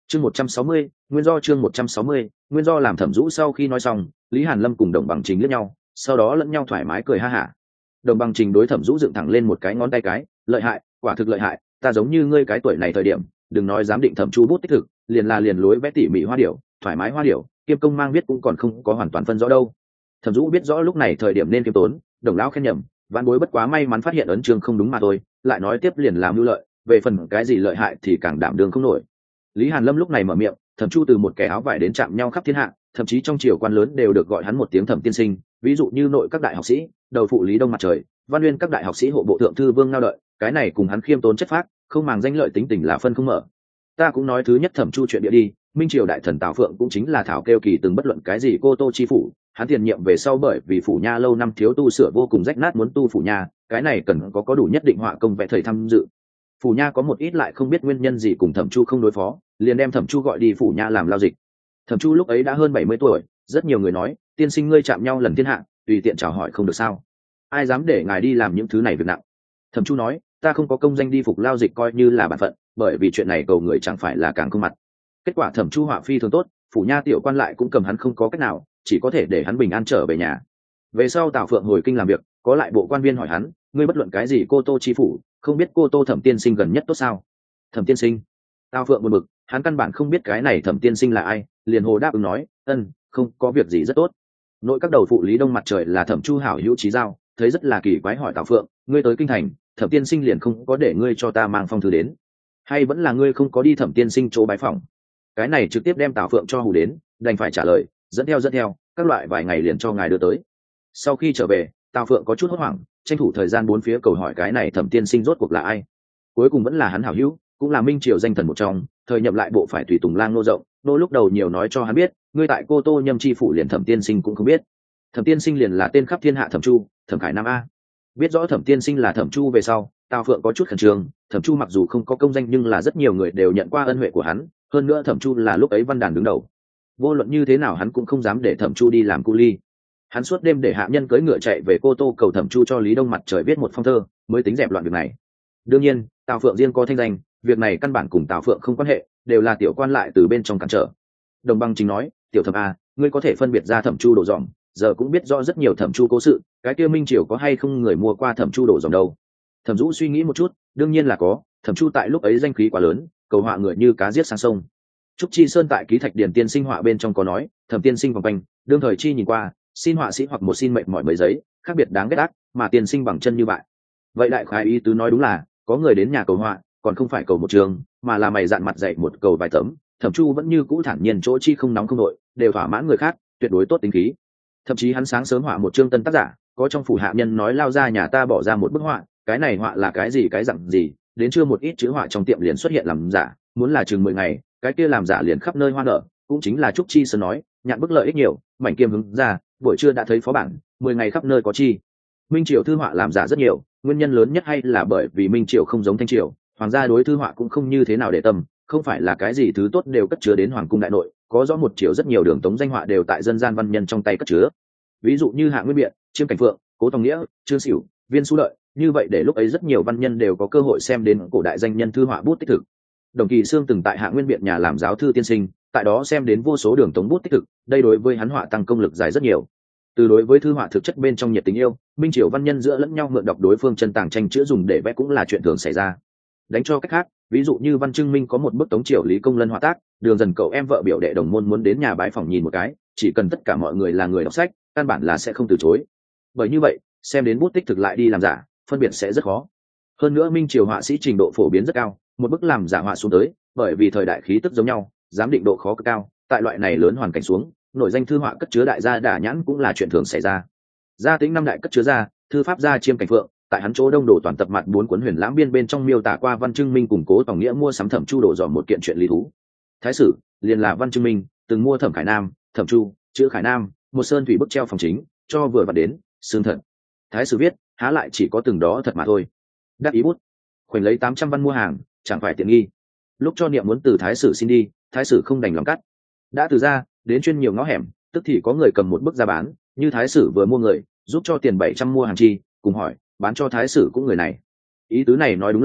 chương 160, nguyên do chương 160, nguyên do làm Thẩm Dũ sau khi nói xong, Lý Hàn Lâm cùng Đồng Bằng Trình liếc nhau, sau đó lẫn nhau thoải mái cười ha hả. Đồng Bằng Trình đối Thẩm Dũ dựng thẳng lên một cái ngón tay cái, lợi hại, quả thực lợi hại, ta giống như ngươi cái tuổi này thời điểm, đừng nói giám định thẩm chu bút tích thực, liền lối vẽ tỉ mỉ hoa điểu, thoải mái hoa điểu, kiêm công mang viết cũng còn không có hoàn toàn phân rõ đâu. Thẩm Dũ biết rõ lúc này thời điểm nên kiêm tốn, Đồng lão khen nhầm, vạn bối bất quá may mắn phát hiện ấn chương không đúng mà thôi, lại nói tiếp liền làm mưu lợi, về phần cái gì lợi hại thì càng đảm đương không nổi. Lý Hàn Lâm lúc này mở miệng, Thẩm Chu từ một kẻ áo vải đến chạm nhau khắp thiên hạ, thậm chí trong triều quan lớn đều được gọi hắn một tiếng Thẩm tiên sinh, ví dụ như nội các đại học sĩ, đầu phụ Lý Đông Mặt Trời, văn nguyên các đại học sĩ hộ bộ thượng thư Vương Ngao Đợi, cái này cùng hắn khiêm tốn chất phác, không màng danh lợi tính tình là phân không mở. Ta cũng nói thứ nhất Thẩm Chu chuyện địa đi, minh triều đại thần Tào Phượng cũng chính là thảo kêu kỳ từng bất luận cái gì cô tô chi phủ, hắn tiền nhiệm về sau bởi vì phủ nha lâu năm thiếu tu sửa vô cùng rách nát muốn tu phủ nha, cái này cần có đủ nhất định họa công vẽ thầy tham dự. Phủ nha có một ít lại không biết nguyên nhân gì cùng Thẩm Chu không đối phó, liền đem Thẩm Chu gọi đi phủ nha làm lao dịch. Thẩm Chu lúc ấy đã hơn 70 tuổi, rất nhiều người nói, tiên sinh ngươi chạm nhau lần thiên hạ, tùy tiện chào hỏi không được sao? Ai dám để ngài đi làm những thứ này việc nặng? Thẩm Chu nói, ta không có công danh đi phục lao dịch coi như là bản phận, bởi vì chuyện này cầu người chẳng phải là càng không mặt. Kết quả Thẩm Chu họa phi thường tốt, phủ nha tiểu quan lại cũng cầm hắn không có cách nào, chỉ có thể để hắn bình an trở về nhà. Về sau Tào Phượng hồi kinh làm việc, có lại bộ quan viên hỏi hắn, ngươi bất luận cái gì cô tô chi phủ, không biết cô tô Thẩm tiên sinh gần nhất tốt sao? Thẩm tiên sinh? Tào Phượng buồn bực, hắn căn bản không biết cái này Thẩm tiên sinh là ai, liền hồ đáp ứng nói, không có việc gì rất tốt. Nội các đầu phụ Lý Đông Mặt Trời là Thẩm Chu hảo hữu trí giao, thấy rất là kỳ quái hỏi Tào Phượng, ngươi tới kinh thành, Thẩm tiên sinh liền không có để ngươi cho ta mang phong thư đến, hay vẫn là ngươi không có đi Thẩm tiên sinh chỗ bái phòng? Cái này trực tiếp đem Tào Phượng cho hù đến, đành phải trả lời, dẫn theo, các loại vài ngày liền cho ngài đưa tới. Sau khi trở về, Tào Phượng có chút hốt hoảng, tranh thủ thời gian bốn phía cầu hỏi cái này Thẩm tiên sinh rốt cuộc là ai. Cuối cùng vẫn là hắn hảo hữu, cũng là minh triều danh thần một trong, thời nhậm lại bộ phải tùy tùng lang nô rộng, nô lúc đầu nhiều nói cho hắn biết, ngươi tại cô tô nhâm chi phủ liền Thẩm tiên sinh cũng không biết. Thẩm tiên sinh liền là tên khắp thiên hạ Thẩm Chu, Thẩm Khải Nam a. Biết rõ Thẩm tiên sinh là Thẩm Chu về sau, Tào Phượng có chút khẩn trương, Thẩm Chu mặc dù không có công danh nhưng là rất nhiều người đều nhận qua ân huệ của hắn, hơn nữa Thẩm Chu là lúc ấy văn đàn đứng đầu, vô luận như thế nào hắn cũng không dám để Thẩm Chu đi làm cu ly. Hắn suốt đêm để hạ nhân cưỡi ngựa chạy về cô tô cầu Thẩm Chu cho Lý Đông Mặt Trời viết một phong thơ, mới tính dẹp loạn việc này. Đương nhiên Tào Phượng riêng có thanh danh, việc này căn bản cùng Tào Phượng không quan hệ, đều là tiểu quan lại từ bên trong cản trở. Đồng Bằng chính nói, tiểu Thẩm a, ngươi có thể phân biệt ra Thẩm Chu đổ dòm, giờ cũng biết rõ rất nhiều Thẩm Chu cố sự, cái kia minh triều có hay không người mua qua Thẩm Chu đổ dòm đâu? Thẩm Dũ suy nghĩ một chút, đương nhiên là có, Thẩm Chu tại lúc ấy danh khí quá lớn, cầu họa người như cá giết sang sông. Trúc Chi Sơn tại ký thạch điển tiên sinh họa bên trong có nói, Thẩm tiên sinh vòng quanh, đương thời chi nhìn qua, xin họa sĩ hoặc một xin mệnh mỏi mấy giấy, khác biệt đáng ghét ác, mà tiên sinh bằng chân như vậy. Vậy đại khái ý tứ nói đúng là, có người đến nhà cầu họa, còn không phải cầu một trường, mà là mày dạn mặt dạy một cầu vài tấm. Thẩm Chu vẫn như cũ thản nhiên chỗ chi không nóng không nội, đều thỏa mãn người khác, tuyệt đối tốt tính khí. Thậm chí hắn sáng sớm họa một chương tân tác giả, có trong phủ hạ nhân nói lao ra nhà ta bỏ ra một bức họa, cái này họa là cái gì cái dặn gì, đến trưa một ít chữ họa trong tiệm liền xuất hiện làm giả, muốn là chừng 10 ngày, cái kia làm giả liền khắp nơi hoa nở, cũng chính là Trúc Chi Sơn nói, nhạn bức lợi ích nhiều, mảnh kiêm hứng ra, buổi trưa đã thấy phó bản, 10 ngày khắp nơi có chi. Minh triều thư họa làm giả rất nhiều, nguyên nhân lớn nhất hay là bởi vì Minh triều không giống Thanh triều, hoàng gia đối thư họa cũng không như thế nào để tâm, không phải là cái gì thứ tốt đều cất chứa đến hoàng cung đại nội, có rõ một triều rất nhiều đường tống danh họa đều tại dân gian văn nhân trong tay cất chứa. Ví dụ như Hạ Nguyên Biện, Chiêm Cảnh Phượng, Cố Tòng Nghĩa, Trương Sửu, Viên Xu Lợi, như vậy để lúc ấy rất nhiều văn nhân đều có cơ hội xem đến cổ đại danh nhân thư họa bút tích thực. Đồng Kỳ Sương từng tại Hạ Nguyên Biện nhà làm giáo thư tiên sinh, tại đó xem đến vô số đường tống bút tích thực, đây đối với hắn họa tăng công lực dài rất nhiều. Từ đối với thư họa thực chất bên trong nhiệt tình yêu, minh triều văn nhân giữa lẫn nhau mượn đọc đối phương chân tàng tranh chữa dùng để vẽ cũng là chuyện thường xảy ra. Đánh cho cách khác, ví dụ như Văn Trưng Minh có một bức Tống triều Lý Công Lân họa tác, Đường Dần cậu em vợ biểu đệ đồng môn muốn đến nhà bái phòng nhìn một cái, chỉ cần tất cả mọi người là người đọc sách, căn bản là sẽ không từ chối. Bởi như vậy, xem đến bút tích thực lại đi làm giả, phân biệt sẽ rất khó. Hơn nữa minh triều họa sĩ trình độ phổ biến rất cao, một bức làm giả họa xuống tới, bởi vì thời đại khí tức giống nhau, giám định độ khó cực cao, tại loại này lớn hoàn cảnh xuống, nội danh thư họa cất chứa đại gia đả nhãn cũng là chuyện thường xảy ra. Gia Tính năm đại cất chứa ra, thư pháp gia Chiêm Cảnh Phượng, tại hắn chỗ đông đổ toàn tập mặt 4 cuốn huyền lãng biên bên trong miêu tả qua Văn Trưng Minh cùng Cố Tòng Nghĩa mua sắm Thẩm Chu đổ dòm một kiện chuyện lý thú. Thái sử liền là Văn Trưng Minh từng mua Thẩm Khải Nam, Thẩm Chu, chữ Khải Nam, một sơn thủy bức treo phòng chính, cho vừa vặn đến, xương thật. Thái sử viết, há lại chỉ có từng đó thật mà thôi. Đắc ý bút, khoảnh lấy 800 văn mua hàng, chẳng phải tiện nghi. Lúc cho niệm muốn từ thái sử xin đi, thái sử không đành lòng cắt. Đã từ ra, đến chuyên nhiều ngõ hẻm, tức thì có người cầm một bức ra bán, như thái sử vừa mua người, giúp cho tiền 700 mua hàng chi, cùng hỏi, bán cho thái sử cũng người này. Ý tứ này nói đúng là,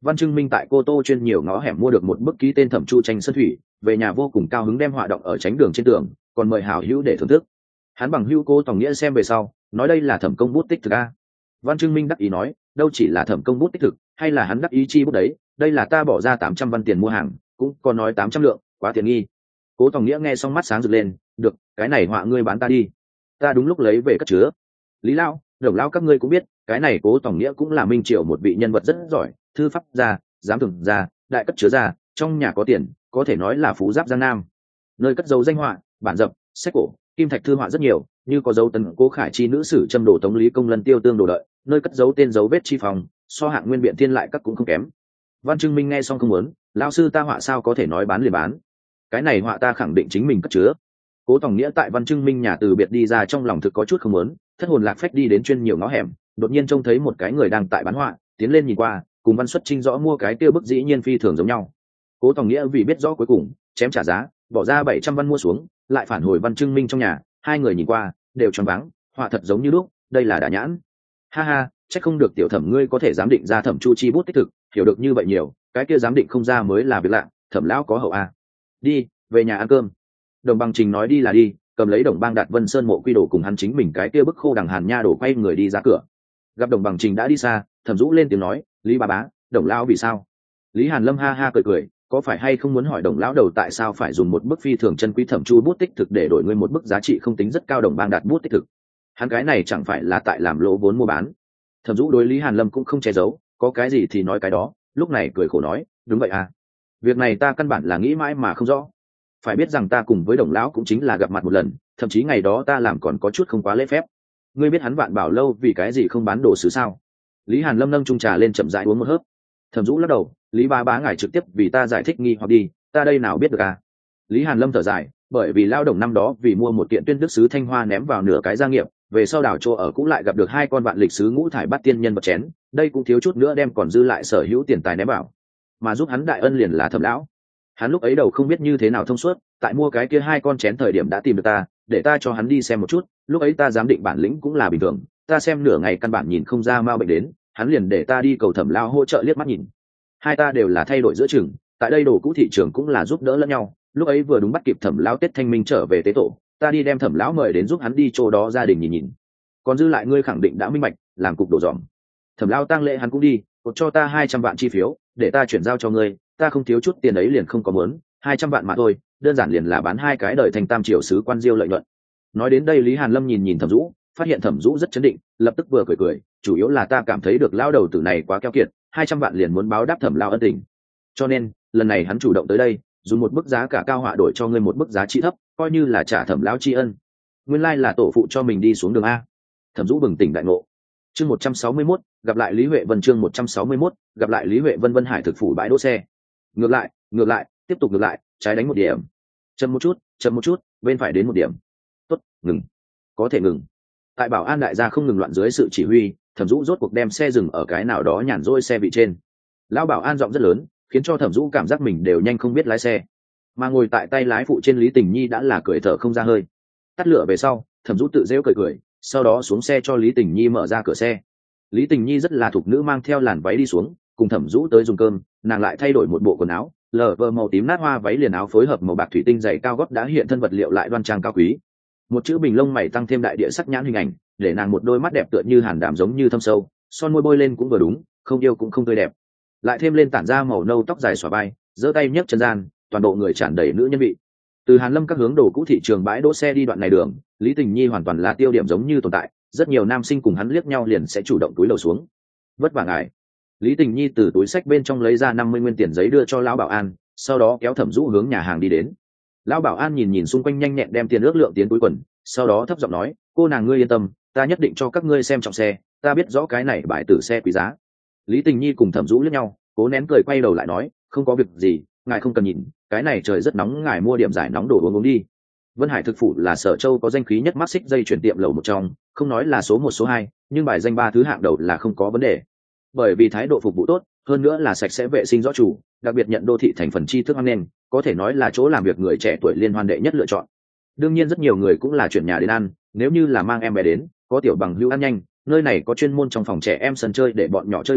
Văn Trưng Minh tại Cô Tô chuyên nhiều ngõ hẻm mua được một bức ký tên Thẩm Chu tranh sơn thủy, về nhà vô cùng cao hứng đem họa động ở tránh đường trên tường, còn mời hảo hữu để thưởng thức. Hắn bằng hữu Cô Tòng Nghĩa xem về sau, nói đây là thẩm công bút tích thực a. Văn Trưng Minh đắc ý nói, đâu chỉ là thẩm công bút tích thực, hay là hắn đắc ý chi bút đấy, đây là ta bỏ ra 800 văn tiền mua hàng, cũng còn nói 800 lượng, quá tiện nghi. Cố Tòng Nghĩa nghe xong mắt sáng rực lên, được, cái này họa ngươi bán ta đi, ta đúng lúc lấy về cất chứa. Lý Lao, Đồng Lao các ngươi cũng biết, cái này Cố Tòng Nghĩa cũng là minh triều một vị nhân vật rất giỏi, thư pháp gia, giám thường gia, đại cất chứa gia, trong nhà có tiền, có thể nói là phú giáp giang nam. Nơi cất dấu danh họa, bản dập, sách cổ, kim thạch thư họa rất nhiều, như có dấu tấn Cố Khải chi nữ sử châm đồ tống lý công lân tiêu tương đồ đợi, nơi cất dấu tên dấu vết chi phòng, so hạng nguyên biện thiên lại các cũng không kém. Văn Trưng Minh nghe xong không muốn, lão sư ta họa sao có thể nói bán liền bán, cái này họa ta khẳng định chính mình cất chứa. Cố Tòng Nghĩa tại Văn Trưng Minh nhà từ biệt đi ra trong lòng thực có chút không muốn, thất hồn lạc phách đi đến chuyên nhiều ngõ hẻm, đột nhiên trông thấy một cái người đang tại bán họa, tiến lên nhìn qua, cùng Văn Xuất Trinh rõ mua cái kia bức dĩ nhiên phi thường giống nhau. Cố Tòng Nghĩa vì biết rõ cuối cùng, chém trả giá, bỏ ra 700 văn mua xuống, lại phản hồi Văn Trưng Minh trong nhà, hai người nhìn qua, đều choáng váng, họa thật giống như lúc, đây là đả nhãn. Ha ha, chắc không được tiểu thẩm ngươi có thể giám định ra Thẩm Chu chi bút tích thực, hiểu được như vậy nhiều, cái kia giám định không ra mới là việc lạ, Thẩm lão có hậu a. Đi, về nhà ăn cơm. Đồng Bằng Trình nói đi là đi, cầm lấy Đồng Bang Đạt Vân Sơn mộ quy đồ cùng hắn chính mình cái kia bức khô đằng hàn nha đổ quay người đi ra cửa. Gặp Đồng Bằng Trình đã đi xa, Thẩm Dũ lên tiếng nói, Lý bà bá, Đồng lão vì sao? Lý Hàn Lâm ha ha cười cười, có phải hay không muốn hỏi Đồng lão đầu tại sao phải dùng một bức phi thường chân quý Thẩm Chu bút tích thực để đổi ngươi một bức giá trị không tính rất cao Đồng Bang Đạt bút tích thực? Hắn cái này chẳng phải là tại làm lỗ vốn mua bán. Thẩm Dũ đối Lý Hàn Lâm cũng không che giấu, có cái gì thì nói cái đó, lúc này cười khổ nói, đúng vậy à, việc này ta căn bản là nghĩ mãi mà không rõ. Phải biết rằng ta cùng với Đồng lão cũng chính là gặp mặt một lần, thậm chí ngày đó ta làm còn có chút không quá lễ phép. Ngươi biết hắn Vạn Bảo lâu vì cái gì không bán đồ sứ sao? Lý Hàn Lâm nâng chung trà lên chậm rãi uống một hớp. Thẩm Dũ lắc đầu, Lý bá bá ngài trực tiếp vì ta giải thích nghi hoặc đi, ta đây nào biết được à? Lý Hàn Lâm thở dài, bởi vì lao động năm đó vì mua một kiện tuyên đức sứ thanh hoa ném vào nửa cái gia nghiệp, về sau đảo chỗ ở cũng lại gặp được hai con vạn lịch sứ ngũ thải bát tiên nhân vật chén, đây cũng thiếu chút nữa đem còn dư lại sở hữu tiền tài ném vào, mà giúp hắn đại ân liền là Thẩm lão. Hắn lúc ấy đầu không biết như thế nào thông suốt, tại mua cái kia hai con chén thời điểm đã tìm được ta, để ta cho hắn đi xem một chút, lúc ấy ta giám định bản lĩnh cũng là bình thường, ta xem nửa ngày căn bản nhìn không ra ma bệnh đến, hắn liền để ta đi cầu Thẩm lão hỗ trợ liếc mắt nhìn. Hai ta đều là thay đổi giữa chừng, tại đây đồ cũ thị trường cũng là giúp đỡ lẫn nhau, lúc ấy vừa đúng bắt kịp Thẩm lão Tết Thanh Minh trở về tế tổ, ta đi đem Thẩm lão mời đến giúp hắn đi chỗ đó gia đình nhìn nhìn. Còn dư lại ngươi khẳng định đã minh bạch, làm cục đổ dòm. Thẩm lão tang lễ hắn cũng đi, cột cho ta 200 vạn chi phiếu, để ta chuyển giao cho ngươi, ta không thiếu chút tiền ấy liền không có muốn, 200 vạn mà thôi, đơn giản liền là bán hai cái đời thành tam triều sứ quan diêu lợi nhuận. Nói đến đây Lý Hàn Lâm nhìn nhìn Thẩm Dũ, phát hiện Thẩm Dũ rất chấn định, lập tức vừa cười cười, chủ yếu là ta cảm thấy được lão đầu tử này quá keo kiệt, 200 vạn liền muốn báo đáp Thẩm lão ân tình. Cho nên, lần này hắn chủ động tới đây, dùng một bức giá cả cao họa đổi cho ngươi một bức giá trị thấp, coi như là trả Thẩm lão tri ân. Nguyên lai là tổ phụ cho mình đi xuống đường a. Thẩm Dũ bừng tỉnh đại ngộ. Chương 161, gặp lại Lý Huệ Vân. Chương 161, gặp lại Lý Huệ Vân. Vân Hải thực phủ bãi đỗ xe. Ngược lại, tiếp tục ngược lại, trái đánh một điểm. Chậm một chút, bên phải đến một điểm. Tốt, ngừng. Có thể ngừng. Tại Bảo An đại gia không ngừng loạn dưới sự chỉ huy, Thẩm Dũ rốt cuộc đem xe dừng ở cái nào đó nhàn rỗi xe vị trên. Lão Bảo An giọng rất lớn, khiến cho Thẩm Dũ cảm giác mình đều nhanh không biết lái xe. Mà ngồi tại tay lái phụ trên Lý Tình Nhi đã là cười thở không ra hơi. Tắt lửa về sau, Thẩm Dũ tự giễu cười, sau đó xuống xe cho Lý Tình Nhi mở ra cửa xe. Lý Tình Nhi rất là thục nữ mang theo làn váy đi xuống, cùng Thẩm Dũ tới dùng cơm, nàng lại thay đổi một bộ quần áo, lờ vờ màu tím nát hoa váy liền áo phối hợp màu bạc thủy tinh dày cao gót đã hiện thân vật liệu lại đoan trang cao quý. Một chữ bình lông mày tăng thêm đại địa sắc nhãn hình ảnh, để nàng một đôi mắt đẹp tựa như hàn đảm giống như thâm sâu, son môi bôi lên cũng vừa đúng, không yêu cũng không tươi đẹp. Lại thêm lên tản ra màu nâu tóc dài xõa vai, giơ tay nhấc chân gian, toàn bộ người tràn đầy nữ nhân vị. Từ Hàn Lâm các hướng đồ cũ thị trường bãi đỗ xe đi đoạn này đường, Lý Tình Nhi hoàn toàn là tiêu điểm giống như tồn tại, rất nhiều nam sinh cùng hắn liếc nhau liền sẽ chủ động túi lầu xuống. Vất vả ngài. Lý Tình Nhi từ túi xách bên trong lấy ra 50 nguyên tiền giấy đưa cho lão Bảo An, sau đó kéo Thẩm Dũ hướng nhà hàng đi đến. Lão Bảo An nhìn nhìn xung quanh nhanh nhẹn đem tiền ước lượng tiến túi quần, sau đó thấp giọng nói, cô nàng ngươi yên tâm, ta nhất định cho các ngươi xem trọng xe, ta biết rõ cái này bãi tử xe quý giá. Lý Tình Nhi cùng Thẩm Dũ liếc nhau, cố nén cười quay đầu lại nói, không có việc gì, ngài không cần nhìn, cái này trời rất nóng, ngài mua điểm giải nóng đồ uống đi. Vân Hải thực phủ là Sở Châu có danh khí nhất mắt xích dây chuyển tiệm lầu một trong, không nói là số 1 số 2, nhưng bài danh 3 thứ hạng đầu là không có vấn đề. Bởi vì thái độ phục vụ tốt, hơn nữa là sạch sẽ vệ sinh rõ chủ, đặc biệt nhận đô thị thành phần tri thức hoan nghênh, có thể nói là chỗ làm việc người trẻ tuổi liên hoan đệ nhất lựa chọn. Đương nhiên rất nhiều người cũng là chuyển nhà đến ăn, nếu như là mang em bé đến, có tiểu bằng hữu ăn nhanh, nơi này có chuyên môn trong phòng trẻ em sân chơi để bọn nhỏ chơi đùa,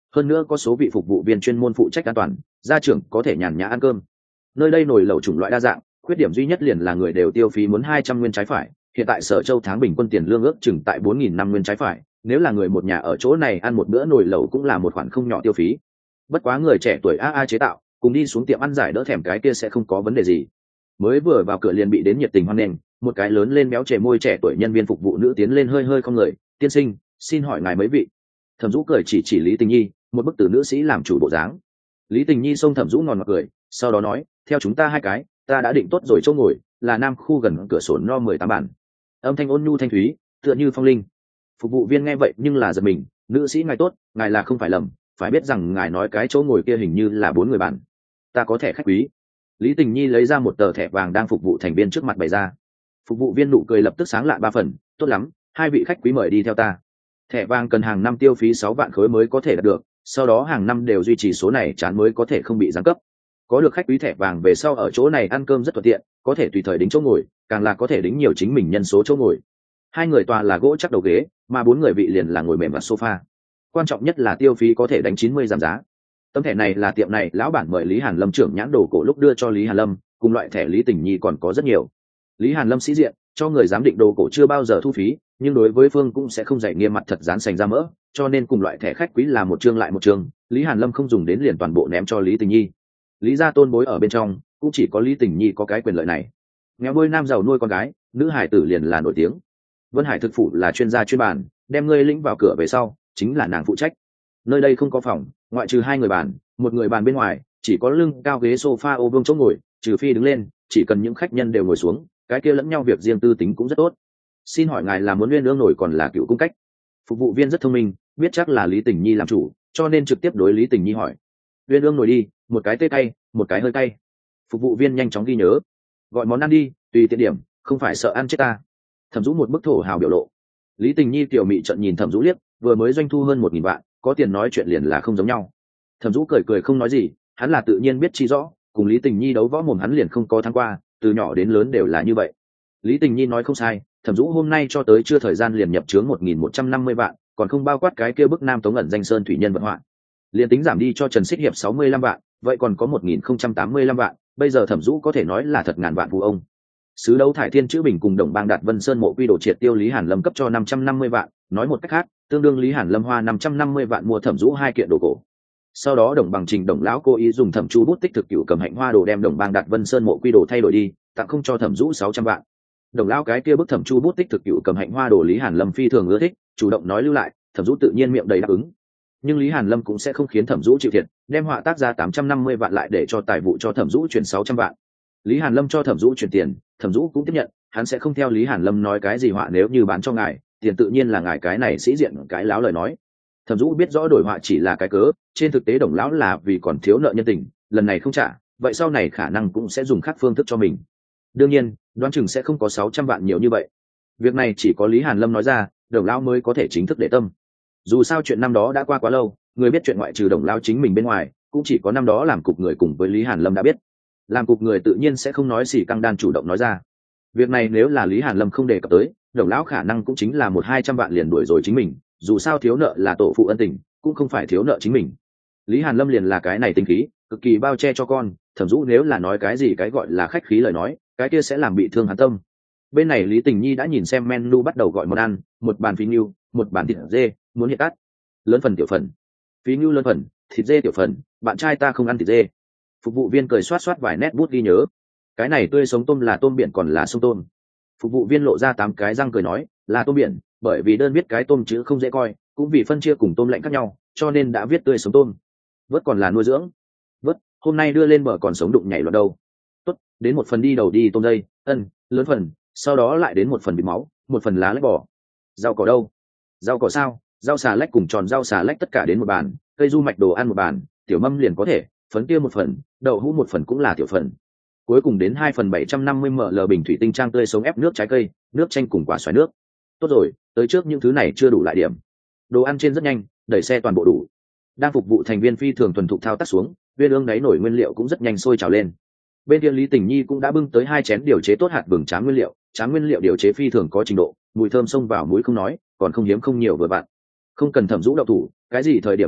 hơn nữa có số vị phục vụ viên chuyên môn phụ trách an toàn, gia trưởng có thể nhàn nhã ăn cơm. Nơi đây nồi lẩu chủng loại đa dạng, khuyết điểm duy nhất liền là người đều tiêu phí muốn 200 nguyên trái phải. Hiện tại Sở Châu tháng bình quân tiền lương ước chừng tại 4.500 nguyên trái phải, nếu là người một nhà ở chỗ này ăn một bữa nồi lẩu cũng là một khoản không nhỏ tiêu phí. Bất quá người trẻ tuổi AA chế tạo, cùng đi xuống tiệm ăn giải đỡ thèm cái kia sẽ không có vấn đề gì. Mới vừa vào cửa liền bị đến nhiệt tình hoan nghênh, một cái lớn lên béo chề môi trẻ tuổi nhân viên phục vụ nữ tiến lên hơi hơi không người, tiên sinh, xin hỏi ngài mấy vị. Thẩm Dũ cười chỉ Lý Tình Nhi, một bức tử nữ sĩ làm chủ bộ dáng. Lý Tình Nhi xông Thẩm Dũ ngòn ngọt cười, sau đó nói, theo chúng ta hai cái, ta đã định tốt rồi chỗ ngồi, là nam khu gần cửa sổ no 18 bàn. Âm thanh ôn nhu thanh thúy, tựa như phong linh. Phục vụ viên nghe vậy nhưng là giật mình, nữ sĩ ngài tốt, ngài là không phải lầm, phải biết rằng ngài nói cái chỗ ngồi kia hình như là 4 người bàn. Ta có thẻ khách quý. Lý Tình Nhi lấy ra một tờ thẻ vàng đang phục vụ thành viên trước mặt bày ra. Phục vụ viên nụ cười lập tức sáng lạ 3 phần, tốt lắm, hai vị khách quý mời đi theo ta. Thẻ vàng cần hàng năm tiêu phí 6 vạn khối mới có thể đạt được, sau đó hàng năm đều duy trì số này chán mới có thể không bị giáng cấp. Có được khách quý thẻ vàng về sau ở chỗ này ăn cơm rất thuận tiện, có thể tùy thời đính chỗ ngồi, càng là có thể đính nhiều chính mình nhân số chỗ ngồi. Hai người tòa là gỗ chắc đầu ghế, mà 4 người vị liền là ngồi mềm và sofa. Quan trọng nhất là tiêu phí có thể đánh 90 giảm giá. Tấm thẻ này là tiệm này lão bản mời Lý Hàn Lâm trưởng nhãn đồ cổ lúc đưa cho Lý Hàn Lâm, cùng loại thẻ Lý Tình Nhi còn có rất nhiều. Lý Hàn Lâm sĩ diện, cho người giám định đồ cổ chưa bao giờ thu phí, nhưng đối với phương cũng sẽ không dạy nghiêm mặt thật dán sành ra mỡ, cho nên cùng loại thẻ khách quý là một chương lại một chương, Lý Hàn Lâm không dùng đến liền toàn bộ ném cho Lý Tình Nhi. Lý gia tôn bối ở bên trong, cũng chỉ có Lý Tình Nhi có cái quyền lợi này. Nghèo nuôi nam giàu nuôi con gái, nữ hải tử liền là nổi tiếng. Vân Hải thực phụ là chuyên gia chuyên bàn, đem ngươi lĩnh vào cửa về sau, chính là nàng phụ trách. Nơi đây không có phòng, ngoại trừ 2 người bàn, một người bàn bên ngoài, chỉ có lưng cao ghế sofa ô vuông chỗ ngồi, trừ phi đứng lên, chỉ cần những khách nhân đều ngồi xuống, cái kia lẫn nhau việc riêng tư tính cũng rất tốt. Xin hỏi ngài là muốn nguyên ương nổi còn là cựu cung cách? Phục vụ viên rất thông minh, biết chắc là Lý Tình Nhi làm chủ, cho nên trực tiếp đối Lý Tình Nhi hỏi. Nguyên ương nổi đi, một cái tê cay, một cái hơi cay. Phục vụ viên nhanh chóng ghi nhớ. Gọi món ăn đi, tùy tiện điểm, không phải sợ ăn chết ta. Thẩm Dũ một bức thổ hào biểu lộ. Lý Tình Nhi tiểu mị trận nhìn Thẩm Dũ liếc, vừa mới doanh thu hơn 1.000 vạn, có tiền nói chuyện liền là không giống nhau. Thẩm Dũ cười cười không nói gì, hắn là tự nhiên biết chi rõ, cùng Lý Tình Nhi đấu võ mồm hắn liền không có thắng qua, từ nhỏ đến lớn đều là như vậy. Lý Tình Nhi nói không sai, Thẩm Dũ hôm nay cho tới chưa thời gian liền nhập chướng 1.150 vạn, còn không bao quát cái kia bức nam tống ẩn danh sơn thủy nhân vận họa. Liền tính giảm đi cho Trần Xích Hiệp 65 vạn, vậy còn có 1.085 vạn, bây giờ Thẩm Dũ có thể nói là thật ngàn vạn phú ông. Sứ đấu thải thiên chữ bình cùng đồng bang đạt Vân Sơn mộ quy đồ triệt tiêu Lý Hàn Lâm cấp cho 550 vạn, nói một cách khác, tương đương Lý Hàn Lâm hoa 550 vạn mua Thẩm Dũ 2 kiện đồ cổ. Sau đó đồng bằng trình đồng lão cố ý dùng Thẩm Chu bút tích thực cửu cầm hạnh hoa đồ đem đồng bang đạt Vân Sơn mộ quy đồ thay đổi đi, tặng không cho Thẩm Dũ 600 vạn. Đồng lão cái kia bức Thẩm Chu bút tích thực cửu cầm hạnh hoa đồ Lý Hàn Lâm phi thường ưa thích, chủ động nói lưu lại, Thẩm Dũ tự nhiên miệng đầy đáp ứng. Nhưng Lý Hàn Lâm cũng sẽ không khiến Thẩm Dũ chịu thiệt, đem họa tác ra 850 vạn lại để cho tài vụ cho Thẩm Dũ chuyển 600 vạn. Lý Hàn Lâm cho Thẩm Dũ chuyển tiền, Thẩm Dũ cũng tiếp nhận, hắn sẽ không theo Lý Hàn Lâm nói cái gì họa nếu như bán cho ngài, tiền tự nhiên là ngài cái này sĩ diện cái láo lời nói. Thẩm Dũ biết rõ đổi họa chỉ là cái cớ, trên thực tế đồng lão là vì còn thiếu nợ nhân tình, lần này không trả, vậy sau này khả năng cũng sẽ dùng khác phương thức cho mình. Đương nhiên, đoán chừng sẽ không có 600 vạn nhiều như vậy. Việc này chỉ có Lý Hàn Lâm nói ra, đồng lão mới có thể chính thức để tâm. Dù sao chuyện năm đó đã qua quá lâu, người biết chuyện ngoại trừ đồng lão chính mình bên ngoài, cũng chỉ có năm đó làm cục người cùng với Lý Hàn Lâm đã biết. Làm cục người tự nhiên sẽ không nói xỉ căng đan chủ động nói ra. Việc này nếu là Lý Hàn Lâm không đề cập tới, đồng lão khả năng cũng chính là 100-200 vạn liền đuổi rồi chính mình, dù sao thiếu nợ là tổ phụ ân tình, cũng không phải thiếu nợ chính mình. Lý Hàn Lâm liền là cái này tính khí, cực kỳ bao che cho con, Thẩm Dũ nếu là nói cái gì cái gọi là khách khí lời nói, cái kia sẽ làm bị thương hắn tâm. Bên này Lý Tình Nhi đã nhìn xem menu bắt đầu gọi món ăn, một bàn phí ngưu, một bàn thịt dê, muốn hiện tắt. Lớn phần tiểu phần. Phí ngưu lớn phần, thịt dê tiểu phần, bạn trai ta không ăn thịt dê. Phục vụ viên cười xoát xoát vài nét bút ghi nhớ. Cái này tươi sống tôm là tôm biển còn là sông tôm? Phục vụ viên lộ ra 8 cái răng cười nói, là tôm biển, bởi vì đơn viết cái tôm chữ không dễ coi, cũng vì phân chia cùng tôm lạnh khác nhau, cho nên đã viết tươi sống tôm. Vớt còn là nuôi dưỡng. Vớt, hôm nay đưa lên bờ còn sống đụng nhảy loạn đâu. Tốt, đến một phần đi đầu đi tôm dây, lớn phần, sau đó lại đến một phần bị máu, một phần lá lách bò. Rau cỏ đâu? Rau cỏ sao? Rau xà lách cùng tròn rau xà lách tất cả đến một bàn, cây du mạch đồ ăn một bàn, tiểu mâm liền có thể, phấn kia một phần, đậu hũ một phần cũng là tiểu phần. Cuối cùng đến 2 phần 750 ml bình thủy tinh trang tươi sống ép nước trái cây, nước chanh cùng quả xoài nước. Tốt rồi, tới trước những thứ này chưa đủ lại điểm. Đồ ăn trên rất nhanh, đẩy xe toàn bộ đủ. Đang phục vụ thành viên phi thường thuần thục thao tác xuống, viên ương đáy nổi nguyên liệu cũng rất nhanh sôi trào lên. Bên kia Lý Tình Nhi cũng đã bưng tới 2 chén điều chế tốt hạt vừng tráng nguyên liệu, tráng nguyên liệu điều chế phi thường có trình độ, mùi thơm xông vào mũi không nói, còn không hiếm không nhiều vừa vặn. Không cần Thẩm Dũ đậu thủ, cái gì thời điểm để thịt,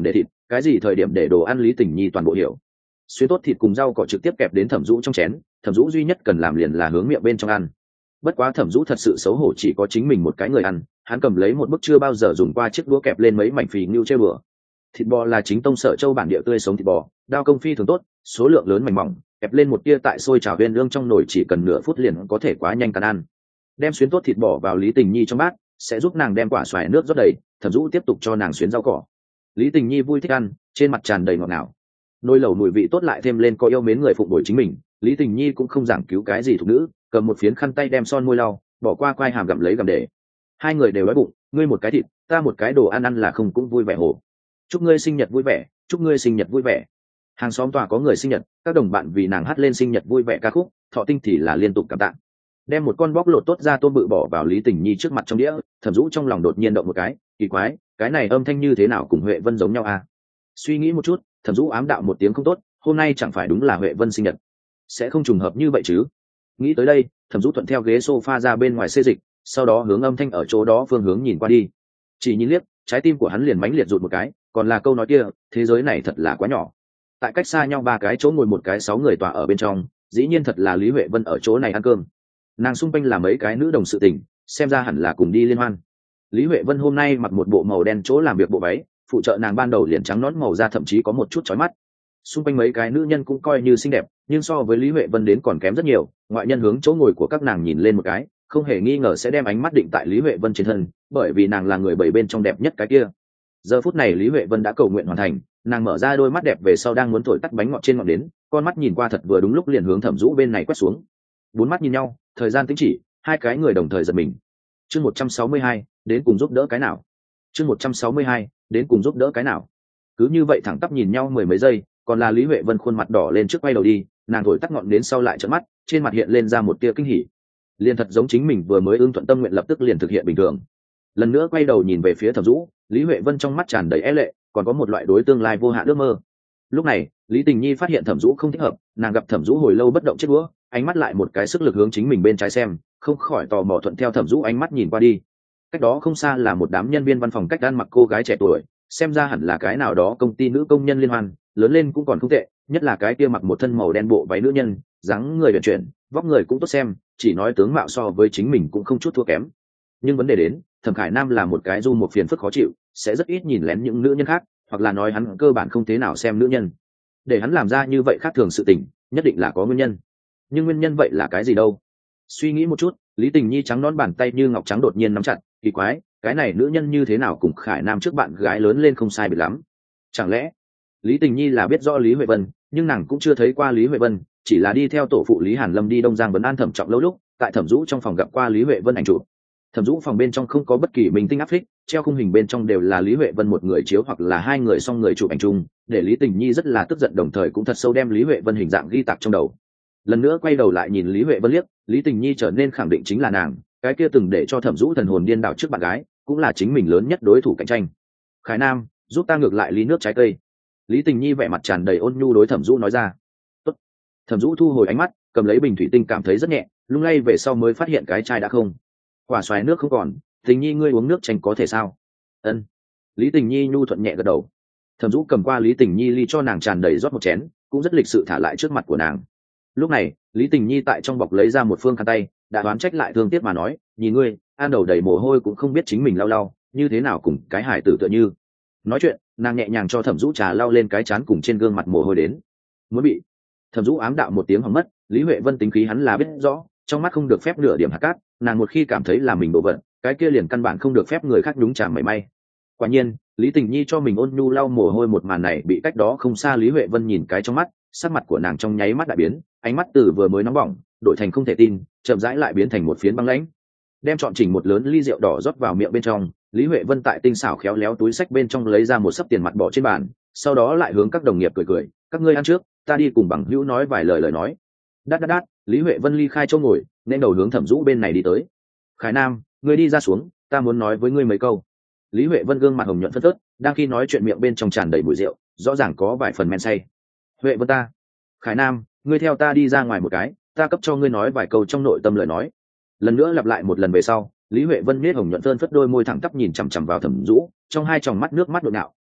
cái gì thời điểm để đồ ăn Lý Tình Nhi toàn bộ hiểu. Xuyến tốt thịt cùng rau cỏ trực tiếp kẹp đến Thẩm Dũ trong chén, Thẩm Dũ duy nhất cần làm liền là hướng miệng bên trong ăn. Bất quá Thẩm Dũ thật sự xấu hổ, chỉ có chính mình một cái người ăn, hắn cầm lấy một bức chưa bao giờ dùng qua chiếc đũa kẹp lên mấy mảnh phì ngưu chơi bừa. Thịt bò là chính tông Sở Châu bản địa tươi sống thịt bò, đao công phi thường tốt, số lượng lớn mảnh mỏng, kẹp lên một tia tại sôi chảo viên lương trong nồi chỉ cần nửa phút liền có thể quá nhanh cắn ăn. Đem xuyến tốt thịt bỏ vào Lý Tình Nhi trong bát, sẽ giúp nàng đem quả xoài nước rót đầy, Thẩm Dũ tiếp tục cho nàng xuyến rau cỏ. Lý Tình Nhi vui thích ăn, trên mặt tràn đầy ngọt ngào. Nồi lẩu mùi vị tốt lại thêm lên có yêu mến người phụng bồi chính mình, Lý Tình Nhi cũng không giảng cứu cái gì thuộc nữ, cầm một phiến khăn tay đem son môi lau, bỏ qua quai hàm gặm lấy gặm để. Hai người đều đói bụng, ngươi một cái thịt, ta một cái đồ ăn, ăn là không cũng vui vẻ hồ. Chúc ngươi sinh nhật vui vẻ, chúc ngươi sinh nhật vui vẻ. Hàng xóm tòa có người sinh nhật, các đồng bạn vì nàng hát lên sinh nhật vui vẻ ca khúc, thọ tinh thì là liên tục cảm tạ. Đem một con bóc lột tốt ra tôm bự bỏ vào Lý Tình Nhi trước mặt trong đĩa, Thẩm Dũ trong lòng đột nhiên động một cái, kỳ quái, cái này âm thanh như thế nào cùng Huệ Vân giống nhau à? Suy nghĩ một chút, Thẩm Dũ ám đạo một tiếng không tốt, hôm nay chẳng phải đúng là Huệ Vân sinh nhật, sẽ không trùng hợp như vậy chứ? Nghĩ tới đây, Thẩm Dũ thuận theo ghế sofa ra bên ngoài xê dịch, sau đó hướng âm thanh ở chỗ đó phương hướng nhìn qua đi. Chỉ nhìn liếc, trái tim của hắn liền mãnh liệt rụt một cái, còn là câu nói kia, thế giới này thật là quá nhỏ. Tại cách xa nhau 3 cái chỗ ngồi một cái 6 người tòa ở bên trong, dĩ nhiên thật là Lý Huệ Vân ở chỗ này ăn cơm. Nàng xung quanh là mấy cái nữ đồng sự tình, xem ra hẳn là cùng đi liên hoan. Lý Huệ Vân hôm nay mặc một bộ màu đen chỗ làm việc bộ váy, phụ trợ nàng ban đầu liền trắng nõn màu da thậm chí có một chút chói mắt. Xung quanh mấy cái nữ nhân cũng coi như xinh đẹp, nhưng so với Lý Huệ Vân đến còn kém rất nhiều, ngoại nhân hướng chỗ ngồi của các nàng nhìn lên một cái, không hề nghi ngờ sẽ đem ánh mắt định tại Lý Huệ Vân trên thân, bởi vì nàng là người bảy bên trong đẹp nhất cái kia. Giờ phút này Lý Huệ Vân đã cầu nguyện hoàn thành, nàng mở ra đôi mắt đẹp về sau đang muốn thổi tắt bánh ngọt trên ngọn đến, con mắt nhìn qua thật vừa đúng lúc liền hướng Thẩm Dũ bên này quét xuống. 4 mắt nhìn nhau, thời gian tĩnh chỉ, hai cái người đồng thời giật mình. Chương 162, đến cùng giúp đỡ cái nào? Chương 162, đến cùng giúp đỡ cái nào? Cứ như vậy thẳng tắp nhìn nhau mười mấy giây, còn là Lý Huệ Vân khuôn mặt đỏ lên trước quay đầu đi, nàng thổi tắt ngọn đến sau lại trợn mắt, trên mặt hiện lên ra một tia kinh hỉ. Liền thật giống chính mình vừa mới ưng thuận tâm nguyện lập tức liền thực hiện bình thường. Lần nữa quay đầu nhìn về phía Thẩm Dũ, Lý Huệ Vân trong mắt tràn đầy e lệ, còn có một loại đối tương lai vô hạn ước mơ. Lúc này, Lý Tình Nhi phát hiện Thẩm Dũ không thích hợp, nàng gặp Thẩm Dũ hồi lâu bất động chết đũa, ánh mắt lại một cái sức lực hướng chính mình bên trái xem, không khỏi tò mò thuận theo Thẩm Dũ ánh mắt nhìn qua đi. Cách đó không xa là một đám nhân viên văn phòng cách ăn mặc cô gái trẻ tuổi, xem ra hẳn là cái nào đó công ty nữ công nhân liên hoan, lớn lên cũng còn không tệ, nhất là cái kia mặc một thân màu đen bộ váy nữ nhân, dáng người uyển chuyển, vóc người cũng tốt xem, chỉ nói tướng mạo so với chính mình cũng không chút thua kém. Nhưng vấn đề đến, Thẩm Khải Nam là một cái du một phiền phức khó chịu, sẽ rất ít nhìn lén những nữ nhân khác, hoặc là nói hắn cơ bản không thế nào xem nữ nhân. Để hắn làm ra như vậy khác thường sự tình, nhất định là có nguyên nhân. Nhưng nguyên nhân vậy là cái gì đâu? Suy nghĩ một chút, Lý Tình Nhi trắng nón bàn tay như ngọc trắng đột nhiên nắm chặt, kỳ quái, cái này nữ nhân như thế nào cùng Khải Nam trước bạn gái lớn lên không sai biệt lắm? Chẳng lẽ Lý Tình Nhi là biết rõ Lý Huệ Vân, nhưng nàng cũng chưa thấy qua Lý Huệ Vân, chỉ là đi theo tổ phụ Lý Hàn Lâm đi Đông Giang vấn an Thẩm Trọng lâu lúc, tại Thẩm Dũ trong phòng gặp qua Lý Huệ Vân ảnh chụp. Thẩm Dũ phòng bên trong không có bất kỳ minh tinh áp phích, treo khung hình bên trong đều là Lý Huệ Vân một người chiếu hoặc là hai người song người chụp ảnh chung, để Lý Tình Nhi rất là tức giận, đồng thời cũng thật sâu đem Lý Huệ Vân hình dạng ghi tạc trong đầu. Lần nữa quay đầu lại nhìn Lý Huệ Vân liếc, Lý Tình Nhi trở nên khẳng định chính là nàng, cái kia từng để cho Thẩm Dũ thần hồn điên đảo trước bạn gái, cũng là chính mình lớn nhất đối thủ cạnh tranh. Khải Nam, giúp ta ngược lại ly nước trái cây. Lý Tình Nhi vẻ mặt tràn đầy ôn nhu đối Thẩm Dũ nói ra. Tốt. Thẩm Dũ thu hồi ánh mắt, cầm lấy bình thủy tinh cảm thấy rất nhẹ, lung lay về sau mới phát hiện cái chai đã không. Quả xoài nước không còn, Tình Nhi ngươi uống nước chanh có thể sao? Ân. Lý Tình Nhi nhu thuận nhẹ gật đầu. Thẩm Dũ cầm qua Lý Tình Nhi ly cho nàng tràn đầy rót một chén, cũng rất lịch sự thả lại trước mặt của nàng. Lúc này, Lý Tình Nhi tại trong bọc lấy ra một phương khăn tay, đã đoán trách lại thương tiếc mà nói, nhìn ngươi, an đầu đầy mồ hôi cũng không biết chính mình lau lau, như thế nào cùng cái hải tử tựa như. Nói chuyện, nàng nhẹ nhàng cho Thẩm Dũ trà lau lên cái trán cùng trên gương mặt mồ hôi đến. Muốn bị. Thẩm Dũ ám đạo một tiếng hỏng mất, Lý Huệ Vân tính khí hắn là biết rõ, trong mắt không được phép nửa điểm hạt cát, nàng một khi cảm thấy là mình đổ vận, cái kia liền căn bản không được phép người khác nhúng chàm mảy may. Quả nhiên, Lý Tình Nhi cho mình ôn nhu lau mồ hôi một màn này bị cách đó không xa Lý Huệ Vân nhìn cái trong mắt, sắc mặt của nàng trong nháy mắt đại biến, ánh mắt từ vừa mới nóng bỏng đổi thành không thể tin, chậm rãi lại biến thành một phiến băng lãnh. Đem trọn chỉnh một lớn ly rượu đỏ rót vào miệng bên trong, Lý Huệ Vân tại tinh xảo khéo léo túi xách bên trong lấy ra một xấp tiền mặt bỏ trên bàn, sau đó lại hướng các đồng nghiệp cười cười, các ngươi ăn trước, ta đi cùng bằng hữu nói vài lời nói. Đát đát đát, Lý Huệ Vân ly khai chỗ ngồi, nên đầu hướng Thẩm Dũ bên này đi tới. Khải Nam, ngươi đi ra xuống, ta muốn nói với ngươi mấy câu. Lý Huệ Vân gương mặt hồng nhuận phất phớt, đang khi nói chuyện miệng bên trong tràn đầy mùi rượu, rõ ràng có vài phần men say. Huệ Vân ta. Khải Nam, ngươi theo ta đi ra ngoài một cái, ta cấp cho ngươi nói vài câu trong nội tâm lời nói. Lần nữa lặp lại một lần về sau, Lý Huệ Vân nét hồng nhuận phơn phất đôi môi thẳng tắp nhìn chằm chằm vào Thẩm Dũ, trong hai tròng mắt nước mắt nhộn nhạo,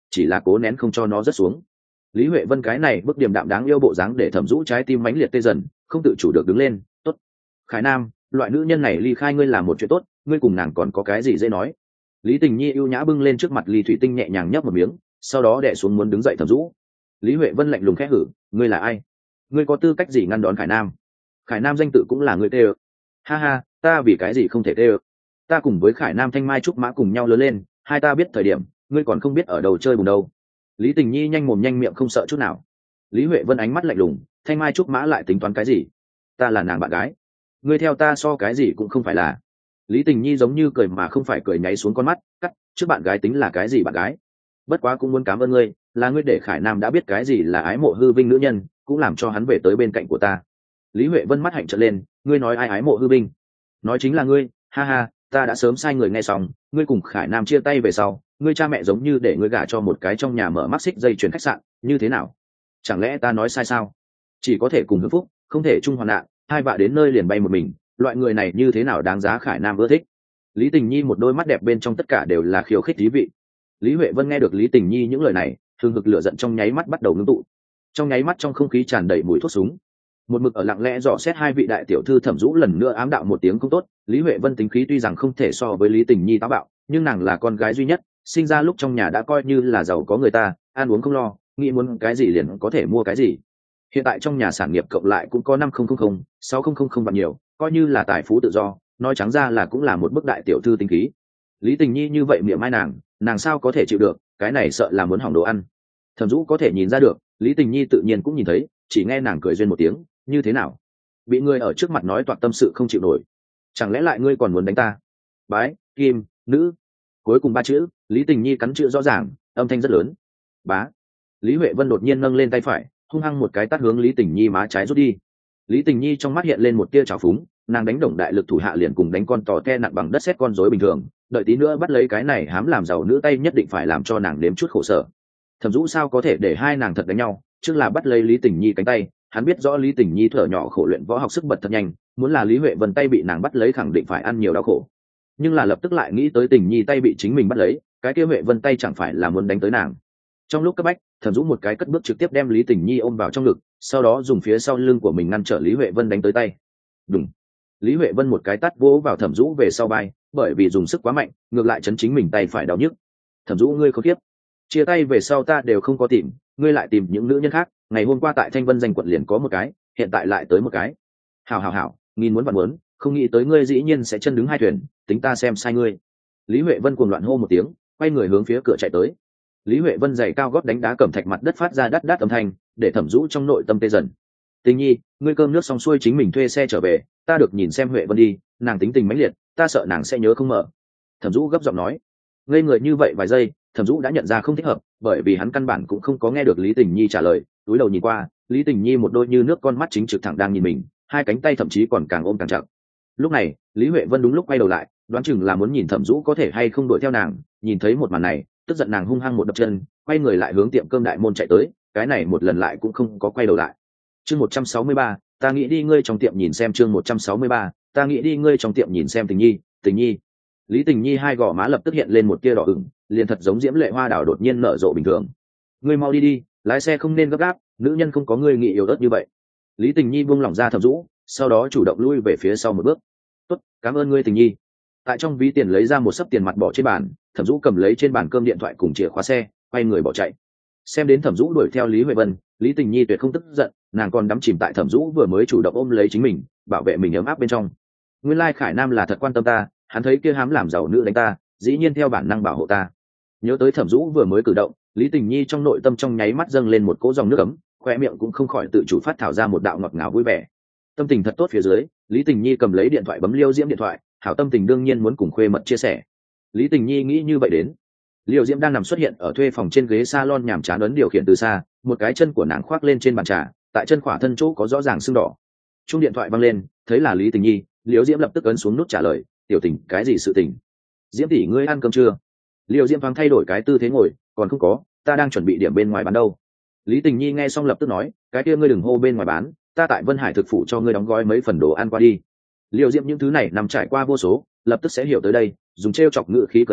chỉ là cố nén không cho nó rớt xuống. Lý Huệ Vân cái này bức điềm đạm đáng yêu bộ dáng để Thẩm Dũ trái tim mãnh liệt tê dần, không tự chủ được đứng lên. Tốt, Khải Nam, loại nữ nhân này ly khai ngươi làm một chuyện tốt, ngươi cùng nàng còn có cái gì dễ nói. Lý Tình Nhi ưu nhã bưng lên trước mặt ly thủy tinh nhẹ nhàng nhấp một miếng, sau đó đè xuống muốn đứng dậy Thẩm Dũ. Lý Huệ Vân lạnh lùng khẽ hử, ngươi là ai? Ngươi có tư cách gì ngăn đón Khải Nam? Khải Nam danh tự cũng là ngươi tê ơ. Ha ha, ta vì cái gì không thể tê ơ? Ta cùng với Khải Nam thanh mai trúc mã cùng nhau lớn lên, hai ta biết thời điểm, ngươi còn không biết ở đầu chơi bùn đâu. Lý Tình Nhi nhanh mồm nhanh miệng không sợ chút nào. Lý Huệ Vân ánh mắt lạnh lùng, thanh mai trúc mã lại tính toán cái gì? Ta là nàng bạn gái, ngươi theo ta so cái gì cũng không phải là. Lý Tình Nhi giống như cười mà không phải cười, nháy xuống con mắt, cắt, trước bạn gái tính là cái gì bạn gái? Bất quá cũng muốn cảm ơn ngươi, là ngươi để Khải Nam đã biết cái gì là ái mộ hư vinh nữ nhân, cũng làm cho hắn về tới bên cạnh của ta. Lý Huệ Vân mắt hạnh trợn lên, ngươi nói ai ái mộ hư vinh? Nói chính là ngươi, ha ha, ta đã sớm sai người nghe xong, ngươi cùng Khải Nam chia tay về sau, ngươi cha mẹ giống như để ngươi gả cho một cái trong nhà mở mắt xích dây chuyền khách sạn, như thế nào? Chẳng lẽ ta nói sai sao? Chỉ có thể cùng hưởng phúc, không thể chung hoạn nạn, hai vạ đến nơi liền bay một mình, loại người này như thế nào đáng giá Khải Nam ưa thích? Lý Tình Nhi một đôi mắt đẹp bên trong tất cả đều là khiêu khích thú vị. Lý Huệ Vân nghe được Lý Tình Nhi những lời này, hừng hực lửa giận trong nháy mắt bắt đầu ngưng tụ. Trong nháy mắt trong không khí tràn đầy mùi thuốc súng. Một mực ở lặng lẽ dò xét hai vị đại tiểu thư Thẩm Dũ lần nữa ám đạo một tiếng không tốt. Lý Huệ Vân tính khí tuy rằng không thể so với Lý Tình Nhi táo bạo, nhưng nàng là con gái duy nhất, sinh ra lúc trong nhà đã coi như là giàu có người ta, ăn uống không lo, nghĩ muốn cái gì liền có thể mua cái gì. Hiện tại trong nhà sản nghiệp cộng lại cũng có 5000, 6000 vạn nhiều, coi như là tài phú tự do, nói trắng ra là cũng là một bức đại tiểu thư tính khí. Lý Tình Nhi như vậy miệng mai nàng sao có thể chịu được, cái này sợ là muốn hỏng đồ ăn. Thẩm Dũ có thể nhìn ra được, Lý Tình Nhi tự nhiên cũng nhìn thấy, chỉ nghe nàng cười duyên một tiếng, như thế nào? Bị ngươi ở trước mặt nói toạc tâm sự không chịu nổi, chẳng lẽ lại ngươi còn muốn đánh ta? Bái, kim, nữ, cuối cùng ba chữ, Lý Tình Nhi cắn chữ rõ ràng, âm thanh rất lớn. Bá. Lý Huệ Vân đột nhiên nâng lên tay phải, hung hăng một cái tát hướng Lý Tình Nhi má trái rút đi. Lý Tình Nhi trong mắt hiện lên một tia trào phúng, nàng đánh đồng đại lực thủ hạ liền cùng đánh con tò te nặng bằng đất sét con rối bình thường, đợi tí nữa bắt lấy cái này hám làm giàu nữ tay nhất định phải làm cho nàng nếm chút khổ sở. Thẩm Dũ sao có thể để hai nàng thật đánh nhau, trước là bắt lấy Lý Tình Nhi cánh tay, hắn biết rõ Lý Tình Nhi thở nhỏ khổ luyện võ học sức bật thật nhanh, muốn là Lý Huệ Vân tay bị nàng bắt lấy khẳng định phải ăn nhiều đau khổ. Nhưng là lập tức lại nghĩ tới Tình Nhi tay bị chính mình bắt lấy, cái kia Huệ Vân tay chẳng phải là muốn đánh tới nàng. Trong lúc cấp bách, Thẩm Dũ một cái cất bước trực tiếp đem Lý Tình Nhi ôm vào trong ngực, sau đó dùng phía sau lưng của mình ngăn trở Lý Huệ Vân đánh tới tay. Đùng. Lý Huệ Vân một cái tát vỗ vào Thẩm Dũ về sau vai, bởi vì dùng sức quá mạnh, ngược lại chấn chính mình tay phải đau nhức. Thẩm Dũ, ngươi không tiếp, chia tay về sau ta đều không có tìm, ngươi lại tìm những nữ nhân khác, ngày hôm qua tại Thanh Vân danh quận liền có một cái, hiện tại lại tới một cái. Hảo, nghìn muốn vạn muốn, không nghĩ tới ngươi dĩ nhiên sẽ chân đứng hai thuyền, tính ta xem sai ngươi. Lý Huệ Vân cuồng loạn hô một tiếng, quay người hướng phía cửa chạy tới. Lý Huệ Vân giày cao gót đánh đá cẩm thạch mặt đất phát ra đát đát âm thanh, để Thẩm Dũ trong nội tâm tê dần. Tình Nhi, ngươi cơm nước xong xuôi chính mình thuê xe trở về, ta được nhìn xem Huệ Vân đi, nàng tính tình mãnh liệt, ta sợ nàng sẽ nhớ không mở. Thẩm Dũ gấp giọng nói. Ngây người như vậy vài giây, Thẩm Dũ đã nhận ra không thích hợp, bởi vì hắn căn bản cũng không có nghe được Lý Tình Nhi trả lời, túi đầu nhìn qua, Lý Tình Nhi một đôi như nước con mắt chính trực thẳng đang nhìn mình, hai cánh tay thậm chí còn càng ôm càng chặt. Lúc này, Lý Huệ Vân đúng lúc quay đầu lại, đoán chừng là muốn nhìn Thẩm Dũ có thể hay không đuổi theo nàng, nhìn thấy một màn này, tức giận nàng hung hăng một đập chân, quay người lại hướng tiệm cơm đại môn chạy tới, cái này một lần lại cũng không có quay đầu lại. Chương 163, ta nghĩ đi ngươi trong tiệm nhìn xem. Chương 163, ta nghĩ đi ngươi trong tiệm nhìn xem. Tình Nhi. Lý Tình Nhi hai gò má lập tức hiện lên một tia đỏ ửng, liền thật giống diễm lệ hoa đào đột nhiên nở rộ bình thường. Ngươi mau đi, lái xe không nên gấp gáp, nữ nhân không có ngươi nghĩ yếu ớt như vậy. Lý Tình Nhi buông lỏng ra Thẩm Dũ, sau đó chủ động lui về phía sau một bước. Tốt, cảm ơn ngươi Tình Nhi. Tại trong ví tiền lấy ra một xấp tiền mặt bỏ trên bàn, Thẩm Dũ cầm lấy trên bàn cơm điện thoại cùng chìa khóa xe, quay người bỏ chạy. Xem đến Thẩm Dũ đuổi theo Lý Huệ Vân, Lý Tình Nhi tuyệt không tức giận, nàng còn đắm chìm tại Thẩm Dũ vừa mới chủ động ôm lấy chính mình, bảo vệ mình ấm áp bên trong. Nguyên lai Khải Nam là thật quan tâm ta, hắn thấy kia hám làm giàu nữ đánh ta, dĩ nhiên theo bản năng bảo hộ ta. Nhớ tới Thẩm Dũ vừa mới cử động, Lý Tình Nhi trong nội tâm trong nháy mắt dâng lên một cỗ dòng nước ấm, khoe miệng cũng không khỏi tự chủ phát thảo ra một đạo ngọt ngào vui vẻ. Tâm tình thật tốt phía dưới, Lý Tình Nhi cầm lấy điện thoại bấm Liêu Diễm điện thoại, hảo tâm tình đương nhiên muốn cùng khuê mật chia sẻ. Lý Tình Nhi nghĩ như vậy đến. Liêu Diễm đang nằm xuất hiện ở thuê phòng trên ghế salon nhàm chán ấn điều khiển từ xa, một cái chân của nàng khoác lên trên bàn trà, tại chân khỏa thân chỗ có rõ ràng sưng đỏ. Chuông điện thoại vang lên, thấy là Lý Tình Nhi, Liêu Diễm lập tức ấn xuống nút trả lời, "Tiểu Tình, cái gì sự tình? Diễm tỷ ngươi ăn cơm chưa?" Liêu Diễm thoáng thay đổi cái tư thế ngồi, "Còn không có, ta đang chuẩn bị điểm bên ngoài bán đâu." Lý Tình Nhi nghe xong lập tức nói, "Cái kia ngươi đừng hô bên ngoài bán, ta tại Vân Hải thực phủ cho ngươi đóng gói mấy phần đồ ăn qua đi." Liêu Diễm những thứ này nằm trải qua vô số, lập tức sẽ hiểu tới đây, dùng trêu chọc ngữ khí cười hỏi,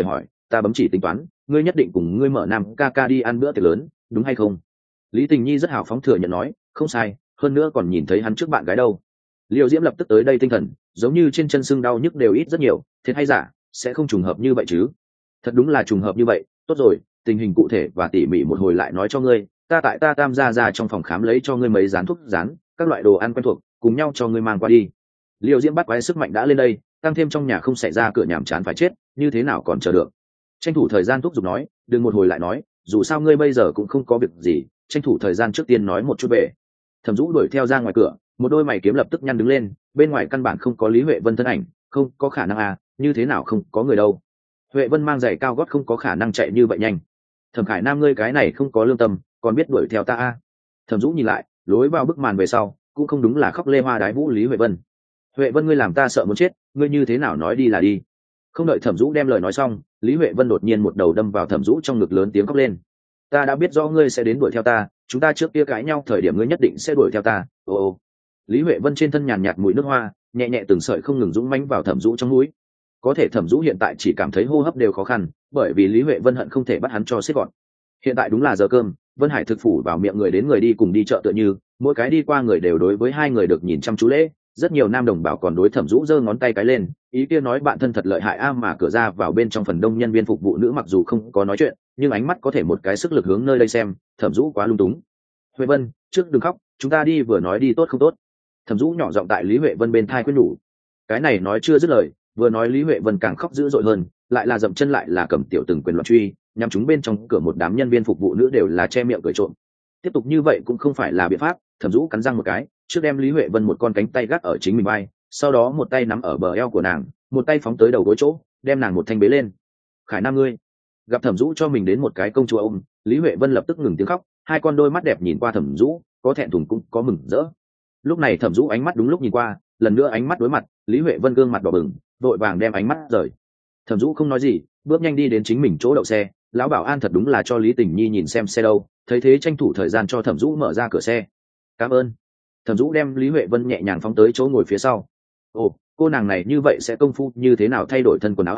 ta bấm chỉ tính toán ngươi nhất định cùng ngươi mở nam ca ca đi ăn bữa tiệc lớn đúng hay không? Lý Tình Nhi rất hào phóng thừa nhận nói, không sai, hơn nữa còn nhìn thấy hắn trước bạn gái đâu. Liêu Diễm lập tức tới đây tinh thần, giống như trên chân xương đau nhức đều ít rất nhiều, thiệt hay giả, sẽ không trùng hợp như vậy chứ? Thật đúng là trùng hợp như vậy, tốt rồi, tình hình cụ thể và tỉ mỉ một hồi lại nói cho ngươi, ta tại ta Tam gia ra trong phòng khám lấy cho ngươi mấy dán thuốc dán, các loại đồ ăn quen thuộc, cùng nhau cho ngươi mang qua đi. Liêu Diễm bắt quái sức mạnh đã lên đây, tăng thêm trong nhà không xảy ra cửa nhàm chán phải chết, như thế nào còn chờ được? Tranh thủ thời gian thúc giục nói, đừng một hồi lại nói, dù sao ngươi bây giờ cũng không có việc gì, tranh thủ thời gian trước tiên nói một chút về. Thẩm Dũ đuổi theo ra ngoài cửa, một đôi mày kiếm lập tức nhăn đứng lên, bên ngoài căn bản không có Lý Huệ Vân thân ảnh, không có khả năng à, như thế nào không có người đâu? Huệ Vân mang giày cao gót không có khả năng chạy như vậy nhanh. Thẩm Khải Nam ngươi cái này không có lương tâm, còn biết đuổi theo ta à? Thẩm Dũ nhìn lại, lối vào bức màn về sau, cũng không đúng là khóc lê hoa đái vũ Lý Huệ Vân. Huệ Vân ngươi làm ta sợ muốn chết, ngươi như thế nào nói đi là đi. Không đợi Thẩm Dũ đem lời nói xong, Lý Huệ Vân đột nhiên một đầu đâm vào Thẩm Dũ trong ngực lớn tiếng khóc lên. Ta đã biết rõ ngươi sẽ đến đuổi theo ta, chúng ta trước kia cãi nhau thời điểm ngươi nhất định sẽ đuổi theo ta. Ô. Lý Huệ Vân trên thân nhàn nhạt mùi nước hoa, nhẹ nhẹ từng sợi không ngừng dũng mãnh vào Thẩm Dũ trong mũi. Có thể Thẩm Dũ hiện tại chỉ cảm thấy hô hấp đều khó khăn, bởi vì Lý Huệ Vân hận không thể bắt hắn cho xiết gọn. Hiện tại đúng là giờ cơm, Vân Hải thực phủ vào miệng người đến người đi cùng đi chợ tựa như, mỗi cái đi qua người đều đối với hai người được nhìn chăm chú lễ. Rất nhiều nam đồng bào còn đối Thẩm Dũ giơ ngón tay cái lên, ý kia nói bạn thân thật lợi hại a, mà cửa ra vào bên trong phần đông nhân viên phục vụ nữ mặc dù không có nói chuyện, nhưng ánh mắt có thể một cái sức lực hướng nơi đây xem. Thẩm Dũ quá lung túng. Huệ Vân, trước đừng khóc, chúng ta đi vừa nói đi tốt không tốt? Thẩm Dũ nhỏ giọng tại Lý Huệ Vân bên thai khuyên nhủ. Cái này nói chưa dứt lời, vừa nói Lý Huệ Vân càng khóc dữ dội hơn, lại là dậm chân lại là cầm tiểu từng quyền loạn truy, nhằm chúng bên trong cửa một đám nhân viên phục vụ nữ đều là che miệng cười trộm. Tiếp tục như vậy cũng không phải là biện pháp. Thẩm Dũ cắn răng một cái, trước đem Lý Huệ Vân một con cánh tay gác ở chính mình vai, sau đó một tay nắm ở bờ eo của nàng, một tay phóng tới đầu gối chỗ, đem nàng một thanh bế lên. Khải Nam ngươi. Gặp Thẩm Dũ cho mình đến một cái công chúa ôm, Lý Huệ Vân lập tức ngừng tiếng khóc, hai con đôi mắt đẹp nhìn qua Thẩm Dũ, có thẹn thùng cũng có mừng rỡ. Lúc này Thẩm Dũ ánh mắt đúng lúc nhìn qua, lần nữa ánh mắt đối mặt, Lý Huệ Vân gương mặt đỏ bừng, vội vàng đem ánh mắt rời. Thẩm Dũ không nói gì, bước nhanh đi đến chính mình chỗ đậu xe. Lão bảo an thật đúng là cho Lý Tình Nhi nhìn xem xe đâu, thấy thế tranh thủ thời gian cho Thẩm Dũ mở ra cửa xe. Cảm ơn. Thẩm Dũ đem Lý Huệ Vân nhẹ nhàng phóng tới chỗ ngồi phía sau. Ồ, cô nàng này như vậy sẽ công phu như thế nào thay đổi thân quần áo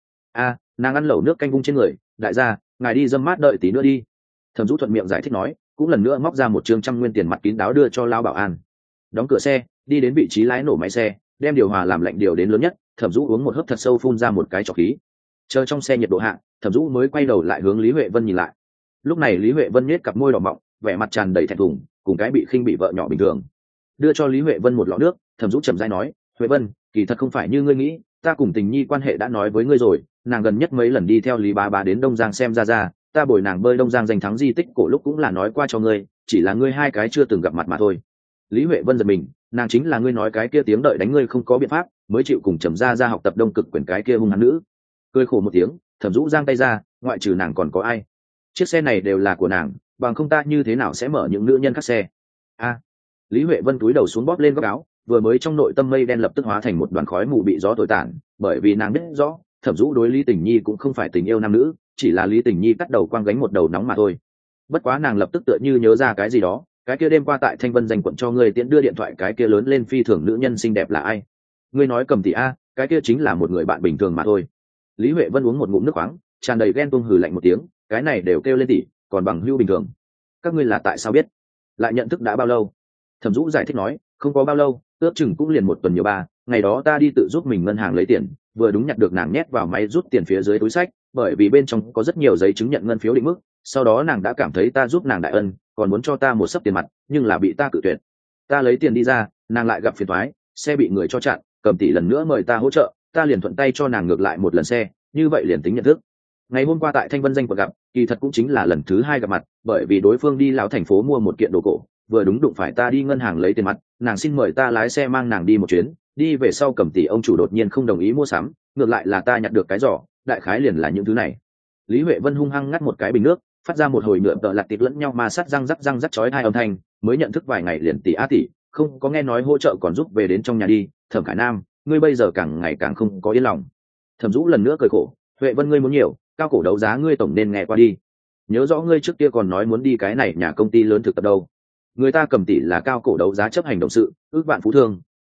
a? Nàng ăn lẩu nước canh vung trên người, đại gia, ngài đi dâm mát đợi tí nữa đi. Thẩm Dũ thuận miệng giải thích nói, cũng lần nữa móc ra một trương 100 nguyên tiền mặt kín đáo đưa cho Lão bảo an. Đóng cửa xe, đi đến vị trí lái nổ máy xe, đem điều hòa làm lạnh điều đến lớn nhất. Thẩm Dũ uống một hớp thật sâu, phun ra một cái trọc khí. Chờ trong xe nhiệt độ hạ, Thẩm Dũ mới quay đầu lại hướng Lý Huệ Vân nhìn lại. Lúc này Lý Huệ Vân nhếch cặp môi đỏ mọng, vẻ mặt tràn đầy thẹn thùng, cùng cái bị khinh bị vợ nhỏ bình thường. Đưa cho Lý Huệ Vân một lọ nước, Thẩm Dũ chậm rãi nói, Huệ Vân, kỳ thật không phải như ngươi nghĩ, ta cùng Tình Nhi quan hệ đã nói với ngươi rồi, nàng gần nhất mấy lần đi theo Lý Bá Bá đến Đông Giang xem ra, ta bồi nàng bơi Đông Giang giành thắng di tích cổ lúc cũng là nói qua cho ngươi, chỉ là ngươi hai cái chưa từng gặp mặt mà thôi. Lý Huệ Vân giật mình, nàng chính là ngươi nói cái kia tiếng đợi đánh ngươi không có biện pháp, mới chịu cùng Trầm ra học tập Đông Cực quyền cái kia hung hăng nữ. Cười khổ một tiếng, Thẩm Dũ giang tay ra, ngoại trừ nàng còn có ai? Chiếc xe này đều là của nàng, bằng không ta như thế nào sẽ mở những nữ nhân khác xe? Lý Huệ Vân túi đầu xuống bóp lên góc áo, vừa mới trong nội tâm mây đen lập tức hóa thành một đoàn khói mù bị gió thổi tản, bởi vì nàng biết rõ, Thẩm Dũ đối Lý Tình Nhi cũng không phải tình yêu nam nữ, chỉ là Lý Tình Nhi cắt đầu quang gánh một đầu nóng mà thôi. Bất quá nàng lập tức tựa như nhớ ra cái gì đó, cái kia đêm qua tại Thanh Vân dành quận cho ngươi tiễn đưa điện thoại cái kia lớn lên phi thường nữ nhân xinh đẹp là ai? Ngươi nói Cầm tỷ a, cái kia chính là một người bạn bình thường mà thôi. Lý Huệ Vân uống một ngụm nước khoáng, tràn đầy ghen tuông hừ lạnh một tiếng, cái này đều kêu lên tỷ, còn bằng hữu bình thường. Các ngươi là tại sao biết? Lại nhận thức đã bao lâu? Thẩm Dũ giải thích nói, không có bao lâu, ước chừng cũng liền một tuần nhiều ba, ngày đó ta đi tự giúp mình ngân hàng lấy tiền, vừa đúng nhặt được nàng nhét vào máy rút tiền phía dưới túi xách, bởi vì bên trong có rất nhiều giấy chứng nhận ngân phiếu định mức, sau đó nàng đã cảm thấy ta giúp nàng đại ân, còn muốn cho ta một xấp tiền mặt, nhưng là bị ta cự tuyệt. Ta lấy tiền đi ra, nàng lại gặp phiền toái, xe bị người cho chặn, Cầm tỷ lần nữa mời ta hỗ trợ, ta liền thuận tay cho nàng ngược lại một lần xe, như vậy liền tính nhận thức. Ngày hôm qua tại Thanh Vân danh quận gặp, kỳ thật cũng chính là lần thứ hai gặp mặt, bởi vì đối phương đi lão thành phố mua một kiện đồ cổ, vừa đúng đụng phải ta đi ngân hàng lấy tiền mặt, nàng xin mời ta lái xe mang nàng đi một chuyến, đi về sau Cầm tỷ ông chủ đột nhiên không đồng ý mua sắm, ngược lại là ta nhặt được cái giỏ, đại khái liền là những thứ này. Lý Huệ Vân hung hăng ngắt một cái bình nước, phát ra một hồi nhựa tợ lạt tịt lẫn nhau mà sát răng rắc chói hai âm thanh, mới nhận thức vài ngày liền tỷ a tỷ, không có nghe nói hỗ trợ còn giúp về đến trong nhà đi. Thẩm Khải Nam, ngươi bây giờ càng ngày càng không có yên lòng. Thẩm Dũ lần nữa cười khổ, Huệ Vân ngươi muốn nhiều, cao cổ đấu giá ngươi tổng nên nghe qua đi. Nhớ rõ ngươi trước kia còn nói muốn đi cái này nhà công ty lớn thực tập đâu. Người ta Cầm tỷ là cao cổ đấu giá chấp hành động sự, ước vạn phú thương,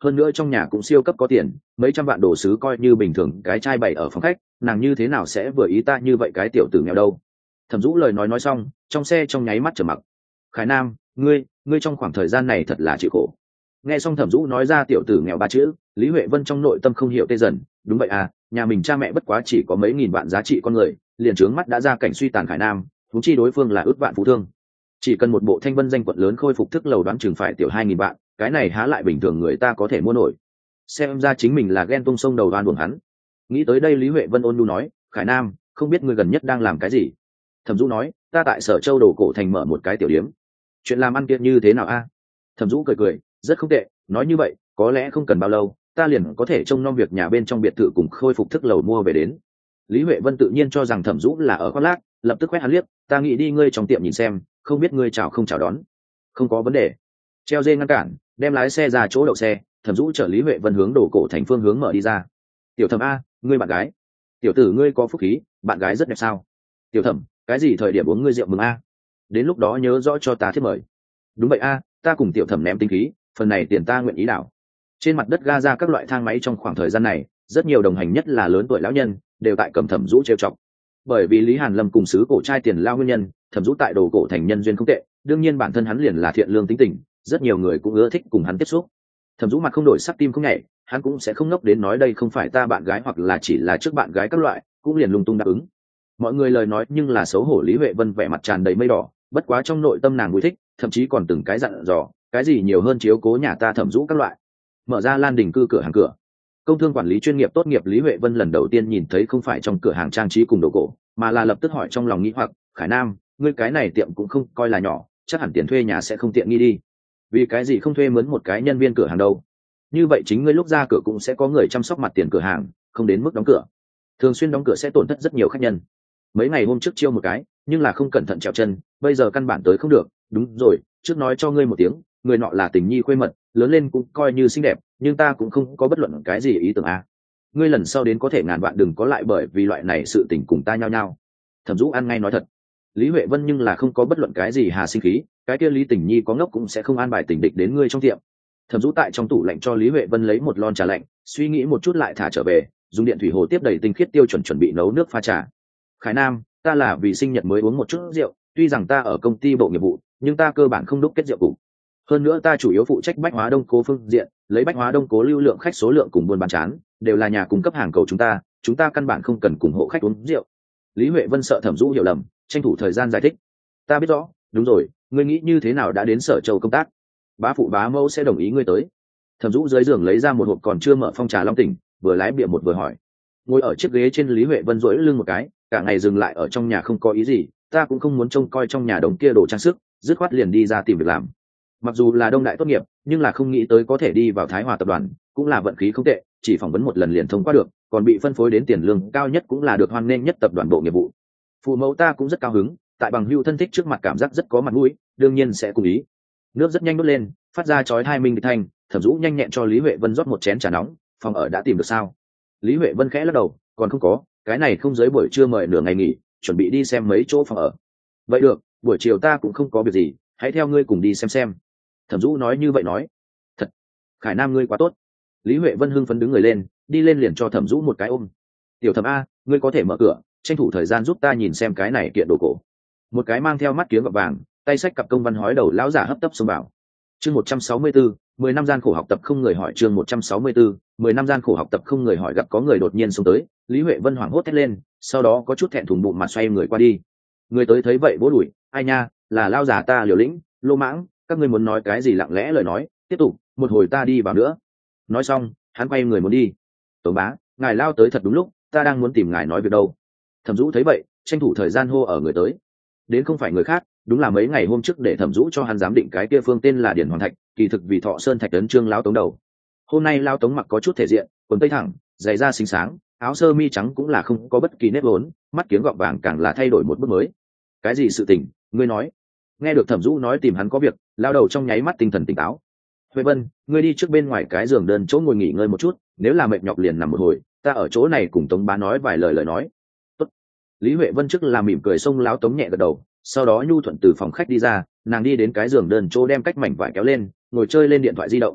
hơn nữa trong nhà cũng siêu cấp có tiền, mấy trăm vạn đồ sứ coi như bình thường cái chai bày ở phòng khách, nàng như thế nào sẽ vừa ý ta như vậy cái tiểu tử nghèo đâu. Thẩm Dũ lời nói xong, trong xe trong nháy mắt trầm mặc. Khải Nam, ngươi trong khoảng thời gian này thật là chịu khổ. Nghe xong Thẩm Dũ nói ra tiểu tử nghèo ba chữ, Lý Huệ Vân trong nội tâm không hiểu tê dần. Đúng vậy à, nhà mình cha mẹ bất quá chỉ có mấy nghìn vạn giá trị con người, liền trướng mắt đã ra cảnh suy tàn Khải Nam, thú chi đối phương là ước vạn phú thương. Chỉ cần một bộ thanh vân danh quận lớn khôi phục thức lầu đoán chừng phải tiểu 2.000 vạn, cái này há lại bình thường người ta có thể mua nổi. Xem ra chính mình là ghen tung sông đầu đoan buồng hắn. Nghĩ tới đây Lý Huệ Vân ôn nhu nói, Khải Nam, không biết ngươi gần nhất đang làm cái gì? Thẩm Dũ nói, ta tại Sở Châu Đồ Cổ Thành mở một cái tiểu điếm. Chuyện làm ăn kia như thế nào a? Thẩm Dũ cười cười, rất không tệ, nói như vậy có lẽ không cần bao lâu ta liền có thể trông nom việc nhà bên trong biệt thự cùng khôi phục thức lầu mua về đến. Lý Huệ Vân tự nhiên cho rằng Thẩm Dũ là ở khoác lác, lập tức quét hắn liếc, ta nghĩ đi ngươi trong tiệm nhìn xem, không biết ngươi chào không chào đón. Không có vấn đề. Treo dê ngăn cản, đem lái xe ra chỗ đậu xe, Thẩm Dũ chở Lý Huệ Vân hướng Đồ Cổ Thành phương hướng mở đi ra. Tiểu Thẩm a, ngươi bạn gái. Tiểu tử ngươi có phúc khí, bạn gái rất đẹp sao? Tiểu Thẩm, cái gì thời điểm uống ngươi rượu mừng a? Đến lúc đó nhớ rõ cho ta thiết mời. Đúng vậy a, ta cùng Tiểu Thẩm ném tinh khí, phần này tiền ta nguyện ý đảo. Trên mặt đất ga ra các loại thang máy trong khoảng thời gian này, rất nhiều đồng hành nhất là lớn tuổi lão nhân đều tại cầm Thẩm Dũ trêu chọc. Bởi vì Lý Hàn Lâm cùng sứ cổ trai tiền lao nguyên nhân, Thẩm Dũ tại Đồ Cổ Thành nhân duyên không tệ, đương nhiên bản thân hắn liền là thiện lương tính tình, rất nhiều người cũng ưa thích cùng hắn tiếp xúc. Thẩm Dũ mặt không đổi sắc tim không nhảy, hắn cũng sẽ không ngốc đến nói đây không phải ta bạn gái hoặc là chỉ là trước bạn gái các loại, cũng liền lung tung đáp ứng. Mọi người lời nói nhưng là xấu hổ Lý Huệ Vân vẻ mặt tràn đầy mây đỏ, bất quá trong nội tâm nàng vui thích, thậm chí còn từng cái dặn dò, cái gì nhiều hơn chiếu cố nhà ta Thẩm Dũ các loại. Mở ra Lan Đình cư cửa hàng cửa. Công thương quản lý chuyên nghiệp tốt nghiệp Lý Huệ Vân lần đầu tiên nhìn thấy không phải trong cửa hàng trang trí cùng đồ cổ, mà là lập tức hỏi trong lòng nghĩ hoặc, Khải Nam, ngươi cái này tiệm cũng không coi là nhỏ, chắc hẳn tiền thuê nhà sẽ không tiện nghi đi. Vì cái gì không thuê mướn một cái nhân viên cửa hàng đâu? Như vậy chính ngươi lúc ra cửa cũng sẽ có người chăm sóc mặt tiền cửa hàng, không đến mức đóng cửa. Thường xuyên đóng cửa sẽ tổn thất rất nhiều khách nhân. Mấy ngày hôm trước chiêu một cái, nhưng là không cẩn thận trèo chân, bây giờ căn bản tới không được. Đúng rồi, trước nói cho ngươi một tiếng, người nọ là tình nhi khuê mật, lớn lên cũng coi như xinh đẹp, nhưng ta cũng không có bất luận cái gì ý tưởng a. Ngươi lần sau đến có thể ngàn vạn đừng có lại bởi vì loại này sự tình cùng ta nhau nhau. Thẩm Dũ ăn ngay nói thật. Lý Huệ Vân nhưng là không có bất luận cái gì hà sinh khí, cái kia Lý Tình Nhi có ngốc cũng sẽ không an bài tình địch đến ngươi trong tiệm. Thẩm Dũ tại trong tủ lạnh cho Lý Huệ Vân lấy một lon trà lạnh, suy nghĩ một chút lại thả trở về, dùng điện thủy hồ tiếp đầy tinh khiết tiêu chuẩn bị nấu nước pha trà. Khải Nam, ta là vì sinh nhật mới uống một chút rượu, tuy rằng ta ở công ty bộ nghiệp vụ, nhưng ta cơ bản không đúc kết rượu cục. Hơn nữa ta chủ yếu phụ trách bách hóa đông cố phương diện, lấy bách hóa đông cố lưu lượng khách số lượng cùng buôn bán chán, đều là nhà cung cấp hàng cầu chúng ta căn bản không cần cùng hộ khách uống rượu. Lý Huệ Vân sợ Thẩm Dũ hiểu lầm, tranh thủ thời gian giải thích. Ta biết rõ, đúng rồi, ngươi nghĩ như thế nào đã đến Sở Châu công tác? Bá phụ bá mẫu sẽ đồng ý ngươi tới. Thẩm Dũ dưới giường lấy ra một hộp còn chưa mở phong trà long tỉnh, vừa lái bịa một vừa hỏi. Ngồi ở chiếc ghế trên Lý Huệ Vân duỗi lưng một cái, cả ngày dừng lại ở trong nhà không có ý gì, ta cũng không muốn trông coi trong nhà đống kia đồ trang sức, dứt khoát liền đi ra tìm việc làm. Mặc dù là đông đại tốt nghiệp, nhưng là không nghĩ tới có thể đi vào Thái Hòa tập đoàn, cũng là vận khí không tệ, chỉ phỏng vấn một lần liền thông qua được, còn bị phân phối đến tiền lương cao nhất cũng là được hoan nghênh nhất tập đoàn bộ nghiệp vụ. Phụ mẫu ta cũng rất cao hứng, tại bằng hữu thân thích trước mặt cảm giác rất có mặt mũi, đương nhiên sẽ cùng ý. Nước rất nhanh đốt lên, phát ra chói tai minh địch thanh, Thẩm Dũ nhanh nhẹn cho Lý Huệ Vân rót một chén trà nóng, phòng ở đã tìm được sao? Lý Huệ Vân khẽ lắc đầu, còn không có, cái này không dưới buổi trưa mời nửa ngày nghỉ, chuẩn bị đi xem mấy chỗ phòng ở. Vậy được, buổi chiều ta cũng không có việc gì, hãy theo ngươi cùng đi xem. Thẩm Dũ nói như vậy nói. Thật, Khải Nam ngươi quá tốt. Lý Huệ Vân hưng phấn đứng người lên, đi lên liền cho Thẩm Dũ một cái ôm. Tiểu Thẩm a, ngươi có thể mở cửa, tranh thủ thời gian giúp ta nhìn xem cái này kiện đồ cổ. Một cái mang theo mắt kiếng gọt vàng, tay xách cặp công văn hói đầu lão giả hấp tấp xông vào. Chương 164, 10 năm gian khổ học tập không người hỏi. Chương 164, 10 năm gian khổ học tập không người hỏi. Gặp có người đột nhiên xông tới, Lý Huệ Vân hoảng hốt thét lên, sau đó có chút thẹn thùng bụng mà xoay người qua đi. Người tới thấy vậy vỗ đùi, ai nha, là lao giả ta Liều Lĩnh, Lô Mãng, các ngươi muốn nói cái gì lặng lẽ lời nói, tiếp tục, một hồi ta đi vào nữa. Nói xong, hắn quay người muốn đi. Tống bá, ngài lao tới thật đúng lúc, ta đang muốn tìm ngài nói việc đâu. Thẩm Dũ thấy vậy, tranh thủ thời gian hô ở người tới. Đến không phải người khác, đúng là mấy ngày hôm trước để Thẩm Dũ cho hắn giám định cái kia phương tên là Điển Hoàn Thạch, kỳ thực vì Thọ Sơn Thạch ấn trương lao Tống đầu. Hôm nay lao Tống mặc có chút thể diện, quần tây thẳng, giày da xinh sáng, áo sơ mi trắng cũng là không có bất kỳ nếp vốn, mắt kiếng gọt vàng càng là thay đổi một bước mới. Cái gì sự tình, ngươi nói? Nghe được Thẩm Dũ nói tìm hắn có việc, lao đầu trong nháy mắt tinh thần tỉnh táo. Huệ Vân, ngươi đi trước bên ngoài cái giường đơn chỗ ngồi nghỉ ngơi một chút, nếu là mệt nhọc liền nằm một hồi, ta ở chỗ này cùng Tống bá nói vài lời nói. Tốt. Lý Huệ Vân trước là mỉm cười xông láo Tống nhẹ gật đầu, sau đó nhu thuận từ phòng khách đi ra, nàng đi đến cái giường đơn chỗ đem cách mảnh vải kéo lên, ngồi chơi lên điện thoại di động.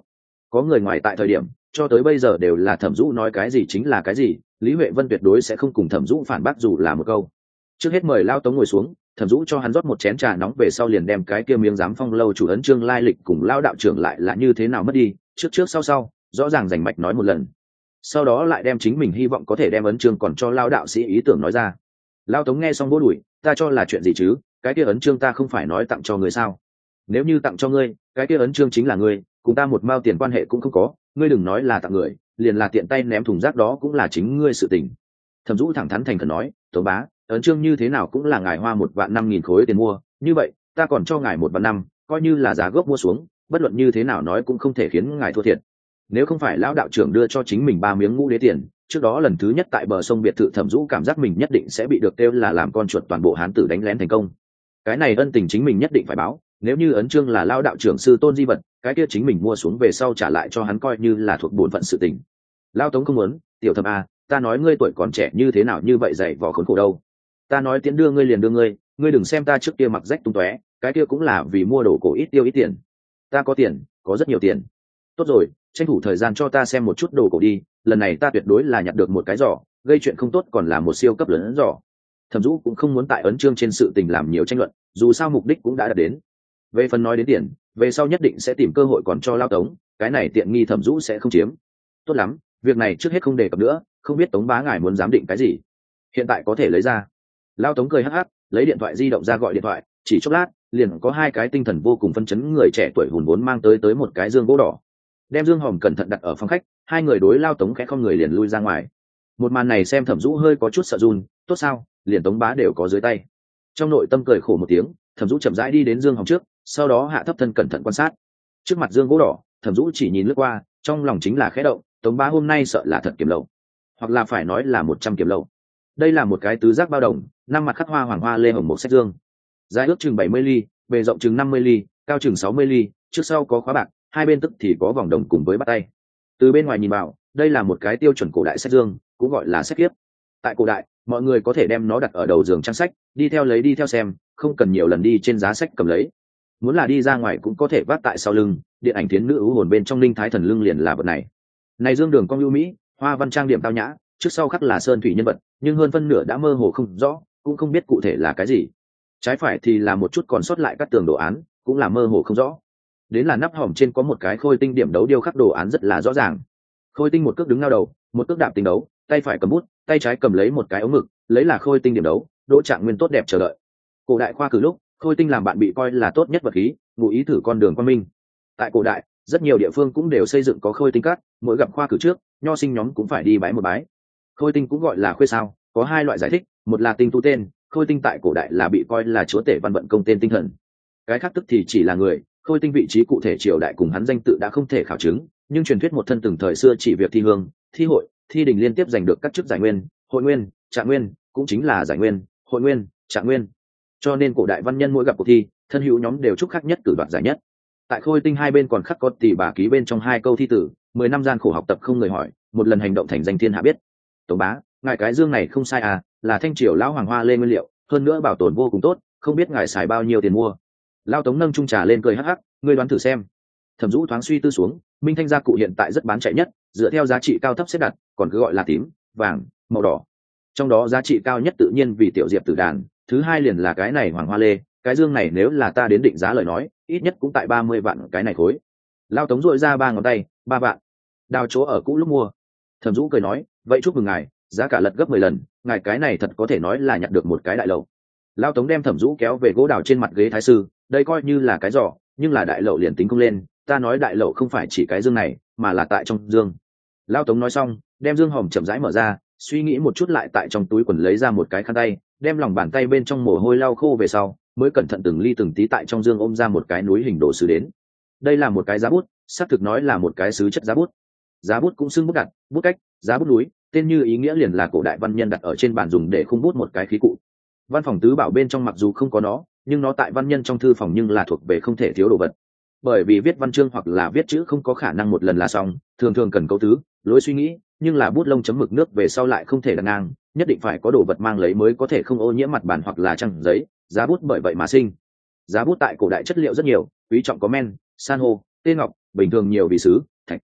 có người ngoài tại thời điểm cho tới bây giờ đều là Thẩm Dũ nói cái gì chính là cái gì, Lý Huệ Vân tuyệt đối sẽ không cùng Thẩm Dũ phản bác dù là một câu. Trước hết mời Lao Tống ngồi xuống, Thẩm Dũ cho hắn rót một chén trà nóng về sau liền đem cái kia miếng giám phong lâu chủ ấn chương lai lịch cùng Lao đạo trưởng lại là như thế nào mất đi, trước trước sau sau rõ ràng rành mạch nói một lần, sau đó lại đem chính mình hy vọng có thể đem ấn chương còn cho Lao đạo sĩ ý tưởng nói ra. Lao Tống nghe xong vỗ đùi, ta cho là chuyện gì chứ, cái kia ấn chương ta không phải nói tặng cho người sao? Nếu như tặng cho ngươi, cái kia ấn chương chính là ngươi, cùng ta một mao tiền quan hệ cũng không có, ngươi đừng nói là tặng người, liền là tiện tay ném thùng rác đó cũng là chính ngươi sự tình. Thẩm Dũ thẳng thắn thành khẩn nói, Tống bá, ấn chương như thế nào cũng là ngài hoa 1.500.000 khối tiền mua, như vậy ta còn cho ngài 1.500.000, coi như là giá gốc mua xuống, bất luận như thế nào nói cũng không thể khiến ngài thua thiệt. Nếu không phải lão đạo trưởng đưa cho chính mình 3 miếng ngũ đế tiền, trước đó lần thứ nhất tại bờ sông biệt thự, Thẩm Dũ cảm giác mình nhất định sẽ bị được kêu là làm con chuột toàn bộ hán tử đánh lén thành công. Cái này ân tình chính mình nhất định phải báo, nếu như ấn chương là lão đạo trưởng sư tôn di vật, cái kia chính mình mua xuống về sau trả lại cho hắn coi như là thuộc bổn phận sự tình. Lão Tống không muốn, tiểu Thẩm a, ta nói ngươi tuổi còn trẻ như thế nào như vậy dày vò khốn khổ đâu. Ta nói tiễn đưa ngươi liền đưa ngươi đừng xem ta trước kia mặc rách tung tóe, cái kia cũng là vì mua đồ cổ ít tiêu ít tiền. Ta có tiền, có rất nhiều tiền. Tốt rồi, tranh thủ thời gian cho ta xem một chút đồ cổ đi, lần này ta tuyệt đối là nhặt được một cái giỏ, gây chuyện không tốt còn là một siêu cấp lớn giỏ. Thẩm Dũ cũng không muốn tại ấn chương trên sự tình làm nhiều tranh luận, dù sao mục đích cũng đã đạt đến. Về phần nói đến tiền, về sau nhất định sẽ tìm cơ hội còn cho Lao Tống, cái này tiện nghi Thẩm Dũ sẽ không chiếm. Tốt lắm, việc này trước hết không đề cập nữa, không biết Tống bá ngài muốn giám định cái gì, hiện tại có thể lấy ra. Lao Tống cười hắc hắc, lấy điện thoại di động ra gọi điện thoại, chỉ chốc lát liền có 2 cái tinh thần vô cùng phấn chấn người trẻ tuổi hùn vốn mang tới một cái dương gỗ đỏ, đem dương hòm cẩn thận đặt ở phòng khách. 2 người đối Lao Tống khẽ không người liền lui ra ngoài. Một màn này xem Thẩm Dũ hơi có chút sợ run, tốt sao, liền Tống bá đều có dưới tay. Trong nội tâm cười khổ một tiếng, Thẩm Dũ chậm rãi đi đến dương hòm trước, sau đó hạ thấp thân cẩn thận quan sát. Trước mặt dương gỗ đỏ, Thẩm Dũ chỉ nhìn lướt qua, trong lòng chính là khẽ động, Tống bá hôm nay sợ là thật kiếm lậu, hoặc là phải nói là 100 kiếm lậu. Đây là một cái tứ giác bao đồng, 5 mặt khắc hoa hoàng hoa lê hồng một sách dương, dài ước chừng 70 ly, bề rộng chừng 50 ly, cao chừng 60 ly, trước sau có khóa bạc, 2 bên tức thì có vòng đồng cùng với bắt tay. Từ bên ngoài nhìn vào, đây là một cái tiêu chuẩn cổ đại sách dương, cũng gọi là sách kiếp. Tại cổ đại, mọi người có thể đem nó đặt ở đầu giường trang sách, đi theo xem, không cần nhiều lần đi trên giá sách cầm lấy. Muốn là đi ra ngoài cũng có thể vác tại sau lưng, điện ảnh tiến nữ ưu hồn bên trong linh thái thần lưng liền là vật này. Này dương đường cong ưu mỹ, hoa văn trang điểm tao nhã, trước sau khắc là sơn thủy nhân vật, nhưng hơn phân nửa đã mơ hồ không rõ, cũng không biết cụ thể là cái gì. Trái phải thì là một chút còn sót lại các tường đồ án, cũng là mơ hồ không rõ. Đến là nắp hòm trên có một cái khôi tinh điểm đấu điêu khắc đồ án rất là rõ ràng. Khôi tinh một cước đứng ngao đầu, một cước đạp tinh đấu, tay phải cầm bút, tay trái cầm lấy một cái ống mực, lấy là khôi tinh điểm đấu, Đỗ Trạng Nguyên tốt đẹp chờ đợi. Cổ đại khoa cử lúc, khôi tinh làm bạn bị coi là tốt nhất vật khí, ngụ ý thử con đường quan minh. Tại cổ đại, rất nhiều địa phương cũng đều xây dựng có khôi tinh cát, mỗi gặp khoa cử trước, nho sinh nhóm cũng phải đi bái một bái. Khôi tinh cũng gọi là khuê sao, có 2 loại giải thích, một là tinh tu tên, khôi tinh tại cổ đại là bị coi là chúa tể văn vận công tên tinh thần. Cái khác tức thì chỉ là người, khôi tinh vị trí cụ thể triều đại cùng hắn danh tự đã không thể khảo chứng, nhưng truyền thuyết một thân từng thời xưa chỉ việc thi hương, thi hội, thi đình liên tiếp giành được các chức giải nguyên, hội nguyên, trạng nguyên, cũng chính là giải nguyên, hội nguyên, trạng nguyên. Cho nên cổ đại văn nhân mỗi gặp cuộc thi, thân hữu nhóm đều chúc khắc nhất cử đoạt giải nhất. Tại khôi tinh 2 bên còn khắc có tỷ bà ký bên trong 2 câu thi tử, 10 năm gian khổ học tập không người hỏi, một lần hành động thành danh thiên hạ biết. Tống bá, ngài cái dương này không sai à, là thanh triều lão hoàng hoa lê nguyên liệu, hơn nữa bảo tồn vô cùng tốt, không biết ngài xài bao nhiêu tiền mua. Lao Tống nâng chung trà lên cười hắc hắc, ngươi đoán thử xem. Thẩm Dũ thoáng suy tư xuống, minh thanh gia cụ hiện tại rất bán chạy nhất, dựa theo giá trị cao thấp xếp đặt, còn cứ gọi là tím, vàng, màu đỏ. Trong đó giá trị cao nhất tự nhiên vì tiểu diệp tử đàn, thứ 2 liền là cái này hoàng hoa lê, cái dương này nếu là ta đến định giá lời nói, ít nhất cũng tại 30 vạn cái này khối. Lao Tống dội ra 3 ngón tay, 3 vạn. Đào chỗ ở cũ lúc mua. Thẩm Dũ cười nói, vậy chúc mừng ngài, giá cả lật gấp 10 lần, ngài cái này thật có thể nói là nhặt được một cái đại lậu. Lao Tống đem Thẩm Dũ kéo về gỗ đào trên mặt ghế thái sư, đây coi như là cái giỏ, nhưng là đại lậu liền tính không lên, ta nói đại lậu không phải chỉ cái dương này, mà là tại trong dương. Lao Tống nói xong, đem dương hòm chậm rãi mở ra, suy nghĩ một chút lại tại trong túi quần lấy ra một cái khăn tay, đem lòng bàn tay bên trong mồ hôi lau khô về sau, mới cẩn thận từng ly từng tí tại trong dương ôm ra một cái núi hình đồ sứ đến. Đây là một cái giá bút, xác thực nói là một cái sứ chất giá bút. Giá bút cũng xưng bút đặt, bút cách, giá bút núi, tên như ý nghĩa liền là cổ đại văn nhân đặt ở trên bàn dùng để khung bút một cái khí cụ. Văn phòng tứ bảo bên trong mặc dù không có nó, nhưng nó tại văn nhân trong thư phòng nhưng là thuộc về không thể thiếu đồ vật. Bởi vì viết văn chương hoặc là viết chữ không có khả năng một lần là xong, thường thường cần câu tứ, lối suy nghĩ, nhưng là bút lông chấm mực nước về sau lại không thể đặt ngang, nhất định phải có đồ vật mang lấy mới có thể không ô nhiễm mặt bàn hoặc là trang giấy, giá bút bởi vậy mà sinh. Giá bút tại cổ đại chất liệu rất nhiều, quý trọng có men, san hô, tê ngọc, bình thường nhiều vì sứ, thạch.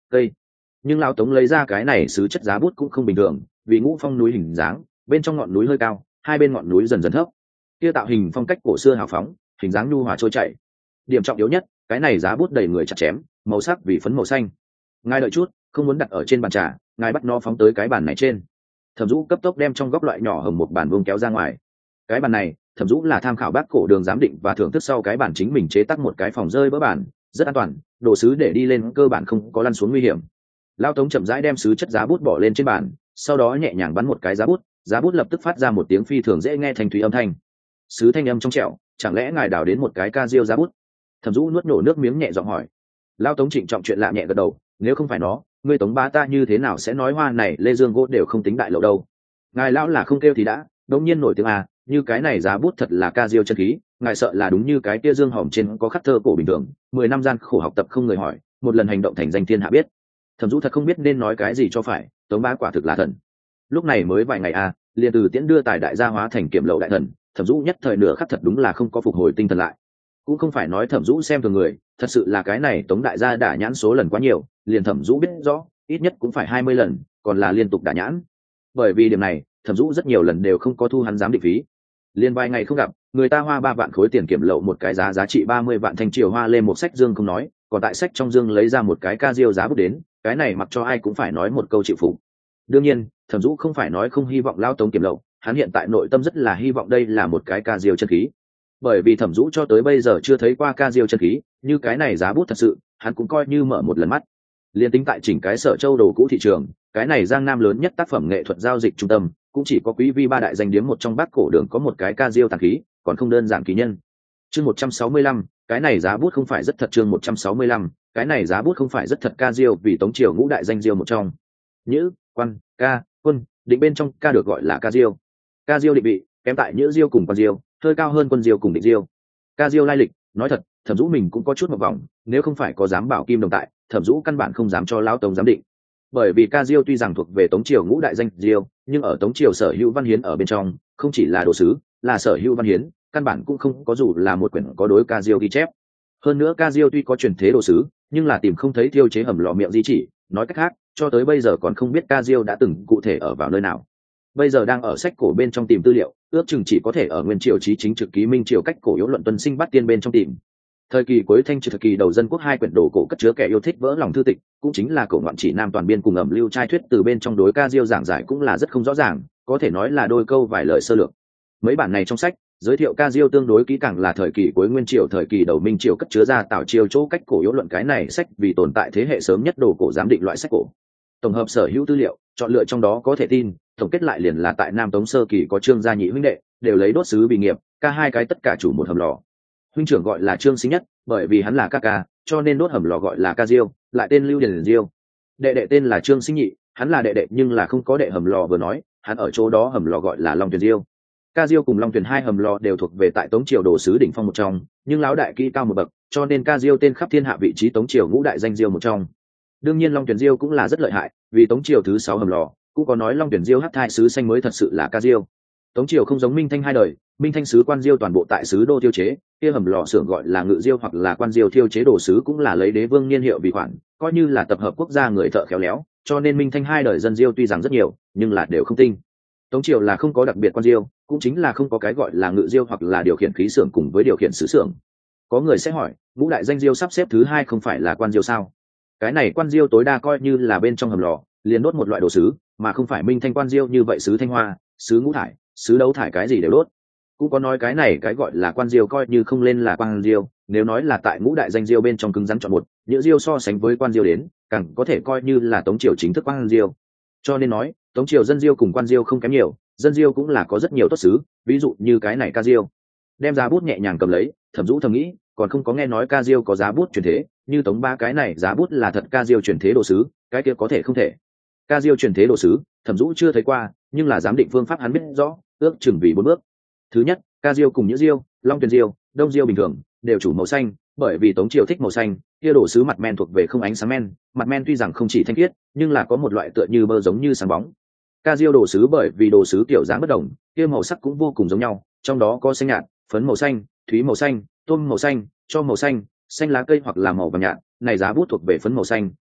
cây. Nhưng lão tống lấy ra cái này sứ chất giá bút cũng không bình thường, vì ngũ phong núi hình dáng, bên trong ngọn núi hơi cao, hai bên ngọn núi dần dần thấp, kia tạo hình phong cách cổ xưa hào phóng, hình dáng nhu hòa trôi chảy. Điểm trọng yếu nhất, cái này giá bút đầy người chặt chém, màu sắc vì phấn màu xanh. Ngài đợi chút, không muốn đặt ở trên bàn trà, ngài bắt nó phóng tới cái bàn này trên. Thẩm Dũ cấp tốc đem trong góc loại nhỏ hồng một bàn vuông kéo ra ngoài. Cái bàn này, Thẩm Dũ là tham khảo bác cổ đường giám định và thưởng thức sau cái bàn chính mình chế tác một cái phòng rơi vỡ bản, rất an toàn, đồ sứ để đi lên cơ bản không có lăn xuống nguy hiểm. Lao Tống chậm rãi đem sứ chất giá bút bỏ lên trên bàn, sau đó nhẹ nhàng bắn một cái giá bút lập tức phát ra một tiếng phi thường dễ nghe thanh thúy âm thanh. Sứ thanh âm trong trẻo, chẳng lẽ ngài đào đến một cái ca diêu giá bút? Thẩm Dũ nuốt nổ nước miếng nhẹ giọng hỏi. Lao Tống trịnh trọng chuyện lạ nhẹ gật đầu, nếu không phải nó, ngươi Tống bá ta như thế nào sẽ nói hoa này lê dương gỗ đều không tính đại lậu đâu. Ngài lão là không kêu thì đã, đống nhiên nổi tiếng à, như cái này giá bút thật là ca diêu chân khí, ngài sợ là đúng như cái kia dương hòm trên có khắc thơ cổ bình thường, 10 năm gian khổ học tập không người hỏi, một lần hành động thành danh thiên hạ biết. Thẩm Dũ thật không biết nên nói cái gì cho phải, Tống bá quả thực là thần. Lúc này mới vài ngày à, liền từ tiễn đưa tài đại gia hóa thành kiểm lậu đại thần, Thẩm Dũ nhất thời nửa khắc thật đúng là không có phục hồi tinh thần lại. Cũng không phải nói Thẩm Dũ xem thường người, thật sự là cái này Tống đại gia đả nhãn số lần quá nhiều, liền Thẩm Dũ biết rõ, ít nhất cũng phải 20 lần, còn là liên tục đả nhãn. Bởi vì điểm này, Thẩm Dũ rất nhiều lần đều không có thu hắn giám định phí. Liên vài ngày không gặp, người ta hoa 3 vạn khối tiền kiểm lậu một cái giá trị 30 vạn thanh triều hoa lên một sách dương không nói, còn tại sách trong dương lấy ra một cái ca diêu giá bút đến, cái này mặc cho ai cũng phải nói một câu chịu phục. Đương nhiên, Thẩm Dũ không phải nói không hy vọng Lao Tống kiểm lậu, hắn hiện tại nội tâm rất là hy vọng đây là một cái ca diêu chân khí. Bởi vì Thẩm Dũ cho tới bây giờ chưa thấy qua ca diêu chân khí, như cái này giá bút thật sự, hắn cũng coi như mở một lần mắt. Liên tính tại chỉnh cái Sở Châu đồ cũ thị trường, cái này Giang Nam lớn nhất tác phẩm nghệ thuật giao dịch trung tâm, cũng chỉ có Quý Vi ba đại danh điếm một trong Bác cổ đường có một cái ca diêu tàng khí, còn không đơn giản kỳ nhân. Chương 165, cái này giá bút không phải rất thật. Chương 165, cái này giá bút không phải rất thật. Ca diêu vì Tống triều ngũ đại danh diêu một trong. Nhữ, quan, ca, quân, định bên trong ca được gọi là ca diêu. Ca diêu định vị kém tại nhữ diêu cùng quan diêu, hơi cao hơn quân diêu cùng định diêu. Ca diêu lai lịch, nói thật, Thẩm Dũ mình cũng có chút một vòng, nếu không phải có dám bảo kim đồng tại, Thẩm Dũ căn bản không dám cho lão Tống giám định. Bởi vì ca diêu tuy rằng thuộc về Tống triều ngũ đại danh diêu, nhưng ở Tống triều sở hữu văn hiến ở bên trong, không chỉ là đồ sứ, là sở hữu văn hiến, căn bản cũng không có dù là một quyển có đối ca diêu ghi chép. Hơn nữa ca diêu tuy có truyền thế đồ sứ, nhưng là tìm không thấy thiêu chế hầm lò miệng di chỉ, nói cách khác, cho tới bây giờ còn không biết ca diêu đã từng cụ thể ở vào nơi nào. Bây giờ đang ở sách cổ bên trong tìm tư liệu, ước chừng chỉ có thể ở nguyên triều chí chính trực ký minh triều cách cổ yếu luận tuân sinh bắt tiên bên trong tìm. Thời kỳ cuối thanh trừ thời kỳ đầu dân quốc hai quyển đồ cổ cất chứa kẻ yêu thích vỡ lòng thư tịch, cũng chính là cổ ngoạn chỉ nam toàn biên cùng ẩm lưu trai thuyết từ bên trong đối ca diêu giảng giải cũng là rất không rõ ràng, có thể nói là đôi câu vài lời sơ lược. Mấy bản này trong sách giới thiệu ca diêu tương đối kỹ càng là thời kỳ cuối nguyên triều thời kỳ đầu minh triều cất chứa ra tảo triều chỗ cách cổ yếu luận cái này sách vì tồn tại thế hệ sớm nhất đồ cổ giám định loại sách cổ. Tổng hợp sở hữu tư liệu, chọn lựa trong đó có thể tin, tổng kết lại liền là tại Nam Tống sơ kỳ có Trương gia nhị huynh đệ, đều lấy đốt sứ vì nghiệp, ca hai cái tất cả chủ một hầm lò. Huynh trưởng gọi là Trương Sinh Nhất, bởi vì hắn là ca, cho nên đốt hầm lò gọi là ca diêu, lại tên Lưu Điền Diêu. Đệ đệ tên là Trương Sinh Nhị, hắn là đệ đệ nhưng là không có đệ hầm lò vừa nói, hắn ở chỗ đó hầm lò gọi là Long Tuyền Diêu. Ca diêu cùng Long Tuyền hai hầm lò đều thuộc về tại Tống triều đồ sứ đỉnh phong một trong, nhưng lão đại kỹ cao một bậc, cho nên ca diêu tên khắp thiên hạ vị trí Tống triều ngũ đại danh diêu một trong. Đương nhiên Long Tuyền Diêu cũng là rất lợi hại, vì Tống triều thứ 6 hầm lò, cũng có nói Long Tuyền Diêu hắc thai sứ xanh mới thật sự là ca diêu. Tống triều không giống Minh Thanh hai đời, Minh Thanh sứ quan diêu toàn bộ tại sứ đô tiêu chế, kia hầm lò xưởng gọi là ngự diêu hoặc là quan diêu tiêu chế đồ sứ cũng là lấy đế vương niên hiệu vì khoản, coi như là tập hợp quốc gia người thợ khéo léo, cho nên Minh Thanh hai đời dân diêu tuy rằng rất nhiều, nhưng là đều không tinh. Tống triều là không có đặc biệt quan diêu, cũng chính là không có cái gọi là ngự diêu hoặc là điều khiển khí xưởng cùng với điều khiển sứ xưởng. Có người sẽ hỏi, ngũ đại danh diêu sắp xếp thứ 2 không phải là quan diêu sao? Cái này quan diêu tối đa coi như là bên trong hầm lò liền đốt một loại đồ sứ, mà không phải Minh Thanh quan diêu như vậy sứ thanh hoa, sứ ngũ thải, sứ đấu thải cái gì đều đốt. Cũng có nói cái này cái gọi là quan diêu coi như không lên là quan diêu, nếu nói là tại ngũ đại danh diêu bên trong cứng rắn chọn một, những diêu so sánh với quan diêu đến, càng có thể coi như là Tống triều chính thức quan diêu. Cho nên nói, Tống triều dân diêu cùng quan diêu không kém nhiều, dân diêu cũng là có rất nhiều tốt sứ, ví dụ như cái này ca diêu. Đem giá bút nhẹ nhàng cầm lấy, Thẩm Dũ thầm nghĩ, còn không có nghe nói ca diêu có giá bút truyền thế, như Tống ba cái này giá bút là thật ca diêu truyền thế đồ sứ, cái kia có thể không thể. Ca diêu truyền thế đồ sứ, Thẩm Dũ chưa thấy qua, nhưng là giám định phương pháp hắn biết rõ, ước chừng vì 4 bước. Thứ nhất, ca diêu cùng nhữ diêu, Long Tuyền diêu, Đông diêu bình thường đều chủ màu xanh, bởi vì Tống triều thích màu xanh, kia đồ sứ mặt men thuộc về không ánh sáng men, mặt men tuy rằng không chỉ thanh khiết, nhưng là có một loại tựa như bơ giống như sáng bóng. Ca diêu đồ sứ bởi vì đồ sứ kiểu dáng bất đồng, kia màu sắc cũng vô cùng giống nhau, trong đó có xanh nhạt, phấn màu xanh, thúy màu xanh, tôm màu xanh, cho màu xanh, xanh lá cây hoặc là màu vàng nhạt, này giá bút thuộc về phấn màu xanh,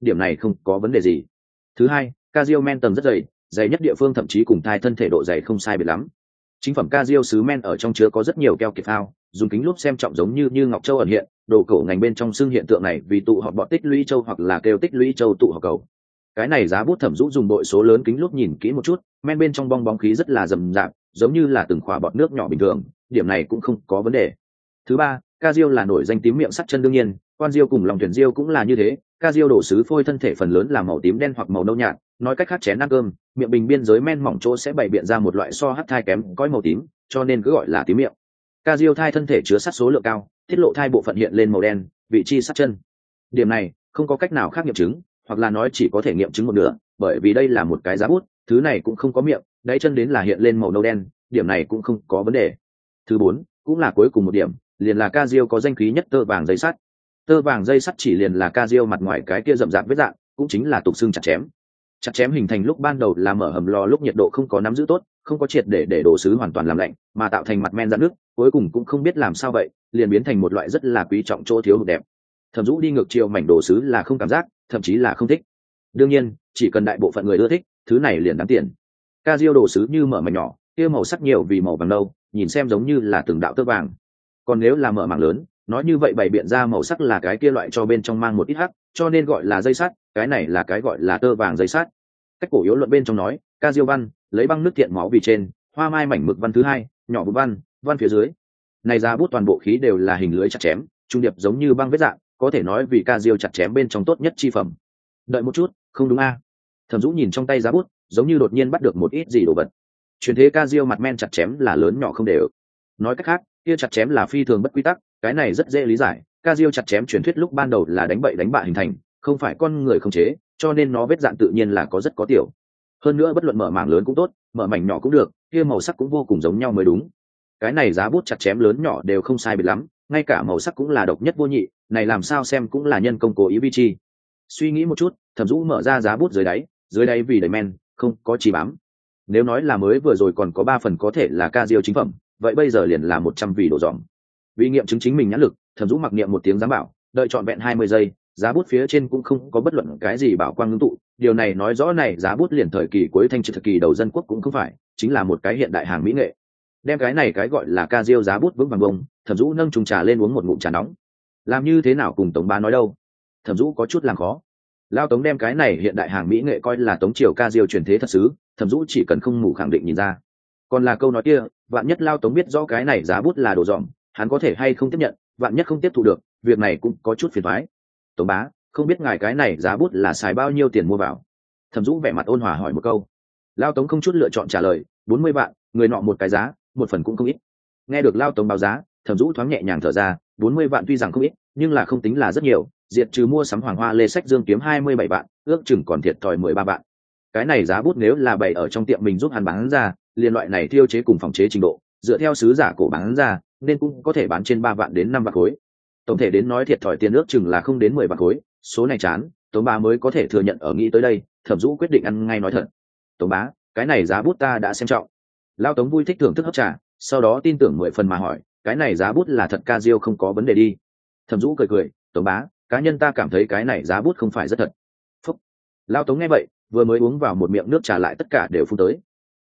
điểm này không có vấn đề gì. Thứ hai, Ca men tầng rất dày, dày nhất địa phương thậm chí cùng thai thân thể độ dày không sai biệt lắm. Chính phẩm Ca sứ men ở trong chứa có rất nhiều keo kiệt phao, dùng kính lúp xem trọng giống như ngọc châu ẩn hiện, đồ cổ ngành bên trong xưng hiện tượng này vì tụ họp bọt tích lũy châu hoặc là kêu tích lũy châu tụ họp cầu. Cái này giá bút Thẩm Dũ dùng bội số lớn kính lúp nhìn kỹ một chút, men bên trong bong bóng khí rất là rầm rạp, giống như là từng khỏa bọt nước nhỏ bình thường, điểm này cũng không có vấn đề. Thứ ba, Ca là nổi danh tím miệng sắt chân đương nhiên, quan diêu cùng lòng thuyền diêu cũng là như thế. Ca đổ sứ phôi thân thể phần lớn là màu tím đen hoặc màu nâu nhạt, nói cách khác chén ăn cơm, miệng bình biên giới men mỏng chỗ sẽ bày biện ra một loại so hắc thai kém cõi màu tím, cho nên cứ gọi là tím miệng. Ca thai thân thể chứa sắt số lượng cao, tiết lộ thai bộ phận hiện lên màu đen, vị trí sắt chân. Điểm này không có cách nào khác nghiệm chứng, hoặc là nói chỉ có thể nghiệm chứng một nửa, bởi vì đây là một cái giá bút, thứ này cũng không có miệng, đáy chân đến là hiện lên màu nâu đen, điểm này cũng không có vấn đề. Thứ bốn, cũng là cuối cùng một điểm, liền là Ca có danh khí nhất tơ vàng dây sắt. Tơ vàng dây sắt chỉ liền là Ca mặt ngoài cái kia rậm rạp vết dạng, cũng chính là tục xương chặt chém. Chặt chém hình thành lúc ban đầu là mở hầm lò lúc nhiệt độ không có nắm giữ tốt, không có triệt để đồ sứ hoàn toàn làm lạnh, mà tạo thành mặt men rạn nước, cuối cùng cũng không biết làm sao vậy, liền biến thành một loại rất là quý trọng chỗ thiếu hụt đẹp. Thẩm Dũ đi ngược chiều mảnh đồ sứ là không cảm giác, thậm chí là không thích. Đương nhiên, chỉ cần đại bộ phận người ưa thích, thứ này liền đáng tiền. Ca đồ sứ như mở mảnh nhỏ, kia màu sắc nhiều vì màu vàng nâu, nhìn xem giống như là từng đạo tơ vàng. Còn nếu là mở mảng lớn, nói như vậy bày biện ra màu sắc là cái kia loại cho bên trong mang một ít hắc, cho nên gọi là dây sắt, cái này là cái gọi là tơ vàng dây sắt. Cách cổ yếu luận bên trong nói, Ca văn, lấy băng nước thiện máu vì trên, hoa mai mảnh mực văn thứ hai, nhỏ bút văn phía dưới. Này ra bút toàn bộ khí đều là hình lưới chặt chém, trung điệp giống như băng vết dạng, có thể nói vì Ca chặt chém bên trong tốt nhất chi phẩm. Đợi một chút, không đúng a? Thẩm Dũ nhìn trong tay giá bút, giống như đột nhiên bắt được một ít gì đồ vật. Truyền thế Ca mặt men chặt chém là lớn nhỏ không đều. Nói cách khác, kia chặt chém là phi thường bất quy tắc, cái này rất dễ lý giải. Ca chặt chém truyền thuyết lúc ban đầu là đánh bậy đánh bạ hình thành, không phải con người khống chế, cho nên nó vết dạn tự nhiên là có rất có tiểu. Hơn nữa bất luận mở mảng lớn cũng tốt, mở mảnh nhỏ cũng được, kia màu sắc cũng vô cùng giống nhau mới đúng. Cái này giá bút chặt chém lớn nhỏ đều không sai biệt lắm, ngay cả màu sắc cũng là độc nhất vô nhị, này làm sao xem cũng là nhân công cố ý vi chi. Suy nghĩ một chút, Thẩm Dũ mở ra giá bút dưới đáy vì đầy men, không có chỉ bám. Nếu nói là mới vừa rồi còn có 3 phần có thể là Ca chính phẩm, vậy bây giờ liền là 100 vì đổ dòm. Vì nghiệm chứng chính mình nhãn lực, Thẩm Dũ mặc niệm một tiếng giám bảo, đợi trọn vẹn 20 giây, giá bút phía trên cũng không có bất luận cái gì bảo quang ngưng tụ, điều này nói rõ này giá bút liền thời kỳ cuối thanh thời kỳ đầu dân quốc cũng không phải, chính là một cái hiện đại hàng mỹ nghệ. Đem cái này cái gọi là Ca giá bút vững vàng bông, Thẩm Dũ nâng chung trà lên uống một ngụm trà nóng. Làm như thế nào cùng Tống Bá nói đâu? Thẩm Dũ có chút làm khó. Lao Tống đem cái này hiện đại hàng mỹ nghệ coi là Tống triều Ca truyền thế thật xứ, Thẩm Dũ chỉ cần không ngủ khẳng định nhìn ra. Còn là câu nói kia, vạn nhất Lao Tống biết rõ cái này giá bút là đồ dỏm, hắn có thể hay không tiếp nhận, vạn nhất không tiếp thu được, việc này cũng có chút phiền toái. Tống bá, không biết ngài cái này giá bút là xài bao nhiêu tiền mua vào? Thẩm Dũ vẻ mặt ôn hòa hỏi một câu. Lao Tống không chút lựa chọn trả lời, 40 vạn, người nọ một cái giá, một phần cũng không ít. Nghe được Lao Tống báo giá, Thẩm Dũ thoáng nhẹ nhàng thở ra, 40 vạn tuy rằng không ít, nhưng là không tính là rất nhiều, diệt trừ mua sắm hoàng hoa lê sách dương kiếm 27 vạn, ước chừng còn thiệt thòi 13 vạn. Cái này giá bút nếu là bày ở trong tiệm mình giúp hắn bán ra, liên loại này thiêu chế cùng phòng chế trình độ, dựa theo sứ giả cổ bán ra, nên cũng có thể bán trên 3 vạn đến 5 vạn khối. Tổng thể đến nói thiệt thòi tiền ước chừng là không đến 10 vạn khối, số này chán, Tống bá mới có thể thừa nhận ở nghĩ tới đây, Thẩm Dũ quyết định ăn ngay nói thật. Tống bá, cái này giá bút ta đã xem trọng. Lao Tống vui thích thưởng thức hấp trà, sau đó tin tưởng 10 phần mà hỏi, cái này giá bút là thật Ca không có vấn đề đi. Thẩm Dũ cười, Tống bá, cá nhân ta cảm thấy cái này giá bút không phải rất thật. Phúc. Lao Tống nghe vậy, vừa mới uống vào một miệng nước trà lại tất cả đều phun tới.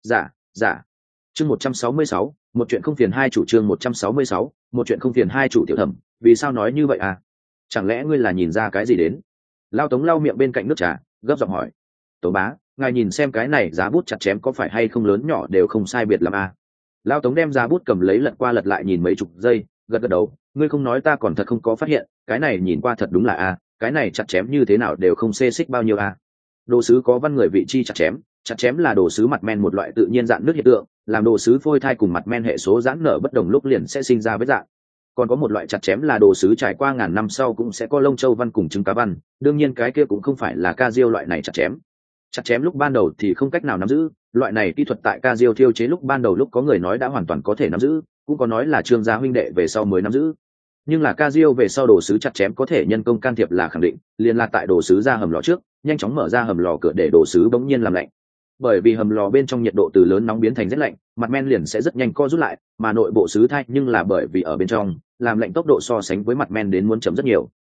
Dạ. Chương 166, một chuyện không phiền hai chủ. Chương 166, một chuyện không phiền hai chủ. Tiểu Thẩm, vì sao nói như vậy à? Chẳng lẽ ngươi là nhìn ra cái gì đến? Lao Tống lau miệng bên cạnh nước trà, gấp giọng hỏi. Tống bá, ngài nhìn xem cái này giá bút chặt chém có phải hay không lớn nhỏ đều không sai biệt lắm à? Lao Tống đem giá bút cầm lấy lật qua lật lại nhìn mấy chục giây, gật đầu, ngươi không nói ta còn thật không có phát hiện, cái này nhìn qua thật đúng là a, cái này chặt chém như thế nào đều không xê xích bao nhiêu a. Đồ sứ có văn người vị chi chặt chém là đồ sứ mặt men một loại tự nhiên dạn nước hiện tượng, làm đồ sứ phôi thai cùng mặt men hệ số giãn nở bất đồng lúc liền sẽ sinh ra vết dạng. Còn có một loại chặt chém là đồ sứ trải qua ngàn năm sau cũng sẽ có lông châu văn cùng trứng cá văn, đương nhiên cái kia cũng không phải là Ca loại này chặt chém lúc ban đầu thì không cách nào nắm giữ, loại này kỹ thuật tại Ca thiêu chế lúc ban đầu lúc có người nói đã hoàn toàn có thể nắm giữ, cũng có nói là Trương gia huynh đệ về sau mới nắm giữ. Nhưng là Ca về sau đồ sứ chặt chém có thể nhân công can thiệp là khẳng định, liền là tại đồ sứ ra hầm lò trước, nhanh chóng mở ra hầm lò cửa để đồ sứ bỗng nhiên làm lạnh. Bởi vì hầm lò bên trong nhiệt độ từ lớn nóng biến thành rất lạnh, mặt men liền sẽ rất nhanh co rút lại, mà nội bộ sứ thai nhưng là bởi vì ở bên trong, làm lạnh tốc độ so sánh với mặt men đến muốn chậm rất nhiều.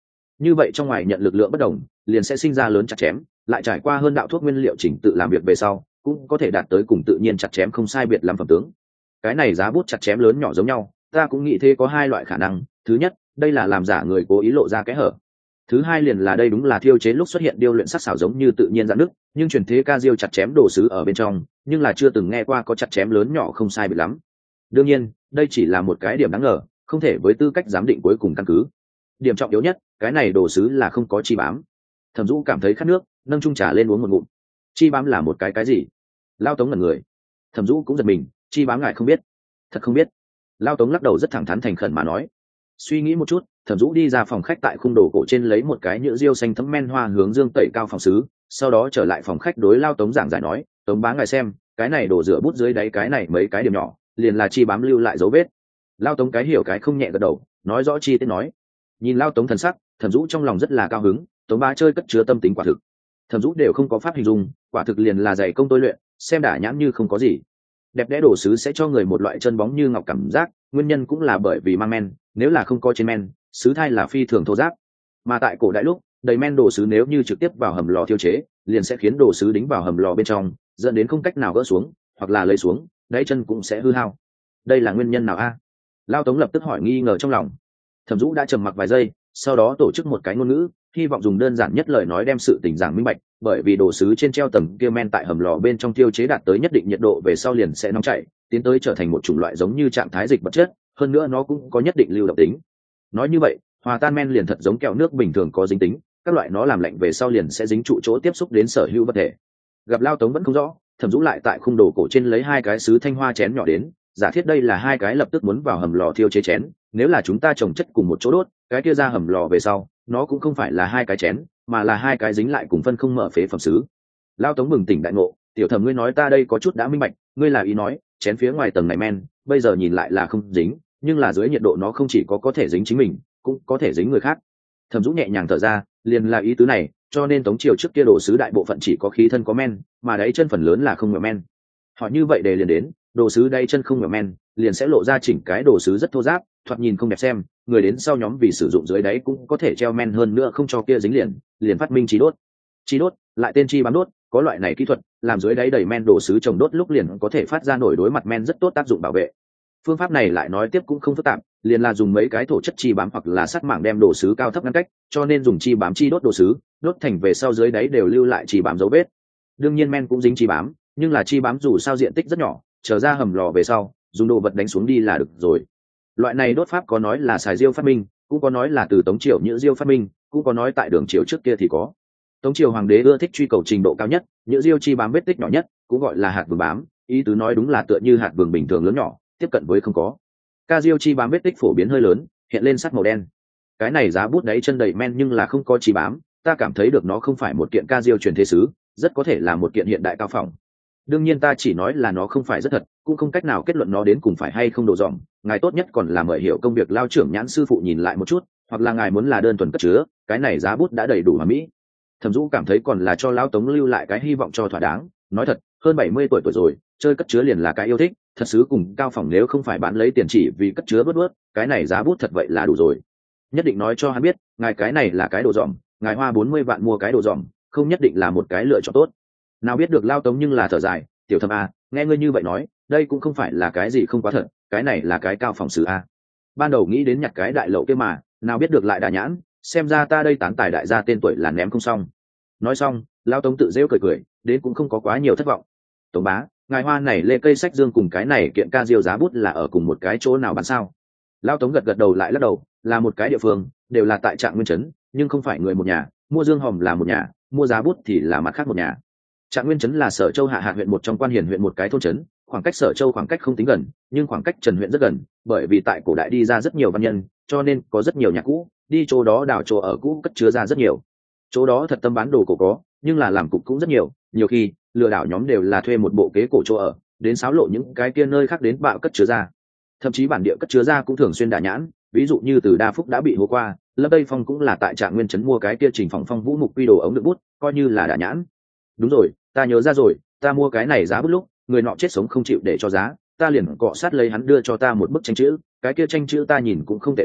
như vậy trong ngoài nhận lực lượng bất đồng liền sẽ sinh ra lớn chặt chém, lại trải qua hơn đạo thuốc nguyên liệu chỉnh tự làm việc về sau cũng có thể đạt tới cùng tự nhiên chặt chém không sai biệt lắm phẩm tướng. Cái này giá bút chặt chém lớn nhỏ giống nhau, ta cũng nghĩ thế có hai loại khả năng. Thứ nhất, đây là làm giả người cố ý lộ ra cái hở. Thứ hai liền là đây đúng là thiêu chế lúc xuất hiện điêu luyện sắc xảo giống như tự nhiên dạn nước, nhưng truyền thế ca diêu chặt chém đồ sứ ở bên trong, nhưng là chưa từng nghe qua có chặt chém lớn nhỏ không sai biệt lắm. Đương nhiên, đây chỉ là một cái điểm đáng ngờ, không thể với tư cách giám định cuối cùng căn cứ. Điểm trọng yếu nhất, cái này đồ sứ là không có chi bám. Thẩm Dũ cảm thấy khát nước, nâng chung trà lên uống một ngụm. Chi bám là một cái gì? Lao Tống ngẩn người. Thẩm Dũ cũng giật mình, chi bám ngài không biết? Thật không biết. Lao Tống lắc đầu rất thẳng thắn thành khẩn mà nói. Suy nghĩ một chút, Thẩm Dũ đi ra phòng khách tại khung đồ cổ trên lấy một cái nhựa diêu xanh thấm men hoa hướng dương tẩy cao phòng sứ, sau đó trở lại phòng khách đối Lao Tống giảng giải nói, Tống bá ngài xem, cái này đổ rửa bút dưới đáy cái này mấy cái điểm nhỏ, liền là chi bám lưu lại dấu vết. Lao Tống cái hiểu cái không nhẹ gật đầu, nói rõ chi tiết nói. Nhìn Lao Tống thần sắc, Thẩm Dũ trong lòng rất là cao hứng, Tống bá chơi cất chứa tâm tính quả thực. Thẩm Dũ đều không có pháp hình dung, quả thực liền là dày công tôi luyện, xem đả nhãn như không có gì. Đẹp đẽ đồ sứ sẽ cho người một loại chân bóng như ngọc cảm giác, nguyên nhân cũng là bởi vì mang men, nếu là không có trên men, sứ thai là phi thường thô ráp. Mà tại cổ đại lúc, đầy men đồ sứ nếu như trực tiếp vào hầm lò thiêu chế, liền sẽ khiến đồ sứ đính vào hầm lò bên trong, dẫn đến không cách nào gỡ xuống, hoặc là lấy xuống, đáy chân cũng sẽ hư hao. Đây là nguyên nhân nào a? Lao Tống lập tức hỏi nghi ngờ trong lòng. Thẩm Dũ đã trầm mặc vài giây, sau đó tổ chức một cái ngôn ngữ, hy vọng dùng đơn giản nhất lời nói đem sự tình giảng minh bạch, bởi vì đồ sứ trên treo tầng kia men tại hầm lò bên trong tiêu chế đạt tới nhất định nhiệt độ về sau liền sẽ nóng chảy, tiến tới trở thành một chủng loại giống như trạng thái dịch vật chất, hơn nữa nó cũng có nhất định lưu động tính. Nói như vậy, hòa tan men liền thật giống kẹo nước bình thường có dính tính, các loại nó làm lạnh về sau liền sẽ dính trụ chỗ tiếp xúc đến sở hữu vật thể. Gặp Lao Tống vẫn không rõ, Thẩm Dũ lại tại khung đồ cổ trên lấy hai cái sứ thanh hoa chén nhỏ đến, giả thiết đây là hai cái lập tức muốn vào hầm lò thiêu chế chén, nếu là chúng ta trồng chất cùng một chỗ đốt, cái kia ra hầm lò về sau, nó cũng không phải là hai cái chén, mà là hai cái dính lại cùng phân không mở phế phẩm sứ. Lao Tống bừng tỉnh đại ngộ, tiểu Thẩm ngươi nói ta đây có chút đã minh bạch, ngươi là ý nói, chén phía ngoài tầng này men, bây giờ nhìn lại là không dính, nhưng là dưới nhiệt độ nó không chỉ có thể dính chính mình, cũng có thể dính người khác. Thẩm Dũ nhẹ nhàng thở ra, liền là ý tứ này, cho nên Tống triều trước kia đồ sứ đại bộ phận chỉ có khí thân có men, mà đáy chân phần lớn là không ngờ men. Họ như vậy để liền đến, đồ sứ đáy chân không ngờ men, liền sẽ lộ ra chỉnh cái đồ sứ rất thô ráp, thoạt nhìn không đẹp xem, người đến sau nhóm vì sử dụng dưới đáy cũng có thể treo men hơn nữa không cho kia dính liền phát minh chi đốt. Chi đốt, lại tên chi bám đốt, có loại này kỹ thuật, làm dưới đáy đầy men đồ sứ trồng đốt lúc liền có thể phát ra nổi đối mặt men rất tốt tác dụng bảo vệ. Phương pháp này lại nói tiếp cũng không phức tạp, liền là dùng mấy cái thổ chất chi bám hoặc là sắt mảng đem đồ sứ cao thấp ngăn cách, cho nên dùng chi bám chi đốt đồ sứ, đốt thành về sau dưới đáy đều lưu lại chi bám dấu vết. Đương nhiên men cũng dính chi bám, nhưng là chi bám dù sao diện tích rất nhỏ, trở ra hầm lò về sau, dùng đồ vật đánh xuống đi là được rồi. Loại này đốt pháp có nói là xài diêu phát minh, cũng có nói là từ Tống triều Nhữ diêu phát minh, cũng có nói tại Đường triều trước kia thì có. Tống triều hoàng đế ưa thích truy cầu trình độ cao nhất, Nhữ diêu chi bám vết tích nhỏ nhất, cũng gọi là hạt vừng bám, ý tứ nói đúng là tựa như hạt vừng bình thường lớn nhỏ, tiếp cận với không có. Ca diêu chi bám vết tích phổ biến hơi lớn, hiện lên sắt màu đen. Cái này giá bút đáy chân đầy men nhưng là không có chi bám, ta cảm thấy được nó không phải một kiện ca diêu truyền thế sứ, rất có thể là một kiện hiện đại cao phỏng. Đương nhiên ta chỉ nói là nó không phải rất thật, cũng không cách nào kết luận nó đến cùng phải hay không đồ dỏng, ngài tốt nhất còn là mời hiểu công việc Lao trưởng nhãn sư phụ nhìn lại một chút, hoặc là ngài muốn là đơn thuần cất chứa, cái này giá bút đã đầy đủ mà mỹ. Thẩm Dũ cảm thấy còn là cho Lao Tống lưu lại cái hy vọng cho thỏa đáng, nói thật, hơn 70 tuổi rồi, chơi cất chứa liền là cái yêu thích, thật sứ cùng cao phỏng nếu không phải bán lấy tiền chỉ vì cất chứa bớt, cái này giá bút thật vậy là đủ rồi. Nhất định nói cho hắn biết, ngài cái này là cái đồ dỏng, ngài hoa 40 vạn mua cái đồ dỏng, không nhất định là một cái lựa chọn tốt. Nào biết được Lao Tống nhưng là thở dài, tiểu Thẩm a, nghe ngươi như vậy nói, đây cũng không phải là cái gì không quá thật, cái này là cái cao phỏng sứ a. Ban đầu nghĩ đến nhặt cái đại lậu kia mà, nào biết được lại đà nhãn, xem ra ta đây tán tài đại gia tên tuổi là ném không xong. Nói xong, Lao Tống tự rêu cười, đến cũng không có quá nhiều thất vọng. Tống bá, ngài hoa này lê cây sách dương cùng cái này kiện ca diêu giá bút là ở cùng một cái chỗ nào bán sao? Lao Tống gật đầu lại lắc đầu, là một cái địa phương, đều là tại Trạng Nguyên trấn, nhưng không phải người một nhà, mua dương hòm là một nhà, mua giá bút thì là mặt khác một nhà. Trạng Nguyên trấn là Sở Châu hạ hạt huyện một trong Quan Hiền huyện một cái thôn trấn, khoảng cách Sở Châu khoảng cách không tính gần, nhưng khoảng cách Trần huyện rất gần, bởi vì tại cổ đại đi ra rất nhiều văn nhân, cho nên có rất nhiều nhà cũ, đi chỗ đó đào chỗ ở cũ cất chứa ra rất nhiều. Chỗ đó thật tâm bán đồ cổ có, nhưng là làm cục cũng rất nhiều, nhiều khi lừa đảo nhóm đều là thuê một bộ kế cổ chỗ ở, đến xáo lộ những cái kia nơi khác đến bạo cất chứa ra. Thậm chí bản địa cất chứa ra cũng thường xuyên đả nhãn, ví dụ như từ Đa Phúc đã bị hố qua, Lâm Tây Phong cũng là tại Trạng Nguyên trấn mua cái kia Trình Phòng Phong Vũ Mục quy đồ ống đựng bút, coi như là đả nhãn. Đúng rồi, ta nhớ ra rồi, ta mua cái này giá bút lúc, người nọ chết sống không chịu để cho giá, ta liền cọ sát lấy hắn đưa cho ta một bức tranh chữ, cái kia tranh chữ ta nhìn cũng không tệ lắm,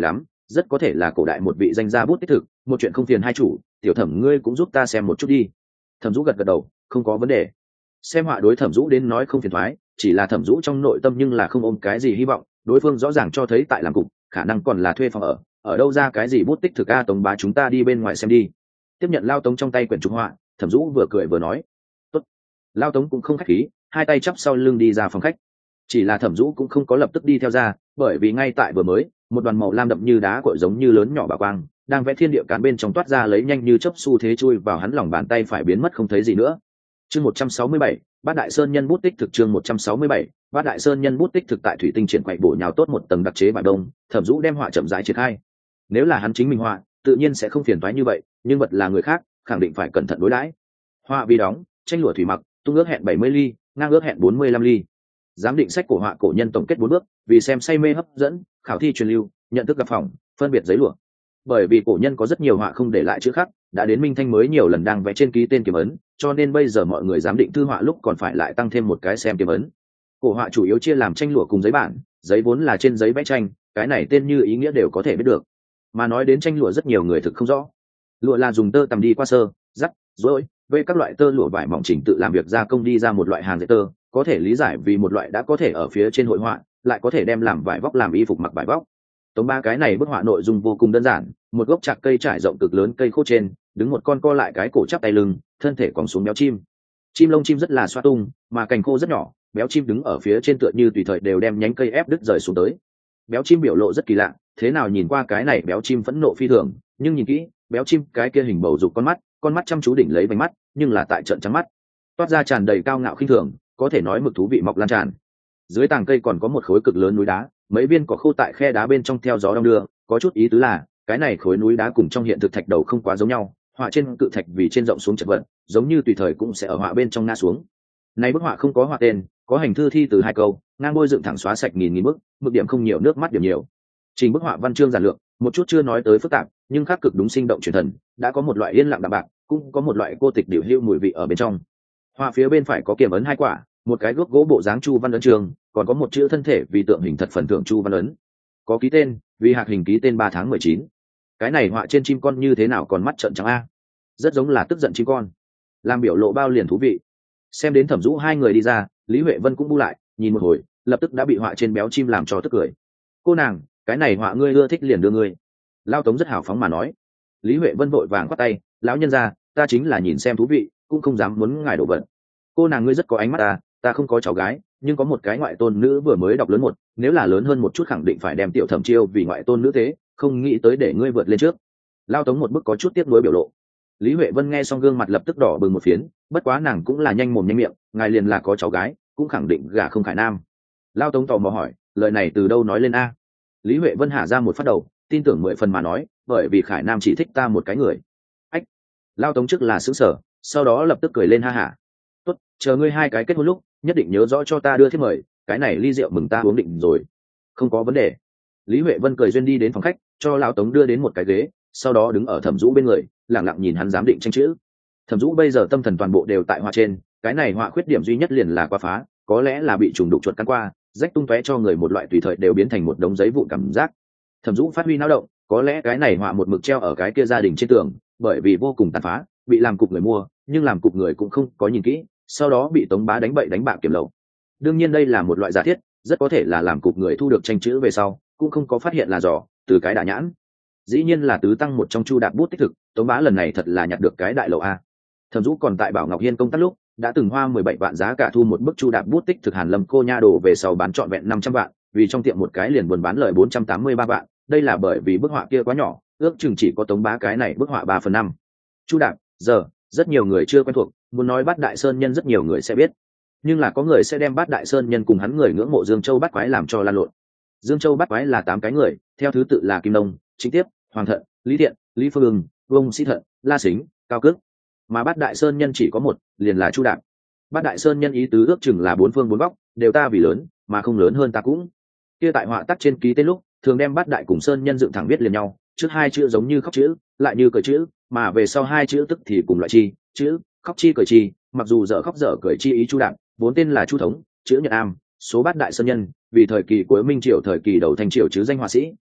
rất có thể là cổ đại một vị danh gia bút tích thực, một chuyện không phiền hai chủ, tiểu thẩm ngươi cũng giúp ta xem một chút đi. Thẩm Dũ gật gật đầu, không có vấn đề. Xem họa đối Thẩm Dũ đến nói không phiền thoái, chỉ là Thẩm Dũ trong nội tâm nhưng là không ôm cái gì hy vọng, đối phương rõ ràng cho thấy tại làm cục, khả năng còn là thuê phòng ở đâu ra cái gì bút tích thực a. Tống bá chúng ta đi bên ngoài xem đi. Tiếp nhận Lao Tống trong tay quyển trục họa, Thẩm Dũ vừa cười vừa nói. Tốt. Lao Tống cũng không khách khí, hai tay chắp sau lưng đi ra phòng khách. Chỉ là Thẩm Dũ cũng không có lập tức đi theo ra, bởi vì ngay tại vừa mới, một đoàn màu lam đậm như đá cội giống như lớn nhỏ bảo quang đang vẽ thiên địa cán bên trong toát ra, lấy nhanh như chớp xu thế chui vào hắn lòng bàn tay phải biến mất không thấy gì nữa. Chương 167, Bát Đại Sơn Nhân bút tích thực. Chương 167, Bát Đại Sơn Nhân bút tích thực. Tại thủy tinh triển quậy bổ nhào tốt một tầng đặc chế vải đông, Thẩm Dũ đem họa chậm rãi triển khai. Nếu là hắn chính mình họa, tự nhiên sẽ không phiền toái như vậy, nhưng vật là người khác, khẳng định phải cẩn thận đối đãi. Họa vì đóng, tranh lụa thủy mặc, tung ước hẹn 70 ly, ngang ước hẹn 45 ly. Giám định sách cổ họa cổ nhân tổng kết 4 bước, vì xem say mê hấp dẫn, khảo thi truyền lưu, nhận thức gặp phòng, phân biệt giấy lụa. Bởi vì cổ nhân có rất nhiều họa không để lại chữ khắc, đã đến Minh Thanh mới nhiều lần đang vẽ trên ký tên kiếm ấn, cho nên bây giờ mọi người giám định thư họa lúc còn phải lại tăng thêm một cái xem kiếm ấn. Cổ họa chủ yếu chia làm tranh lụa cùng giấy bản, giấy vốn là trên giấy vẽ tranh, cái này tên như ý nghĩa đều có thể biết được. Mà nói đến tranh lụa rất nhiều người thực không rõ. Lụa là dùng tơ tằm đi qua sơ, rắc, rối, với các loại tơ lụa vải mỏng chỉnh tự làm việc gia công đi ra một loại hàng dệt tơ, có thể lý giải vì một loại đã có thể ở phía trên hội họa, lại có thể đem làm vải vóc làm y phục mặc vải vóc. Tống ba cái này bức họa nội dung vô cùng đơn giản, một gốc chạc cây trải rộng cực lớn cây khô trên, đứng một con co lại cái cổ chắp tay lưng, thân thể còn xuống béo chim. Chim lông chim rất là xoa tung, mà cành khô rất nhỏ, béo chim đứng ở phía trên tựa như tùy thời đều đem nhánh cây ép đứt rời xuống tới. Béo chim biểu lộ rất kỳ lạ, thế nào nhìn qua cái này béo chim phẫn nộ phi thường, nhưng nhìn kỹ, béo chim cái kia hình bầu dục con mắt chăm chú đỉnh lấy vành mắt, nhưng là tại trận trắng mắt, toát ra tràn đầy cao ngạo khinh thường, có thể nói mực thú vị mọc lan tràn. Dưới tàng cây còn có một khối cực lớn núi đá, mấy viên cỏ khô tại khe đá bên trong theo gió đong đưa, có chút ý tứ là cái này khối núi đá cùng trong hiện thực thạch đầu không quá giống nhau, họa trên cự thạch vì trên rộng xuống chật vật, giống như tùy thời cũng sẽ ở họa bên trong ngã xuống. Này bức họa không có họa tên, có hành thư thi từ 2 câu, ngang bôi dựng thẳng xóa sạch nghìn bức, mực điểm không nhiều, nước mắt điểm nhiều. Trình bức họa văn chương giản lược, một chút chưa nói tới phức tạp, nhưng khắc cực đúng sinh động truyền thần, đã có một loại yên lặng đạm bạc, cũng có một loại cô tịch điều hưu mùi vị ở bên trong. Họa phía bên phải có kiểm ấn 2 quả, một cái gốc gỗ bộ dáng chu văn ấn trường, còn có một chữ thân thể vì tượng hình thật phần thưởng chu văn ấn, có ký tên vì hạc hình ký tên 3 tháng 19. Cái này họa trên chim con như thế nào còn mắt trợn trắng a, rất giống là tức giận chim con, làm biểu lộ bao liền thú vị. Xem đến Thẩm Dũ hai người đi ra, Lý Huệ Vân cũng bu lại nhìn một hồi, lập tức đã bị họa trên béo chim làm cho tức cười. Cô nàng, cái này họa ngươi ưa thích liền đưa ngươi. Lao Tống rất hào phóng mà nói. Lý Huệ Vân vội vàng quát tay, lão nhân gia, ta chính là nhìn xem thú vị, cũng không dám muốn ngài đổ vật. Cô nàng ngươi rất có ánh mắt ta không có cháu gái, nhưng có một cái ngoại tôn nữ vừa mới đọc lớn 1, nếu là lớn hơn một chút khẳng định phải đem tiểu thẩm chiêu vì ngoại tôn nữ thế, không nghĩ tới để ngươi vượt lên trước. Lao Tống một bức có chút tiếc nuối biểu lộ. Lý Huệ Vân nghe xong gương mặt lập tức đỏ bừng một phiến, bất quá nàng cũng là nhanh mồm nhanh miệng, ngài liền là có cháu gái, cũng khẳng định gả không Khải Nam. Lao Tống tò mò hỏi, lời này từ đâu nói lên a? Lý Huệ Vân hạ ra một phát đầu, tin tưởng 10 phần mà nói, bởi vì Khải Nam chỉ thích ta một cái người. Ách! Lao Tống trước là sững sờ, sau đó lập tức cười lên ha hả. Tốt, chờ ngươi hai cái kết hôn lúc, nhất định nhớ rõ cho ta đưa thiếp mời, cái này ly rượu mừng ta uống định rồi. Không có vấn đề. Lý Huệ Vân cười duyên đi đến phòng khách, cho Lao Tống đưa đến một cái ghế, sau đó đứng ở Thẩm Dũ bên người, lặng lặng nhìn hắn giám định tranh chữ. Thẩm Dũ bây giờ tâm thần toàn bộ đều tại họa trên, cái này họa khuyết điểm duy nhất liền là quá phá, có lẽ là bị trùng đục chuột cắn qua, rách tung tóe cho người một loại tùy thời đều biến thành một đống giấy vụn cảm giác. Thẩm Dũ phát huy não động, có lẽ cái này họa một mực treo ở cái kia gia đình trên tường, bởi vì vô cùng tàn phá, bị làm cục người mua, nhưng làm cục người cũng không có nhìn kỹ, sau đó bị Tống Bá đánh bậy đánh bạc kiểm lậu. Đương nhiên đây là một loại giả thiết, rất có thể là làm cục người thu được tranh chữ về sau, cũng không có phát hiện là giỏ, từ cái đả nhãn. Dĩ nhiên là tứ tăng một trong Chu Đạp bút tích thực, Tống Bá lần này thật là nhặt được cái đại lậu a. Thẩm Dũ còn tại Bảo Ngọc Hiên công tác lúc, đã từng hoa 17 vạn giá cả thu một bức Chu Đạp bút tích thực Hàn Lâm cô nha đồ về sau bán trọn vẹn 500 vạn, vì trong tiệm một cái liền buôn bán lời 483 vạn, đây là bởi vì bức họa kia quá nhỏ, ước chừng chỉ có Tống Bá cái này bức họa 3/5. Chu Đạp, giờ rất nhiều người chưa quen thuộc, muốn nói Bát Đại Sơn Nhân rất nhiều người sẽ biết, nhưng là có người sẽ đem Bát Đại Sơn Nhân cùng hắn người ngưỡng mộ Dương Châu Bát Quái làm cho lan lộn. Dương Châu Bát Quái là 8 cái người, theo thứ tự là Kim Nông, Chính Tiếp, Hoàng Thận, Lý Thiện, Lý Phương Ưng, Vông Sĩ Thận, La Sính, Cao Cước, mà Bát Đại Sơn Nhân chỉ có một, liền là Chu Đạp. Bát Đại Sơn Nhân ý tứ ước chừng là 4 phương 4 góc, đều ta vì lớn, mà không lớn hơn ta cũng. Kia tại họa tắt trên ký tên lúc, thường đem Bát Đại cùng Sơn Nhân dựng thẳng viết liền nhau, trước 2 chữ giống như khóc chữ, lại như cười chữ, mà về sau 2 chữ tức thì cùng loại chi, chữ khóc chi cười chi, mặc dù dở khóc dở cười chi ý Chu Đạp, vốn tên là Chu Thống, chữ Nhật Am, số Bát Đại Sơn Nhân, vì thời kỳ cuối Minh Triều thời kỳ đầu thành triều chứ danh họa sĩ,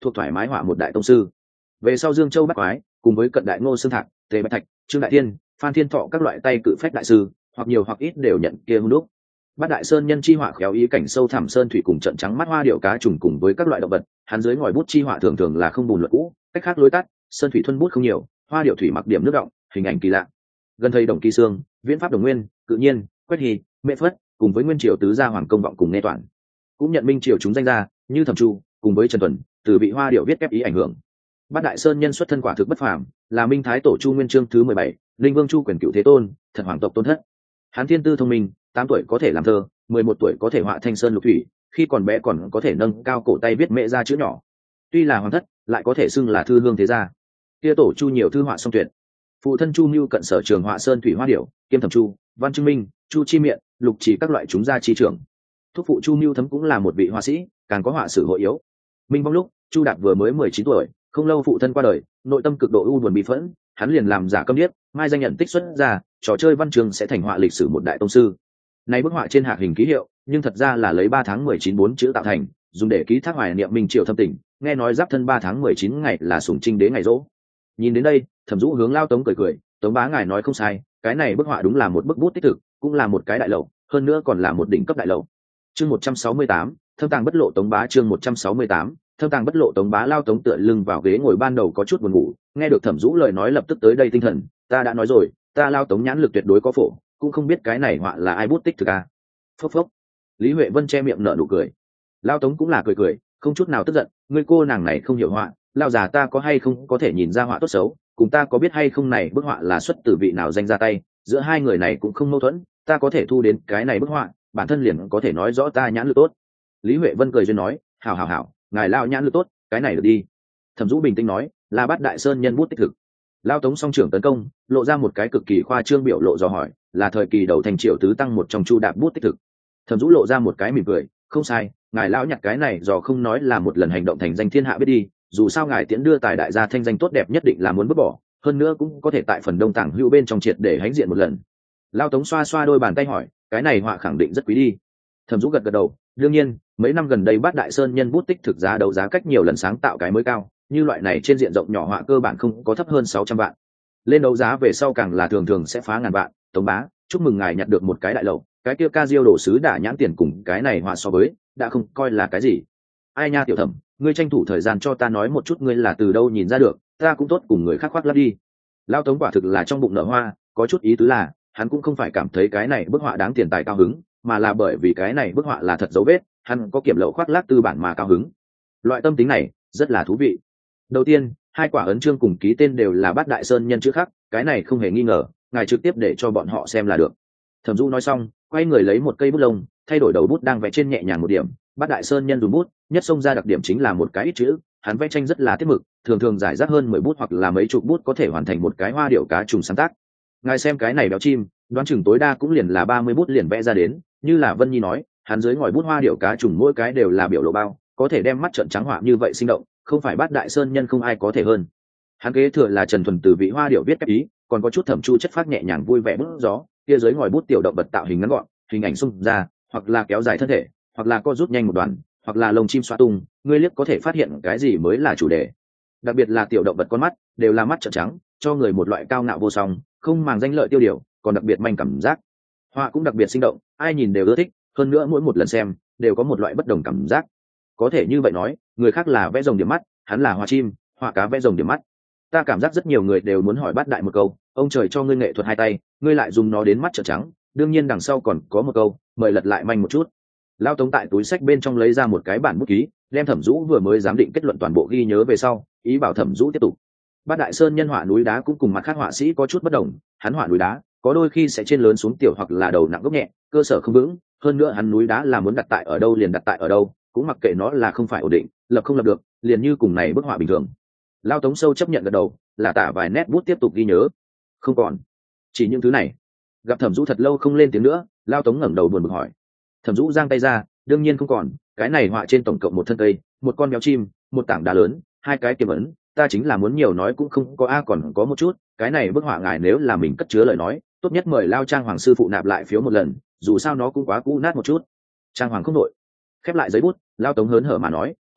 thuộc thoải mái họa một đại tông sư. Về sau Dương Châu Bắc Quái cùng với cận đại Ngô Xương Thạc, Tề Bạch Thạch, Trương Đại Thiên, Phan Thiên Thọ các loại tay cự phách đại sư, hoặc nhiều hoặc ít đều nhận kia hung đúc. Bát Đại Sơn nhân chi họa khéo ý cảnh sâu thẳm sơn thủy cùng trận trắng mắt hoa điệu cá trùng cùng với các loại động vật, hắn dưới ngòi bút chi họa thường thường là không bùn luận cũ, cách khác lối tắt, sơn thủy thuần bút không nhiều, hoa điệu thủy mặc điểm nước động, hình ảnh kỳ lạ. Gần thầy Đồng Kỳ Sương, Viễn Pháp Đồng Nguyên, Cự Nhiên, Quách Hy, Mẹ Phất, cùng với Nguyên Triều tứ gia Hoàng Công Vọng cùng Nghe Toản, cũng nhận Minh Triều chúng danh gia, như Thẩm Chu, cùng với Trần Tuần, từ bị hoa điệu viết kép ý ảnh hưởng. Bát Đại Sơn nhân xuất thân quả thực bất phàm, là Minh Thái Tổ Chu Nguyên Chương thứ 17, Linh Vương Chu quyền cựu thế tôn, thật hoàng tộc tôn thất. Hắn thiên tư thông minh, 8 tuổi có thể làm thơ, 11 tuổi có thể họa thanh sơn lục thủy, khi còn bé còn có thể nâng cao cổ tay viết mẹ ra chữ nhỏ. Tuy là hoàng thất, lại có thể xưng là thư hương thế gia. Kia Tổ Chu nhiều thư họa song tuyệt. Phụ thân Chu Mưu cận sở trường họa sơn thủy hoa điểu, kiêm Thẩm Chu, Văn Trưng Minh, Chu Chi Miện, Lục Chỉ các loại chúng gia chi trưởng. Thúc phụ Chu Mưu Thấm cũng là một vị họa sĩ, càng có họa sử hội yếu. Minh vong lúc, Chu Đạp vừa mới 19 tuổi, không lâu phụ thân qua đời, nội tâm cực độ u buồn bị phẫn, hắn liền làm giả câm điếc, mai danh nhận tích xuất ra, trò chơi văn trường sẽ thành họa lịch sử một đại tông sư. Này bức họa trên hạc hình ký hiệu, nhưng thật ra là lấy 3 tháng 19 4 chữ tạo thành, dùng để ký thác hoài niệm Minh Triều thâm tình, nghe nói giáp thân 3 tháng 19 ngày là Sùng Trinh đế ngày rỗ. Nhìn đến đây, Thẩm Dũ hướng Lao Tống cười cười, Tống bá ngài nói không sai, cái này bức họa đúng là một bức bút tích thực, cũng là một cái đại lậu, hơn nữa còn là một đỉnh cấp đại lậu. Chương 168, thâm tàng bất lộ Tống bá. Chương 168, thâm tàng bất lộ Tống bá. Lao Tống tựa lưng vào ghế ngồi ban đầu có chút buồn ngủ, nghe được Thẩm Dũ lời nói lập tức tới đây tinh thần, ta đã nói rồi, ta Lao Tống nhãn lực tuyệt đối có phổ, cũng không biết cái này họa là ai bút tích thực à. Phốc phốc. Lý Huệ Vân che miệng nở nụ cười. Lao Tống cũng là cười cười, không chút nào tức giận, ngươi cô nàng này không hiểu họa, lao già ta có hay không có thể nhìn ra họa tốt xấu, cùng ta có biết hay không này bức họa là xuất từ vị nào danh ra tay, giữa hai người này cũng không mâu thuẫn, ta có thể thu đến cái này bức họa, bản thân liền có thể nói rõ ta nhãn lực tốt. Lý Huệ Vân cười duyên nói, hảo hảo hảo, ngài lao nhãn lực tốt, cái này được đi. Thẩm Dũ bình tĩnh nói, là Bát Đại Sơn nhân bút tích thực. Lao Tống song trưởng tấn công, lộ ra một cái cực kỳ khoa trương biểu lộ dò hỏi, là thời kỳ đầu thành Triệu tứ tăng một trong Chu Đạp bút tích thực. Thẩm Dũ lộ ra một cái mỉm cười, không sai, ngài lão nhặt cái này dò không nói là một lần hành động thành danh thiên hạ biết đi, dù sao ngài tiễn đưa tài đại gia thanh danh tốt đẹp nhất định là muốn vứt bỏ, hơn nữa cũng có thể tại phần đông tảng hữu bên trong triệt để hãnh diện một lần. Lao Tống xoa xoa đôi bàn tay hỏi, cái này họa khẳng định rất quý đi. Thẩm Dũ gật gật đầu, đương nhiên, mấy năm gần đây Bát Đại Sơn nhân bút tích thực giá đấu giá cách nhiều lần sáng tạo cái mới cao, như loại này trên diện rộng nhỏ họa cơ bản không có thấp hơn 600 vạn. Lên đấu giá về sau càng là thường thường sẽ phá ngàn vạn. Tống bá, chúc mừng ngài nhặt được một cái đại lậu, cái kia ca diêu đồ sứ đã nhãn tiền cùng cái này họa so với, đã không coi là cái gì. Ai nha Tiểu Thẩm, ngươi tranh thủ thời gian cho ta nói một chút ngươi là từ đâu nhìn ra được, ta cũng tốt cùng người khác khoác lắp đi. Lao Tống quả thực là trong bụng nở hoa, có chút ý tứ là hắn cũng không phải cảm thấy cái này bức họa đáng tiền tài cao hứng, mà là bởi vì cái này bức họa là thật dấu vết, hắn có kiểm lậu khoác lác tư bản mà cao hứng. Loại tâm tính này rất là thú vị. Đầu tiên, 2 quả ấn chương cùng ký tên đều là Bát Đại Sơn nhân chữ khắc, cái này không hề nghi ngờ, ngài trực tiếp để cho bọn họ xem là được. Thẩm Dũ nói xong, quay người lấy một cây bút lông, thay đổi đầu bút đang vẽ trên nhẹ nhàng một điểm. Bát Đại Sơn nhân dùng bút, nhất xông ra đặc điểm chính là một cái ít chữ, hắn vẽ tranh rất là tiết mực, thường thường giải rác hơn 10 bút hoặc là mấy chục bút có thể hoàn thành một cái hoa điểu cá trùng sáng tác. Ngài xem cái này béo chim, đoán chừng tối đa cũng liền là 30 bút liền vẽ ra đến, như là Vân Nhi nói, hắn dưới ngòi bút hoa điểu cá trùng mỗi cái đều là biểu lộ bao, có thể đem mắt trợn trắng họa như vậy sinh động, không phải Bát Đại Sơn nhân không ai có thể hơn. Hắn kế thừa là Trần Thuần từ vị hoa điểu viết cách ý, còn có chút Thẩm Chu chất phác nhẹ nhàng vui vẻ bút gió, kia dưới ngòi bút tiểu động vật tạo hình ngắn gọn, hình ảnh xung ra, hoặc là kéo dài thân thể, hoặc là co rút nhanh một đoạn, hoặc là lông chim xoa tung, ngươi liếc có thể phát hiện cái gì mới là chủ đề. Đặc biệt là tiểu động vật con mắt, đều là mắt trợn trắng, cho người một loại cao ngạo vô song, không màng danh lợi tiêu điều, còn đặc biệt manh cảm giác. Họa cũng đặc biệt sinh động, ai nhìn đều ưa thích, hơn nữa mỗi một lần xem, đều có một loại bất đồng cảm giác. Có thể như vậy nói, người khác là vẽ rồng điểm mắt, hắn là họa chim, họa cá vẽ rồng điểm mắt. Ta cảm giác rất nhiều người đều muốn hỏi Bát Đại một câu, ông trời cho ngươi nghệ thuật hai tay, ngươi lại dùng nó đến mắt trợn trắng, đương nhiên đằng sau còn có một câu, mời lật lại manh một chút. Lao Tống tại túi sách bên trong lấy ra một cái bản bút ký, đem Thẩm Dũ vừa mới giám định kết luận toàn bộ ghi nhớ về sau, ý bảo Thẩm Dũ tiếp tục. Bát Đại Sơn nhân họa núi đá cũng cùng mặt khác họa sĩ có chút bất đồng, hắn họa núi đá, có đôi khi sẽ trên lớn xuống tiểu hoặc là đầu nặng gốc nhẹ, cơ sở không vững, hơn nữa hắn núi đá là muốn đặt tại ở đâu liền đặt tại ở đâu, cũng mặc kệ nó là không phải ổn định, lập không lập được, liền như cùng này bức họa bình thường. Lao Tống sâu chấp nhận gật đầu, là tả vài nét bút tiếp tục ghi nhớ. Không còn, chỉ những thứ này. Gặp Thẩm Dũ thật lâu không lên tiếng nữa, Lao Tống ngẩng đầu buồn bực hỏi. Thẩm Dũ giang tay ra, đương nhiên không còn, cái này họa trên tổng cộng một thân cây, một con béo chim, một tảng đá lớn, 2 cái kiếm ấn, ta chính là muốn nhiều nói cũng không có còn có một chút, cái này bức họa ngài nếu là mình cất chứa lời nói, tốt nhất mời Lao Trang Hoàng sư phụ nạp lại phiếu một lần, dù sao nó cũng quá cũ nát một chút. Trang Hoàng không nội. Khép lại giấy bút, Lao Tống hớn hở mà nói,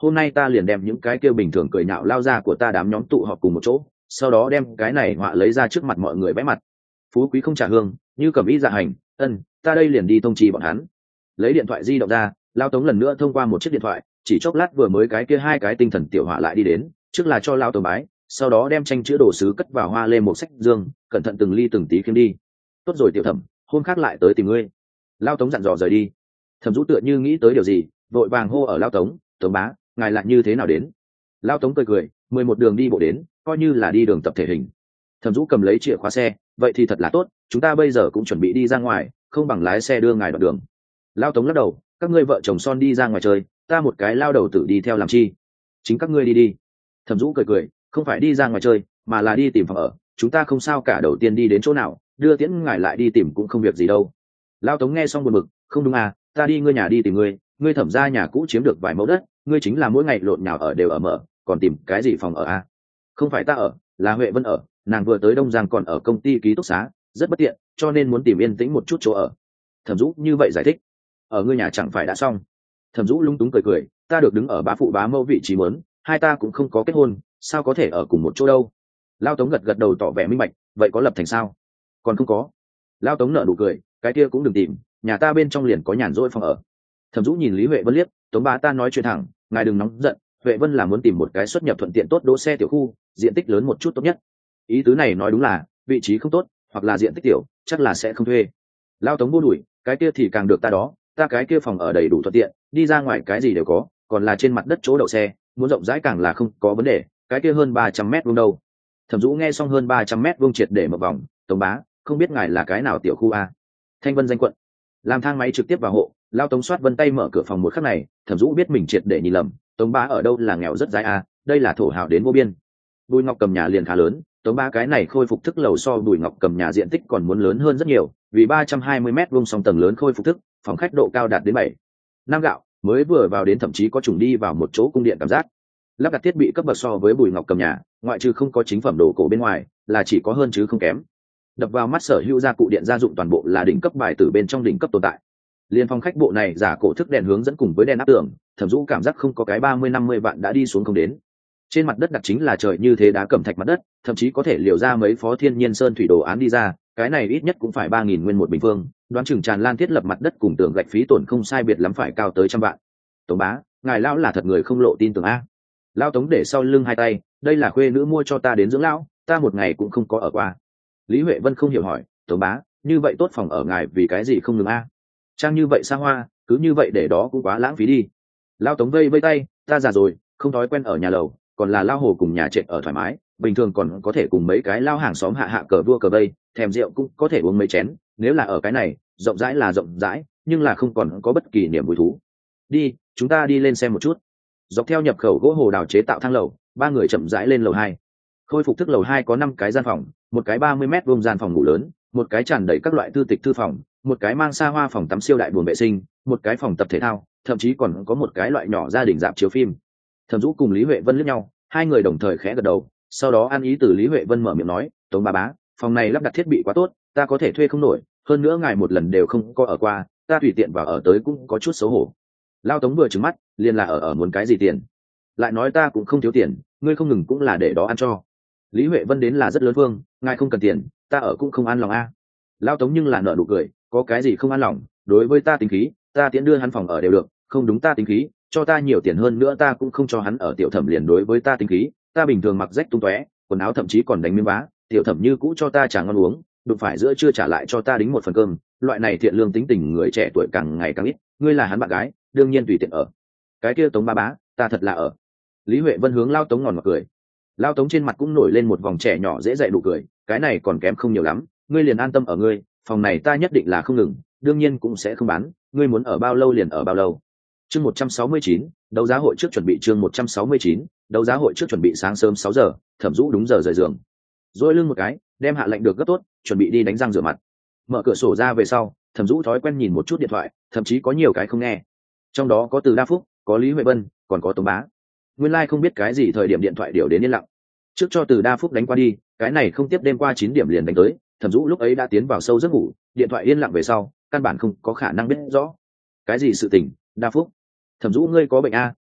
hôm nay ta liền đem những cái kia bình thường cười nhạo lao ra của ta đám nhóm tụ họp cùng một chỗ, sau đó đem cái này họa lấy ra trước mặt mọi người bẽ mặt. Phú quý không trả hương, như cầm ý dạ hành, ta đây liền đi thông trì bọn hắn. Lấy điện thoại di động ra, Lao Tống lần nữa thông qua một chiếc điện thoại, chỉ chốc lát vừa mới cái kia hai cái tinh thần tiểu họa lại đi đến, trước là cho Lao Tống bái, sau đó đem tranh chữ đồ sứ cất vào hoa lê một sách dương, cẩn thận từng ly từng tí khiêm đi. Tốt rồi tiểu thẩm, hôm khác lại tới tìm ngươi. Lao Tống dặn dò rời đi. Thẩm Dũ tựa như nghĩ tới điều gì, vội vàng hô ở Lao Tống, Tống bá, ngài lại như thế nào đến? Lao Tống cười cười, 11 đường đi bộ đến, coi như là đi đường tập thể hình. Thẩm Dũ cầm lấy chìa khóa xe, vậy thì thật là tốt, chúng ta bây giờ cũng chuẩn bị đi ra ngoài, không bằng lái xe đưa ngài đoạn đường. Lao Tống lắc đầu, các ngươi vợ chồng son đi ra ngoài chơi, ta một cái lao đầu tử đi theo làm chi? Chính các ngươi đi đi. Thẩm Dũ cười cười, không phải đi ra ngoài chơi, mà là đi tìm phòng ở, chúng ta không sao cả, đầu tiên đi đến chỗ nào, đưa tiễn ngài lại đi tìm cũng không việc gì đâu. Lao Tống nghe xong buồn bực, không đúng à, ta đi ngươi nhà đi tìm ngươi thẩm ra nhà cũ chiếm được vài mẫu đất, ngươi chính là mỗi ngày lộn nhào ở đều ở mở, còn tìm cái gì phòng ở à? Không phải ta ở, là Huệ Vân ở, nàng vừa tới Đông Giang còn ở công ty ký túc xá, rất bất tiện, cho nên muốn tìm yên tĩnh một chút chỗ ở. Thẩm Dũ như vậy giải thích. Ở ngươi nhà chẳng phải đã xong? Thẩm Dũ lung túng cười cười, ta được đứng ở bá phụ bá mẫu vị trí muốn, hai ta cũng không có kết hôn, sao có thể ở cùng một chỗ đâu? Lao Tống gật gật đầu tỏ vẻ minh bạch, vậy có lập thành sao? Còn không có. Lao Tống nở nụ cười, cái kia cũng đừng tìm, nhà ta bên trong liền có nhàn rỗi phòng ở. Thẩm Dũ nhìn Lý Huệ Vân liếc, Tống bá ta nói chuyện thẳng, ngài đừng nóng giận, Huệ Vân là muốn tìm một cái xuất nhập thuận tiện tốt đỗ xe tiểu khu, diện tích lớn một chút tốt nhất. Ý tứ này nói đúng là vị trí không tốt, hoặc là diện tích tiểu, chắc là sẽ không thuê. Lao Tống vô đuổi, cái kia thì càng được ta đó, ta cái kia phòng ở đầy đủ thuận tiện, đi ra ngoài cái gì đều có, còn là trên mặt đất chỗ đậu xe, muốn rộng rãi càng là không có vấn đề, cái kia hơn 300 mét vuông đâu. Thẩm Dũ nghe xong hơn 300 mét vuông triệt để một vòng, Tống bá, không biết ngài là cái nào tiểu khu a? Thanh Vân danh quận. Làm thang máy trực tiếp vào hộ, Lao Tống xoát vân tay mở cửa phòng một khắc này, Thẩm Dũ biết mình triệt để nhìn lầm, Tống bá ở đâu là nghèo rất dãi a, đây là thổ hào đến vô biên. Bùi Ngọc Cầm nhà liền khá lớn, Tống bá cái này khôi phục thức lầu so Bùi Ngọc Cầm nhà diện tích còn muốn lớn hơn rất nhiều, vì 320 mét vuông song tầng lớn khôi phục thức, phòng khách độ cao đạt đến 7 năm gạo, mới vừa vào đến thậm chí có trùng đi vào một chỗ cung điện cảm giác. Lắp đặt thiết bị cấp bậc so với Bùi Ngọc Cầm nhà, ngoại trừ không có chính phẩm đồ cổ bên ngoài, là chỉ có hơn chứ không kém. Đập vào mắt sở hữu gia cụ điện gia dụng toàn bộ là đỉnh cấp bài tử bên trong đỉnh cấp tồn tại. Liên phòng khách bộ này giả cổ thức đèn hướng dẫn cùng với đèn áp tường, Thẩm Dũ cảm giác không có cái 30-50 vạn đã đi xuống không đến. Trên mặt đất đặt chính là trời như thế đá cẩm thạch mặt đất, thậm chí có thể liều ra mấy phó thiên nhiên sơn thủy đồ án đi ra, cái này ít nhất cũng phải 3.000 nguyên một bình phương, đoán chừng tràn lan thiết lập mặt đất cùng tường gạch phí tổn không sai biệt lắm phải cao tới 100 vạn. Tống bá, ngài lão là thật người không lộ tin tưởng a. Lão Tống để sau lưng hai tay, đây là khuê nữ mua cho ta đến dưỡng lão, ta một ngày cũng không có ở qua. Lý Huệ Vân không hiểu hỏi, Tống bá, như vậy tốt phòng ở ngài vì cái gì không ngừng a? Trang như vậy xa hoa, cứ như vậy để đó cũng quá lãng phí đi. Lão Tống vây vây tay, ta già rồi, không thói quen ở nhà lầu, còn là lao hồ cùng nhà trệt ở thoải mái, bình thường còn có thể cùng mấy cái lao hàng xóm hạ hạ cờ vua cờ vây, thèm rượu cũng có thể uống mấy chén, nếu là ở cái này, rộng rãi là rộng rãi, nhưng là không còn có bất kỳ niềm vui thú. Đi, chúng ta đi lên xem một chút. Dọc theo nhập khẩu gỗ hồ đào chế tạo thang lầu, ba người chậm rãi lên lầu 2. Khôi phục thức lầu 2 có 5 cái gian phòng, một cái 30 mét vuông gian phòng ngủ lớn, một cái tràn đầy các loại thư tịch thư phòng, một cái mang xa hoa phòng tắm siêu đại buồng vệ sinh, một cái phòng tập thể thao, thậm chí còn có một cái loại nhỏ gia đình rạp chiếu phim. Thẩm Dũ cùng Lý Huệ Vân liếc nhau, hai người đồng thời khẽ gật đầu, sau đó ăn ý từ Lý Huệ Vân mở miệng nói, Tống bá, phòng này lắp đặt thiết bị quá tốt, ta có thể thuê không nổi, hơn nữa ngài một lần đều không có ở qua, ta tùy tiện vào ở tới cũng có chút xấu hổ. Lao Tống vừa trừng mắt, liền là ở muốn cái gì tiền? Lại nói ta cũng không thiếu tiền, ngươi không ngừng cũng là để đó ăn cho. Lý Huệ Vân đến là rất lớn vương, ngài không cần tiền, ta ở cũng không an lòng a. Lao Tống nhưng là nợ nụ cười, có cái gì không an lòng, đối với ta tính khí, ta tiễn đưa hắn phòng ở đều được, không đúng ta tính khí, cho ta nhiều tiền hơn nữa ta cũng không cho hắn ở. Tiểu Thẩm liền đối với ta tính khí, ta bình thường mặc rách tung tóe, quần áo thậm chí còn đánh miếng vá, Tiểu Thẩm như cũ cho ta trà ngon uống, đụng phải giữa trưa trả lại cho ta đính một phần cơm, loại này thiện lương tính tình người trẻ tuổi càng ngày càng ít, ngươi là hắn bạn gái, đương nhiên tùy tiện ở. Cái kia Tống bá, ta thật là ở. Lý Huệ Vân hướng Lao Tống ngòn ngọt cười. Lao Tống trên mặt cũng nổi lên một vòng trẻ nhỏ dễ dạy nụ cười, cái này còn kém không nhiều lắm, ngươi liền an tâm ở ngươi, phòng này ta nhất định là không ngừng, đương nhiên cũng sẽ không bán, ngươi muốn ở bao lâu liền ở bao lâu. Chương 169, đấu giá hội trước chuẩn bị. Chương 169, đấu giá hội trước chuẩn bị. Sáng sớm 6 giờ, Thẩm Dũ đúng giờ rời giường, dỗi lưng một cái, đem hạ lệnh được gấp tốt, chuẩn bị đi đánh răng rửa mặt. Mở cửa sổ ra về sau, Thẩm Dũ thói quen nhìn một chút điện thoại, thậm chí có nhiều cái không nghe, trong đó có Từ Đa Phúc, có Lý Huệ Vân, còn có Tống bá. Nguyên lai không biết cái gì thời điểm điện thoại điều đến yên lặng, trước cho Từ Đa Phúc đánh qua đi, cái này không tiếp đêm qua 9 điểm liền đánh tới. Thẩm Dũ lúc ấy đã tiến vào sâu giấc ngủ, điện thoại yên lặng về sau, căn bản không có khả năng biết rõ cái gì sự tình. Đa Phúc, Thẩm Dũ ngươi có bệnh a?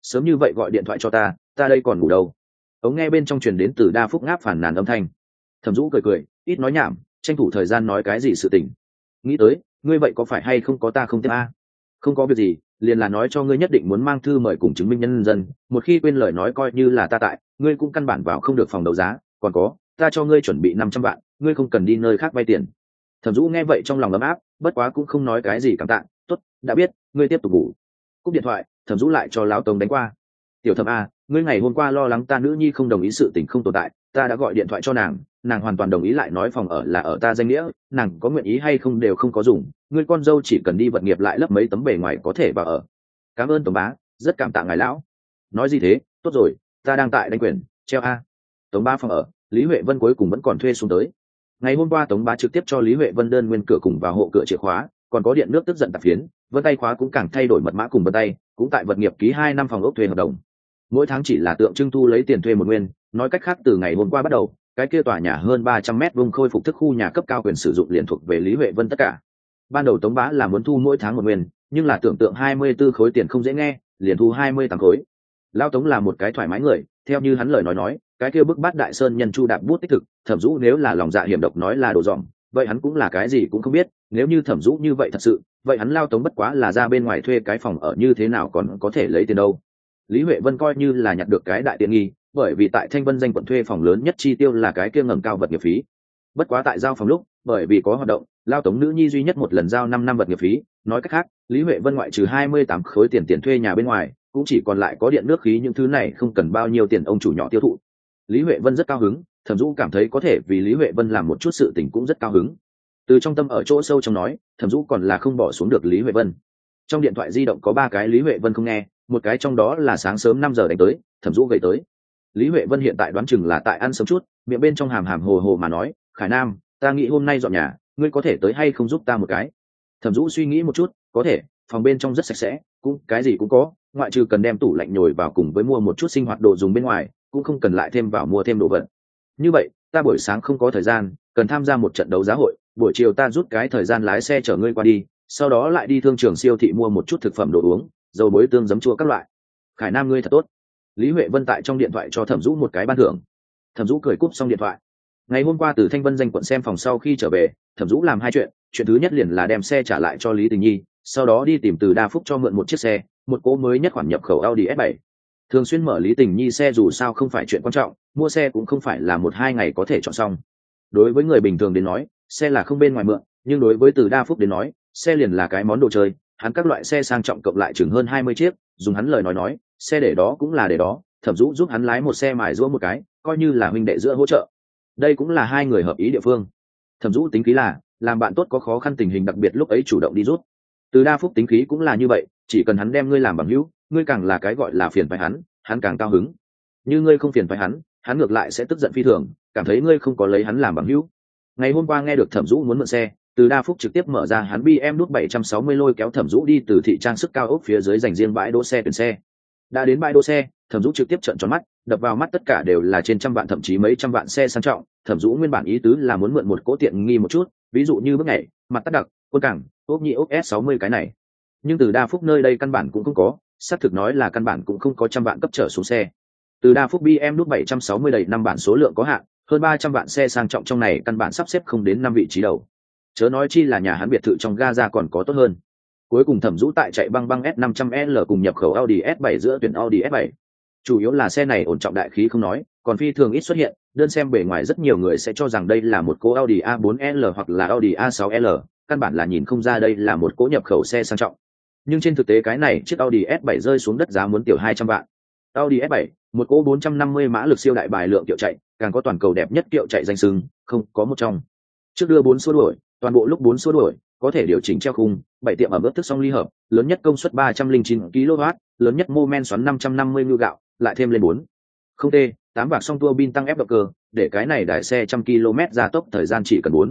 sớm như vậy gọi điện thoại cho ta đây còn ngủ đâu. Ống nghe bên trong truyền đến từ Đa Phúc ngáp phàn nàn âm thanh. Thẩm Dũ cười cười, ít nói nhảm, tranh thủ thời gian nói cái gì sự tình. Nghĩ tới, ngươi vậy có phải hay không có ta không tiếp a? Không có việc gì, liền là nói cho ngươi nhất định muốn mang thư mời cùng chứng minh nhân dân, một khi quên lời nói coi như là ta tại, ngươi cũng căn bản vào không được phòng đấu giá, còn có, ta cho ngươi chuẩn bị 500 vạn, ngươi không cần đi nơi khác vay tiền. Thẩm Dũ nghe vậy trong lòng ấm áp, bất quá cũng không nói cái gì cảm tạ, tốt, đã biết, ngươi tiếp tục ngủ. Cúp điện thoại, Thẩm Dũ lại cho lão Tống đánh qua. Tiểu Thẩm a, ngươi ngày hôm qua lo lắng ta nữ nhi không đồng ý sự tình không tồn tại, ta đã gọi điện thoại cho nàng hoàn toàn đồng ý, lại nói phòng ở là ở ta danh nghĩa, nàng có nguyện ý hay không đều không có dùng, ngươi con dâu chỉ cần đi vật nghiệp lại lấp mấy tấm bề ngoài có thể vào ở. Cảm ơn Tống bá, rất cảm tạ ngài lão. Nói gì thế, tốt rồi, ta đang tại đánh quyền, treo a. Tống bá phòng ở, Lý Huệ Vân cuối cùng vẫn còn thuê xuống tới. Ngày hôm qua Tống bá trực tiếp cho Lý Huệ Vân đơn nguyên cửa cùng vào hộ cửa chìa khóa, còn có điện nước tức giận tạp phiến, vân tay khóa cũng càng thay đổi mật mã cùng vân tay, cũng tại vật nghiệp ký 2 năm phòng ốc thuê hợp đồng. Mỗi tháng chỉ là tượng trưng thu lấy tiền thuê một nguyên, nói cách khác từ ngày hôm qua bắt đầu, cái kia tòa nhà hơn 300 mét vuông khôi phục thức khu nhà cấp cao quyền sử dụng liền thuộc về Lý Huệ Vân tất cả. Ban đầu Tống bá là muốn thu mỗi tháng một nguyên, nhưng là tưởng tượng 24 khối tiền không dễ nghe, liền thu 28 khối. Lao Tống là một cái thoải mái người, theo như hắn lời nói, cái kia bức bát đại sơn nhân chu đạp bút tích thực, Thẩm Dũ nếu là lòng dạ hiểm độc nói là đồ dỏng, vậy hắn cũng là cái gì cũng không biết, nếu như Thẩm Dũ như vậy thật sự, vậy hắn Lao Tống bất quá là ra bên ngoài thuê cái phòng ở như thế nào còn có thể lấy tiền đâu. Lý Huệ Vân coi như là nhặt được cái đại tiện nghi, bởi vì tại Thanh Vân danh quận thuê phòng lớn nhất chi tiêu là cái kia ngầm cao vật nghiệp phí. Bất quá tại giao phòng lúc, bởi vì có hoạt động, Lao Tống nữ nhi duy nhất một lần giao 5 năm vật nghiệp phí, nói cách khác, Lý Huệ Vân ngoại trừ 28 khối tiền thuê nhà bên ngoài, cũng chỉ còn lại có điện nước khí những thứ này không cần bao nhiêu tiền ông chủ nhỏ tiêu thụ. Lý Huệ Vân rất cao hứng, Thẩm Dũ cảm thấy có thể vì Lý Huệ Vân làm một chút sự tình cũng rất cao hứng. Từ trong tâm ở chỗ sâu trong nói, Thẩm Dũ còn là không bỏ xuống được Lý Huệ Vân. Trong điện thoại di động có 3 cái Lý Huệ Vân không nghe, một cái trong đó là sáng sớm 5 giờ đánh tới, Thẩm Dũ gửi tới. Lý Huệ Vân hiện tại đoán chừng là tại ăn sớm chút, miệng bên trong hàm hàm hồ hồ mà nói, "Khải Nam, ta nghĩ hôm nay dọn nhà, ngươi có thể tới hay không giúp ta một cái?" Thẩm Dũ suy nghĩ một chút, "Có thể, phòng bên trong rất sạch sẽ, cũng cái gì cũng có, ngoại trừ cần đem tủ lạnh nhồi vào cùng với mua một chút sinh hoạt đồ dùng bên ngoài, cũng không cần lại thêm vào mua thêm đồ vật. Như vậy, ta buổi sáng không có thời gian, cần tham gia một trận đấu giá hội, buổi chiều ta rút cái thời gian lái xe chở ngươi qua đi, sau đó lại đi thương trường siêu thị mua một chút thực phẩm đồ uống, dầu muối tương giấm chua các loại." Khải Nam ngươi thật tốt. Lý Huệ Vân tại trong điện thoại cho Thẩm Dũ một cái ban thưởng. Thẩm Dũ cười cúp xong điện thoại. Ngày hôm qua từ Thanh Vân danh quận xem phòng sau khi trở về, Thẩm Dũ làm 2 chuyện, chuyện thứ nhất liền là đem xe trả lại cho Lý Tình Nhi, sau đó đi tìm từ Đa Phúc cho mượn một chiếc xe, một cỗ mới nhất khoản nhập khẩu Audi S7. Thường xuyên mở Lý Tình Nhi xe dù sao không phải chuyện quan trọng, mua xe cũng không phải là 1-2 ngày có thể chọn xong. Đối với người bình thường đến nói, xe là không bên ngoài mượn, nhưng đối với từ Đa Phúc đến nói, xe liền là cái món đồ chơi, hắn các loại xe sang trọng cộng lại chừng hơn 20 chiếc, dùng hắn lời nói, xe để đó cũng là để đó, Thẩm Dũ giúp hắn lái một xe mài giũa một cái, coi như là huynh đệ giữa hỗ trợ. Đây cũng là 2 người hợp ý địa phương. Thẩm Dũ tính khí là làm bạn tốt có khó khăn tình hình đặc biệt lúc ấy chủ động đi rút. Từ Đa Phúc tính khí cũng là như vậy, chỉ cần hắn đem ngươi làm bằng hữu, ngươi càng là cái gọi là phiền phải hắn càng cao hứng. Như ngươi không phiền phải hắn ngược lại sẽ tức giận phi thường, cảm thấy ngươi không có lấy hắn làm bằng hữu. Ngày hôm qua nghe được Thẩm Dũ muốn mượn xe, Từ Đa Phúc trực tiếp mở ra hắn BMW 760 lôi kéo Thẩm Dũ đi từ thị trang sức cao ốc phía dưới dành riêng bãi đỗ xe tuyển xe. Đã đến bãi đỗ xe, Thẩm Dũ trực tiếp trợn tròn mắt, đập vào mắt tất cả đều là trên trăm vạn thậm chí mấy trăm vạn xe sang trọng. Thẩm Dũ nguyên bản ý tứ là muốn mượn một cỗ tiện nghi một chút, ví dụ như bước nhảy, mặt tắt đặc, quân cảng, ốp nhị ốp S60 cái này. Nhưng Từ Đa Phúc nơi đây căn bản cũng không có, xác thực nói là căn bản cũng không có trăm vạn cấp trở xuống xe. Từ Đa Phúc BMW 760 đầy 5 bản số lượng có hạn, hơn 300 vạn xe sang trọng trong này căn bản sắp xếp không đến 5 vị trí đầu. Chớ nói chi là nhà hắn biệt thự trong Gaza còn có tốt hơn. Cuối cùng Thẩm Dũ tại chạy băng băng S500L cùng nhập khẩu Audi S7 giữa tuyển Audi S7. Chủ yếu là xe này ổn trọng đại khí không nói, còn phi thường ít xuất hiện, đơn xem bề ngoài rất nhiều người sẽ cho rằng đây là một cỗ Audi A4L hoặc là Audi A6L, căn bản là nhìn không ra đây là một cỗ nhập khẩu xe sang trọng. Nhưng trên thực tế cái này chiếc Audi S7 rơi xuống đất giá muốn tiểu 200 vạn. Audi S7, một cỗ 450 mã lực siêu đại bài lượng kiệu chạy, càng có toàn cầu đẹp nhất kiệu chạy danh xưng, không có một trong. Trước đưa 4 xua đuổi, toàn bộ lúc 4 xua đuổi, có thể điều chỉnh treo khung, 7 tiệm ẩm ướt thức song ly hợp, lớn nhất công suất 309 kW, lớn nhất mô men xoắn 550 nhu gạo, lại thêm lên 4. Không tê, 8 vạc song tua bin tăng ép động cơ, để cái này đài xe 100 km gia tốc thời gian chỉ cần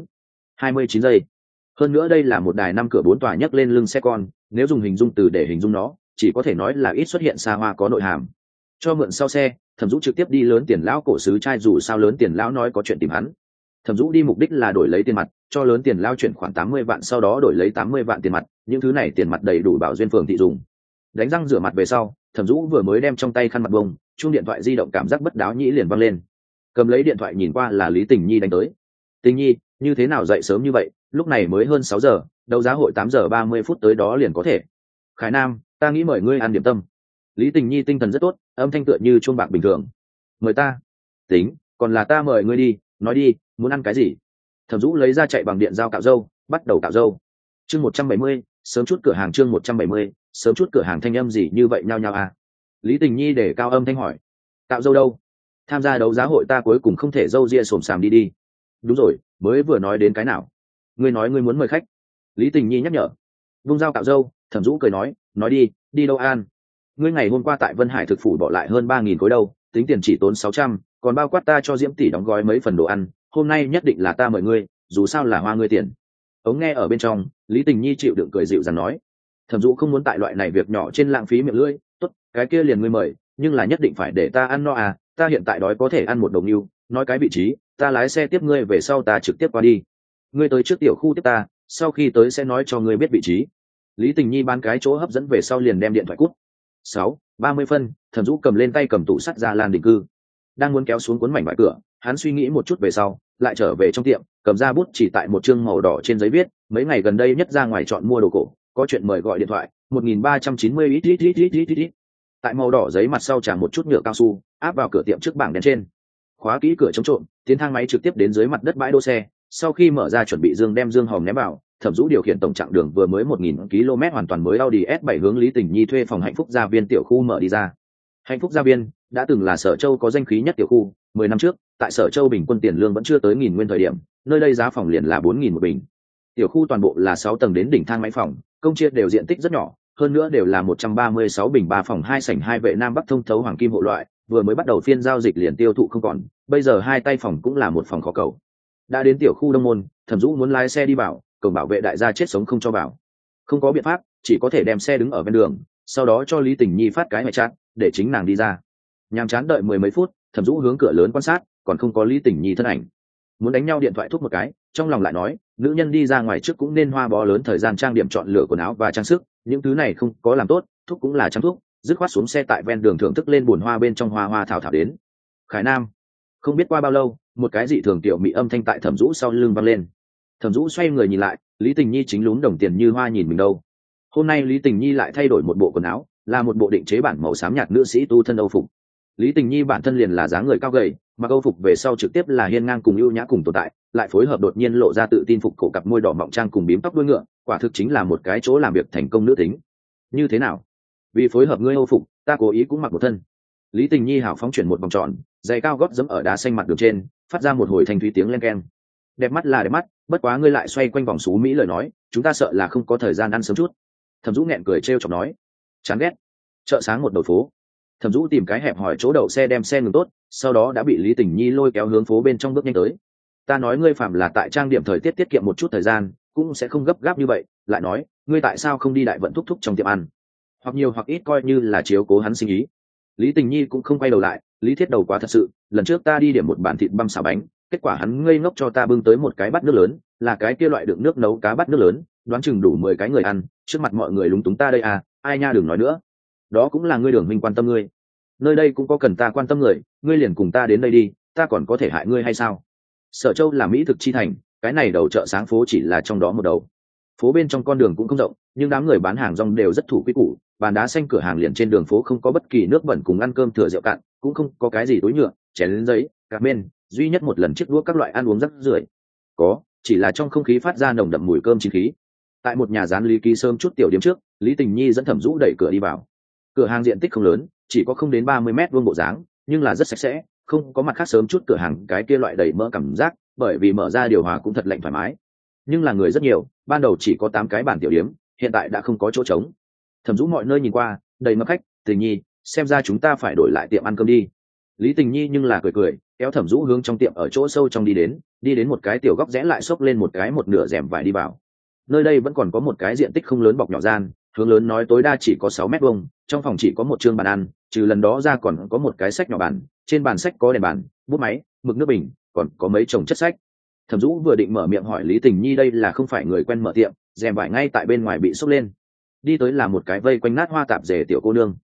29 giây. Hơn nữa đây là một đài 5 cửa 4 tòa nhấc lên lưng xe con, nếu dùng hình dung từ để hình dung nó, chỉ có thể nói là ít xuất hiện xa hoa có nội hàm. Cho mượn sau xe, Thẩm Dũ trực tiếp đi lớn tiền lão cổ sứ trai dù sao lớn tiền lão nói có chuyện tìm hắn. Thẩm Dũ đi mục đích là đổi lấy tiền mặt, cho lớn tiền lao chuyển khoảng 80 vạn sau đó đổi lấy 80 vạn tiền mặt, những thứ này tiền mặt đầy đủ bảo duyên phường thị dùng. Đánh răng rửa mặt về sau, Thẩm Dũ vừa mới đem trong tay khăn mặt bông, chuông điện thoại di động cảm giác bất đáo nhĩ liền văng lên. Cầm lấy điện thoại nhìn qua là Lý Tình Nhi đánh tới. Tình Nhi, như thế nào dậy sớm như vậy, lúc này mới hơn 6 giờ, đấu giá hội 8 giờ 30 phút tới đó liền có thể. Khải Nam, ta nghĩ mời ngươi ăn điểm tâm. Lý Tình Nhi tinh thần rất tốt, âm thanh tựa như chuông bạc bình thường. Mời ta? Tính, còn là ta mời ngươi đi, nói đi, muốn ăn cái gì? Thẩm Dũ lấy ra chạy bằng điện dao cạo râu, bắt đầu cạo râu. Chương 170, sớm chút cửa hàng. Chương 170, sớm chút cửa hàng. Thanh âm gì như vậy nhau nhau à? Lý Tình Nhi để cao âm thanh hỏi. Cạo râu đâu? Tham gia đấu giá hội ta cuối cùng không thể râu ria xồm xàm đi đi. Đúng rồi, mới vừa nói đến cái nào? Ngươi nói ngươi muốn mời khách. Lý Tình Nhi nhắc nhở. Vung dao cạo râu, Thẩm Dũ cười nói đi, đi đâu an? Ngươi ngày hôm qua tại Vân Hải thực phủ bỏ lại hơn 3.000 khối đâu, tính tiền chỉ tốn 600, còn bao quát ta cho Diễm tỷ đóng gói mấy phần đồ ăn, hôm nay nhất định là ta mời ngươi, dù sao là hoa ngươi tiền. Ống nghe ở bên trong, Lý Tình Nhi chịu đựng cười dịu dàng nói. Thẩm Dũ không muốn tại loại này việc nhỏ trên lãng phí miệng lưỡi, tốt, cái kia liền ngươi mời, nhưng là nhất định phải để ta ăn no à, ta hiện tại đói có thể ăn một đồng yêu, nói cái vị trí, ta lái xe tiếp ngươi về sau ta trực tiếp qua đi. Ngươi tới trước tiểu khu tiếp ta, sau khi tới sẽ nói cho ngươi biết vị trí. Lý Tình Nhi bán cái chỗ hấp dẫn về sau liền đem điện thoại cút. 6:30 phân, Thẩm Dũ cầm lên tay cầm tủ sắt ra Lan Đình Cư, đang muốn kéo xuống cuốn mảnh vải cửa, hắn suy nghĩ một chút về sau, lại trở về trong tiệm, cầm ra bút chỉ tại một chương màu đỏ trên giấy viết, mấy ngày gần đây nhất ra ngoài chọn mua đồ cổ, có chuyện mời gọi điện thoại, 1390 ít. Tại màu đỏ giấy mặt sau tràn một chút nhựa cao su, áp vào cửa tiệm trước bảng đèn trên. Khóa kỹ cửa chống trộm, tiến thang máy trực tiếp đến dưới mặt đất bãi đỗ xe, sau khi mở ra chuẩn bị đem dương hòm ném vào, Thẩm Dũ điều khiển tổng chặng đường vừa mới 1.000 km hoàn toàn mới Audi S7 hướng Lý Tình Nhi thuê phòng Hạnh Phúc Gia Viên tiểu khu mở đi ra. Hạnh Phúc Gia Viên đã từng là Sở Châu có danh khí nhất tiểu khu, 10 năm trước, tại Sở Châu bình quân tiền lương vẫn chưa tới 1.000 nguyên thời điểm, nơi đây giá phòng liền là 4.000 một bình. Tiểu khu toàn bộ là 6 tầng đến đỉnh thang máy phòng, công chia đều diện tích rất nhỏ, hơn nữa đều là 136 bình 3 phòng 2 sảnh 2 vệ nam bắc thông thấu hoàng kim hộ loại, vừa mới bắt đầu phiên giao dịch liền tiêu thụ không còn, bây giờ 2 tay phòng cũng là một phòng khó cầu. Đã đến tiểu khu Đông Môn, Thẩm Dũ muốn lái xe đi vào, cổng bảo vệ đại gia chết sống không cho vào. Không có biện pháp, chỉ có thể đem xe đứng ở bên đường, sau đó cho Lý Tình Nhi phát cái ngoại chat, để chính nàng đi ra. Nhàm chán đợi 10 mấy phút, Thẩm Dũ hướng cửa lớn quan sát, còn không có Lý Tình Nhi thân ảnh. Muốn đánh nhau điện thoại thúc một cái, trong lòng lại nói, nữ nhân đi ra ngoài trước cũng nên hoa bó lớn thời gian trang điểm chọn lựa quần áo và trang sức, những thứ này không có làm tốt, thúc cũng là trang thúc, dứt khoát xuống xe tại ven đường thưởng thức lên buồn hoa bên trong hoa hoa thảo thảo đến. Khải Nam. Không biết qua bao lâu, một cái dị thường tiểu mị âm thanh tại Thẩm Dũ sau lưng vang lên. Thẩm Dũ xoay người nhìn lại, Lý Tình Nhi chính lún đồng tiền như hoa nhìn mình đâu. Hôm nay Lý Tình Nhi lại thay đổi một bộ quần áo, là một bộ định chế bản màu xám nhạt nữ sĩ tu thân âu phục. Lý Tình Nhi bản thân liền là dáng người cao gầy, mặc âu phục về sau trực tiếp là hiên ngang cùng ưu nhã cùng tồn tại, lại phối hợp đột nhiên lộ ra tự tin phục cổ cặp môi đỏ mọng trang cùng bím tóc đuôi ngựa, quả thực chính là một cái chỗ làm việc thành công nữ tính. Như thế nào? Vì phối hợp ngươi âu phục, ta cố ý cũng mặc một thân. Lý Tình Nhi hào phóng chuyển một vòng tròn, giày cao gót giẫm ở đá xanh mặt đường trên, phát ra một hồi thanh thúy tiếng len keng. Đẹp mắt là đẹp mắt, bất quá ngươi lại xoay quanh vòng xú mỹ lời nói, chúng ta sợ là không có thời gian ăn sớm chút. Thẩm Dũ nghẹn cười trêu chọc nói, chán ghét. Chợ sáng một đầu phố. Thẩm Dũ tìm cái hẹp hỏi chỗ đậu xe đem xe ngừng tốt, sau đó đã bị Lý Tình Nhi lôi kéo hướng phố bên trong bước nhanh tới. Ta nói ngươi phạm là tại trang điểm thời tiết tiết kiệm một chút thời gian, cũng sẽ không gấp gáp như vậy, lại nói, ngươi tại sao không đi đại vận thúc thúc trong tiệm ăn? Hoặc nhiều hoặc ít coi như là chiếu cố hắn sinh ý. Lý Tình Nhi cũng không quay đầu lại, Lý Thiết đầu quá thật sự, lần trước ta đi điểm một bản thịt băm xào bánh, kết quả hắn ngây ngốc cho ta bưng tới một cái bát nước lớn, là cái kia loại đựng nước nấu cá bát nước lớn, đoán chừng đủ 10 cái người ăn, trước mặt mọi người lúng túng ta đây à, ai nha đừng nói nữa. Đó cũng là ngươi Đường Minh quan tâm ngươi. Nơi đây cũng có cần ta quan tâm người, ngươi liền cùng ta đến đây đi, ta còn có thể hại ngươi hay sao? Sở Châu là mỹ thực chi thành, cái này đầu chợ sáng phố chỉ là trong đó một đầu. Phố bên trong con đường cũng không rộng, nhưng đám người bán hàng rong đều rất thủ quy củ, bàn đá xanh cửa hàng liền trên đường phố không có bất kỳ nước bẩn cùng ăn cơm thừa rượu cạn, cũng không có cái gì túi nhựa, chén giấy, cà bên, duy nhất một lần chiếc đũa các loại ăn uống rắc rưởi. Có, chỉ là trong không khí phát ra nồng đậm mùi cơm chín khí. Tại một nhà dán Lý Ký Sơm chút tiểu điểm trước, Lý Tình Nhi dẫn Thẩm Dũ đẩy cửa đi vào. Cửa hàng diện tích không lớn, chỉ có không đến 30 mét vuông bộ dáng, nhưng là rất sạch sẽ, không có mặt khác sớm chút cửa hàng cái kia loại đầy mỡ cảm giác, bởi vì mở ra điều hòa cũng thật lạnh thoải mái. Nhưng là người rất nhiều, ban đầu chỉ có 8 cái bàn tiểu điểm, hiện tại đã không có chỗ trống. Thẩm Dũ mọi nơi nhìn qua, đầy mỡ khách, Tình Nhi, xem ra chúng ta phải đổi lại tiệm ăn cơm đi. Lý Tình Nhi nhưng là cười cười, kéo Thẩm Dũ hướng trong tiệm ở chỗ sâu trong đi đến một cái tiểu góc rẽ lại xốc lên một cái một nửa rèm vải đi vào. Nơi đây vẫn còn có một cái diện tích không lớn bọc nhỏ gian, hướng lớn nói tối đa chỉ có 6 mét vuông, trong phòng chỉ có một chương bàn ăn, trừ lần đó ra còn có một cái sách nhỏ bàn, trên bàn sách có đèn bàn, bút máy, mực nước bình, còn có mấy chồng chất sách. Thẩm Dũ vừa định mở miệng hỏi Lý Tình Nhi đây là không phải người quen mở tiệm, rèm vải ngay tại bên ngoài bị xốc lên. Đi tới là một cái vây quanh nát hoa tạp dề tiểu cô nương.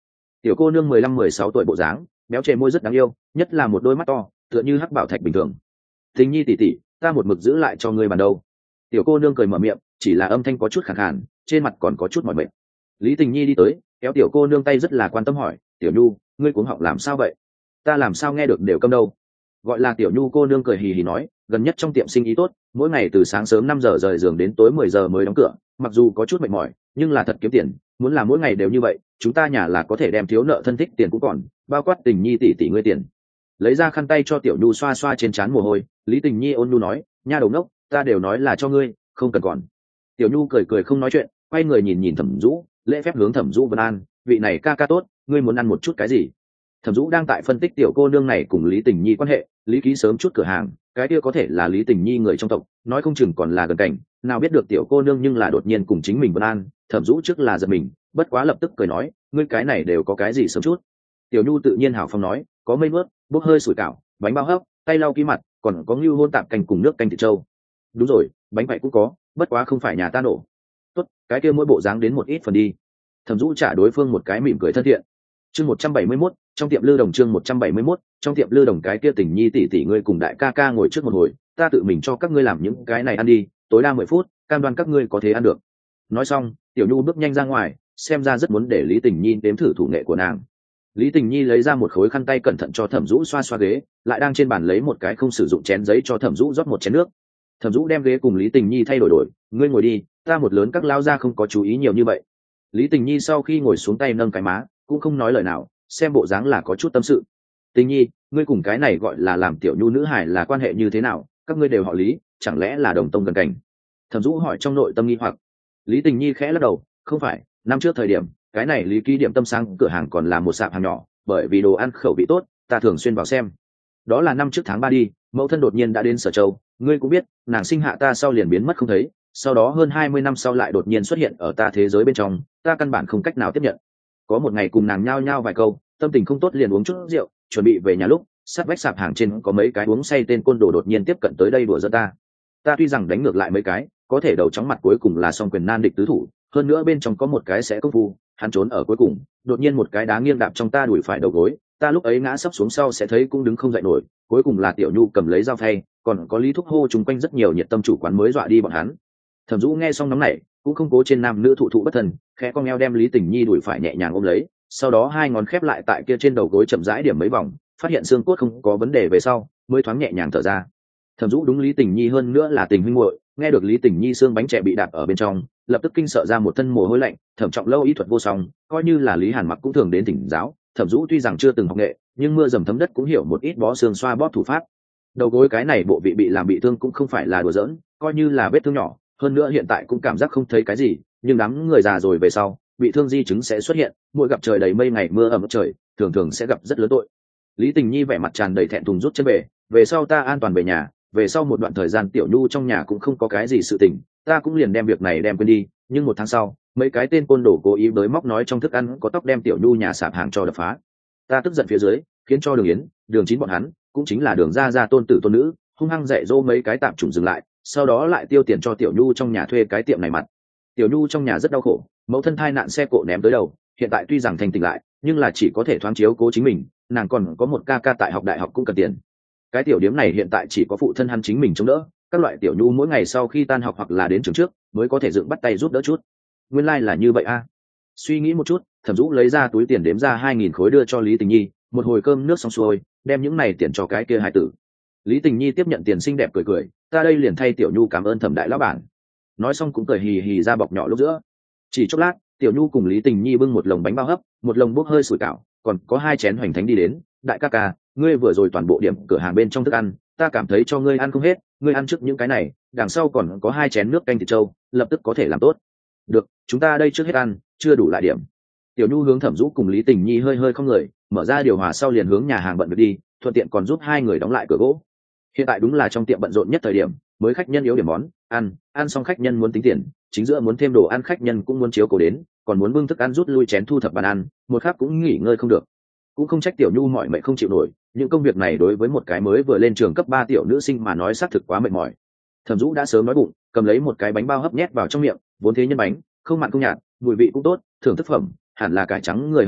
Tiểu cô nương 15-16 tuổi bộ dáng, béo chề môi rất đáng yêu, nhất là một đôi mắt to tựa như hắc bảo thạch bình thường. Tình nhi tỷ tỷ, ta một mực giữ lại cho ngươi bàn đâu. Tiểu cô nương cười mở miệng, chỉ là âm thanh có chút khàn khàn, trên mặt còn có chút mỏi mệt. Lý Tình Nhi đi tới, kéo tiểu cô nương tay rất là quan tâm hỏi, tiểu nhu, ngươi cuống họng làm sao vậy? Ta làm sao nghe được đều câm đâu. Gọi là tiểu nhu cô nương cười hì hì nói, gần nhất trong tiệm sinh ý tốt, mỗi ngày từ sáng sớm 5 giờ rời giường đến tối 10 giờ mới đóng cửa, mặc dù có chút mệt mỏi nhưng là thật kiếm tiền, muốn làm mỗi ngày đều như vậy chúng ta nhà là có thể đem thiếu nợ thân thích tiền cũng còn, bao quát Tình Nhi tỷ tỷ ngươi tiền. Lấy ra khăn tay cho tiểu nhu xoa xoa trên trán mồ hôi, Lý Tình Nhi ôn nhu nói, nha đầu ngốc, ta đều nói là cho ngươi, không cần còn. Tiểu nhu cười cười không nói chuyện, quay người nhìn nhìn Thẩm Dũ, lễ phép hướng Thẩm Dũ vân an, vị này ca ca tốt, ngươi muốn ăn một chút cái gì? Thẩm Dũ đang tại phân tích tiểu cô nương này cùng Lý Tình Nhi quan hệ, Lý Ký sớm chút cửa hàng, cái kia có thể là Lý Tình Nhi người trong tộc, nói không chừng còn là gần cảnh, nào biết được tiểu cô nương nhưng là đột nhiên cùng chính mình vân an. Thẩm Dũ trước là giật mình, bất quá lập tức cười nói, ngươi cái này đều có cái gì sớm chút? Tiểu nhu tự nhiên hào phóng nói, có mây mướt, bốc hơi sủi cảo, bánh bao hấp, tay lau ký mặt, còn có ngưu hôn tạp canh cùng nước canh thịt trâu. Đúng rồi, bánh vậy cũng có, bất quá không phải nhà ta nổ. Tốt, cái kia mỗi bộ dáng đến một ít phần đi. Thẩm Dũ trả đối phương một cái mỉm cười thân thiện. Chương 171, trong tiệm Lư Đồng, chương 171, trong tiệm Lư Đồng, cái kia Tình Nhi tỷ tỷ ngươi cùng đại ca ca ngồi trước một hồi, ta tự mình cho các ngươi làm những cái này ăn đi, tối đa 10 phút, cam đoan các ngươi có thể ăn được. Nói xong, Tiểu Nhu bước nhanh ra ngoài, xem ra rất muốn để Lý Tình Nhi đếm thử thủ nghệ của nàng. Lý Tình Nhi lấy ra một khối khăn tay cẩn thận cho Thẩm Dũ xoa xoa ghế, lại đang trên bàn lấy một cái không sử dụng chén giấy cho Thẩm Dũ rót một chén nước. Thẩm Dũ đem ghế cùng Lý Tình Nhi thay đổi, ngươi ngồi đi, ta một lớn các lao ra không có chú ý nhiều như vậy. Lý Tình Nhi sau khi ngồi xuống tay nâng cái má, cũng không nói lời nào, xem bộ dáng là có chút tâm sự. Tình Nhi, ngươi cùng cái này gọi là làm tiểu nhu nữ hải là quan hệ như thế nào? Các ngươi đều họ Lý, chẳng lẽ là đồng tông gần cảnh? Thẩm Dũ hỏi trong nội tâm nghi hoặc. Lý Tình Nhi khẽ lắc đầu, không phải, năm trước thời điểm, cái này Lý Ký điểm tâm sáng cửa hàng còn là một sạp hàng nhỏ, bởi vì đồ ăn khẩu vị tốt, ta thường xuyên vào xem. Đó là năm trước tháng 3 đi, mẫu thân đột nhiên đã đến Sở Châu, ngươi cũng biết, nàng sinh hạ ta sau liền biến mất không thấy, sau đó hơn 20 năm sau lại đột nhiên xuất hiện ở ta thế giới bên trong, ta căn bản không cách nào tiếp nhận. Có một ngày cùng nàng nhao nhao vài câu, tâm tình không tốt liền uống chút rượu, chuẩn bị về nhà lúc, sát vách sạp hàng trên có mấy cái uống say tên côn đồ đột nhiên tiếp cận tới đây đùa giỡn ta. Ta tuy rằng đánh ngược lại mấy cái, có thể đầu chóng mặt cuối cùng là song quyền nan địch tứ thủ, hơn nữa bên trong có một cái sẽ công phu, hắn trốn ở cuối cùng, đột nhiên một cái đá nghiêng đạp trong ta đuổi phải đầu gối, ta lúc ấy ngã sấp xuống sau sẽ thấy cũng đứng không dậy nổi, cuối cùng là Tiểu Nhu cầm lấy dao phay, còn có Lý Thúc hô chung quanh rất nhiều nhiệt tâm chủ quán mới dọa đi bọn hắn. Thẩm Dũ nghe xong nóng nảy, cũng không cố trên nam nữ thụ thụ bất thần, khẽ cong eo đem Lý Tình Nhi đuổi phải nhẹ nhàng ôm lấy, sau đó hai ngón khép lại tại kia trên đầu gối chậm rãi điểm mấy vòng, phát hiện xương cốt không có vấn đề về sau, mới thoáng nhẹ nhàng thở ra. Thẩm Dũ đúng Lý Tình Nhi hơn nữa là tình huynh muội, nghe được Lý Tình Nhi xương bánh trẻ bị đạp ở bên trong, lập tức kinh sợ ra một thân mồ hôi lạnh. Thẩm Trọng Lâu y thuật vô song, coi như là Lý Hàn Mặc cũng thường đến thỉnh giáo. Thẩm Dũ tuy rằng chưa từng học nghệ, nhưng mưa dầm thấm đất cũng hiểu một ít bó xương xoa bóp thủ pháp. Đầu gối cái này bộ vị bị làm bị thương cũng không phải là đùa giỡn, coi như là vết thương nhỏ, hơn nữa hiện tại cũng cảm giác không thấy cái gì, nhưng đám người già rồi về sau, bị thương di chứng sẽ xuất hiện, mỗi gặp trời đầy mây ngày mưa ẩm trời, thường thường sẽ gặp rất lớn tội. Lý Tình Nhi vẻ mặt tràn đầy thẹn thùng rút chân về sau ta an toàn về nhà, về sau một đoạn thời gian Tiểu Nhu trong nhà cũng không có cái gì sự tình, ta cũng liền đem việc này đem quên đi, nhưng 1 tháng sau, mấy cái tên côn đồ cố ý bới móc nói trong thức ăn có tóc đem Tiểu Nhu nhà sạp hàng cho đập phá. Ta tức giận phía dưới, khiến cho Đường Yến, Đường Chín bọn hắn, cũng chính là Đường gia gia tôn tử tôn nữ, hung hăng dạy dỗ mấy cái tạm chủng dừng lại, sau đó lại tiêu tiền cho Tiểu Nhu trong nhà thuê cái tiệm này mặt. Tiểu Nhu trong nhà rất đau khổ, mẫu thân thai nạn xe cộ ném tới đầu, hiện tại tuy rằng thành tỉnh lại, nhưng là chỉ có thể thoáng chiếu cố chính mình, nàng còn có một ca ca tại học đại học cũng cần tiền. Cái tiểu điếm này hiện tại chỉ có phụ thân hắn chính mình chống đỡ, các loại Tiểu Nhu mỗi ngày sau khi tan học hoặc là đến trường trước mới có thể dựng bắt tay giúp đỡ chút. Nguyên lai là như vậy a. Suy nghĩ một chút, Thẩm Dũ lấy ra túi tiền đếm ra 2.000 khối đưa cho Lý Tình Nhi, một hồi cơm nước xong xuôi, đem những này tiền cho cái kia hài tử. Lý Tình Nhi tiếp nhận tiền xinh đẹp cười cười, ta đây liền thay Tiểu Nhu cảm ơn Thẩm đại lão bản. Nói xong cũng cười hì hì ra bọc nhỏ lúc giữa. Chỉ chốc lát, Tiểu Nhu cùng Lý Tình Nhi bưng một lồng bánh bao hấp, một lồng bốc hơi sủi cảo, còn có 2 chén hoành thánh đi đến. Đại ca ca, ngươi vừa rồi toàn bộ điểm cửa hàng bên trong thức ăn, ta cảm thấy cho ngươi ăn không hết, ngươi ăn trước những cái này, đằng sau còn có 2 chén nước canh thịt trâu, lập tức có thể làm tốt. Được, chúng ta đây trước hết ăn, chưa đủ lại điểm. Tiểu Nhu hướng Thẩm Dũ cùng Lý Tình Nhi hơi hơi không người, mở ra điều hòa sau liền hướng nhà hàng bận việc đi, thuận tiện còn giúp 2 người đóng lại cửa gỗ. Hiện tại đúng là trong tiệm bận rộn nhất thời điểm, mới khách nhân yếu điểm món, ăn xong khách nhân muốn tính tiền, chính giữa muốn thêm đồ ăn khách nhân cũng muốn chiếu cố đến, còn muốn bưng thức ăn rút lui chén thu thập bàn ăn, một khắc cũng nghỉ ngơi không được. Cũng không trách Tiểu Nhu mỏi mệt không chịu nổi, những công việc này đối với một cái mới vừa lên trường cấp 3 tiểu nữ sinh mà nói xác thực quá mệt mỏi. Thẩm Dũ đã sớm nói bụng, cầm lấy một cái bánh bao hấp nhét vào trong miệng, vốn thế nhân bánh, không mặn không nhạt, mùi vị cũng tốt, thưởng thức phẩm, hẳn là cải trắng người hâm mộ,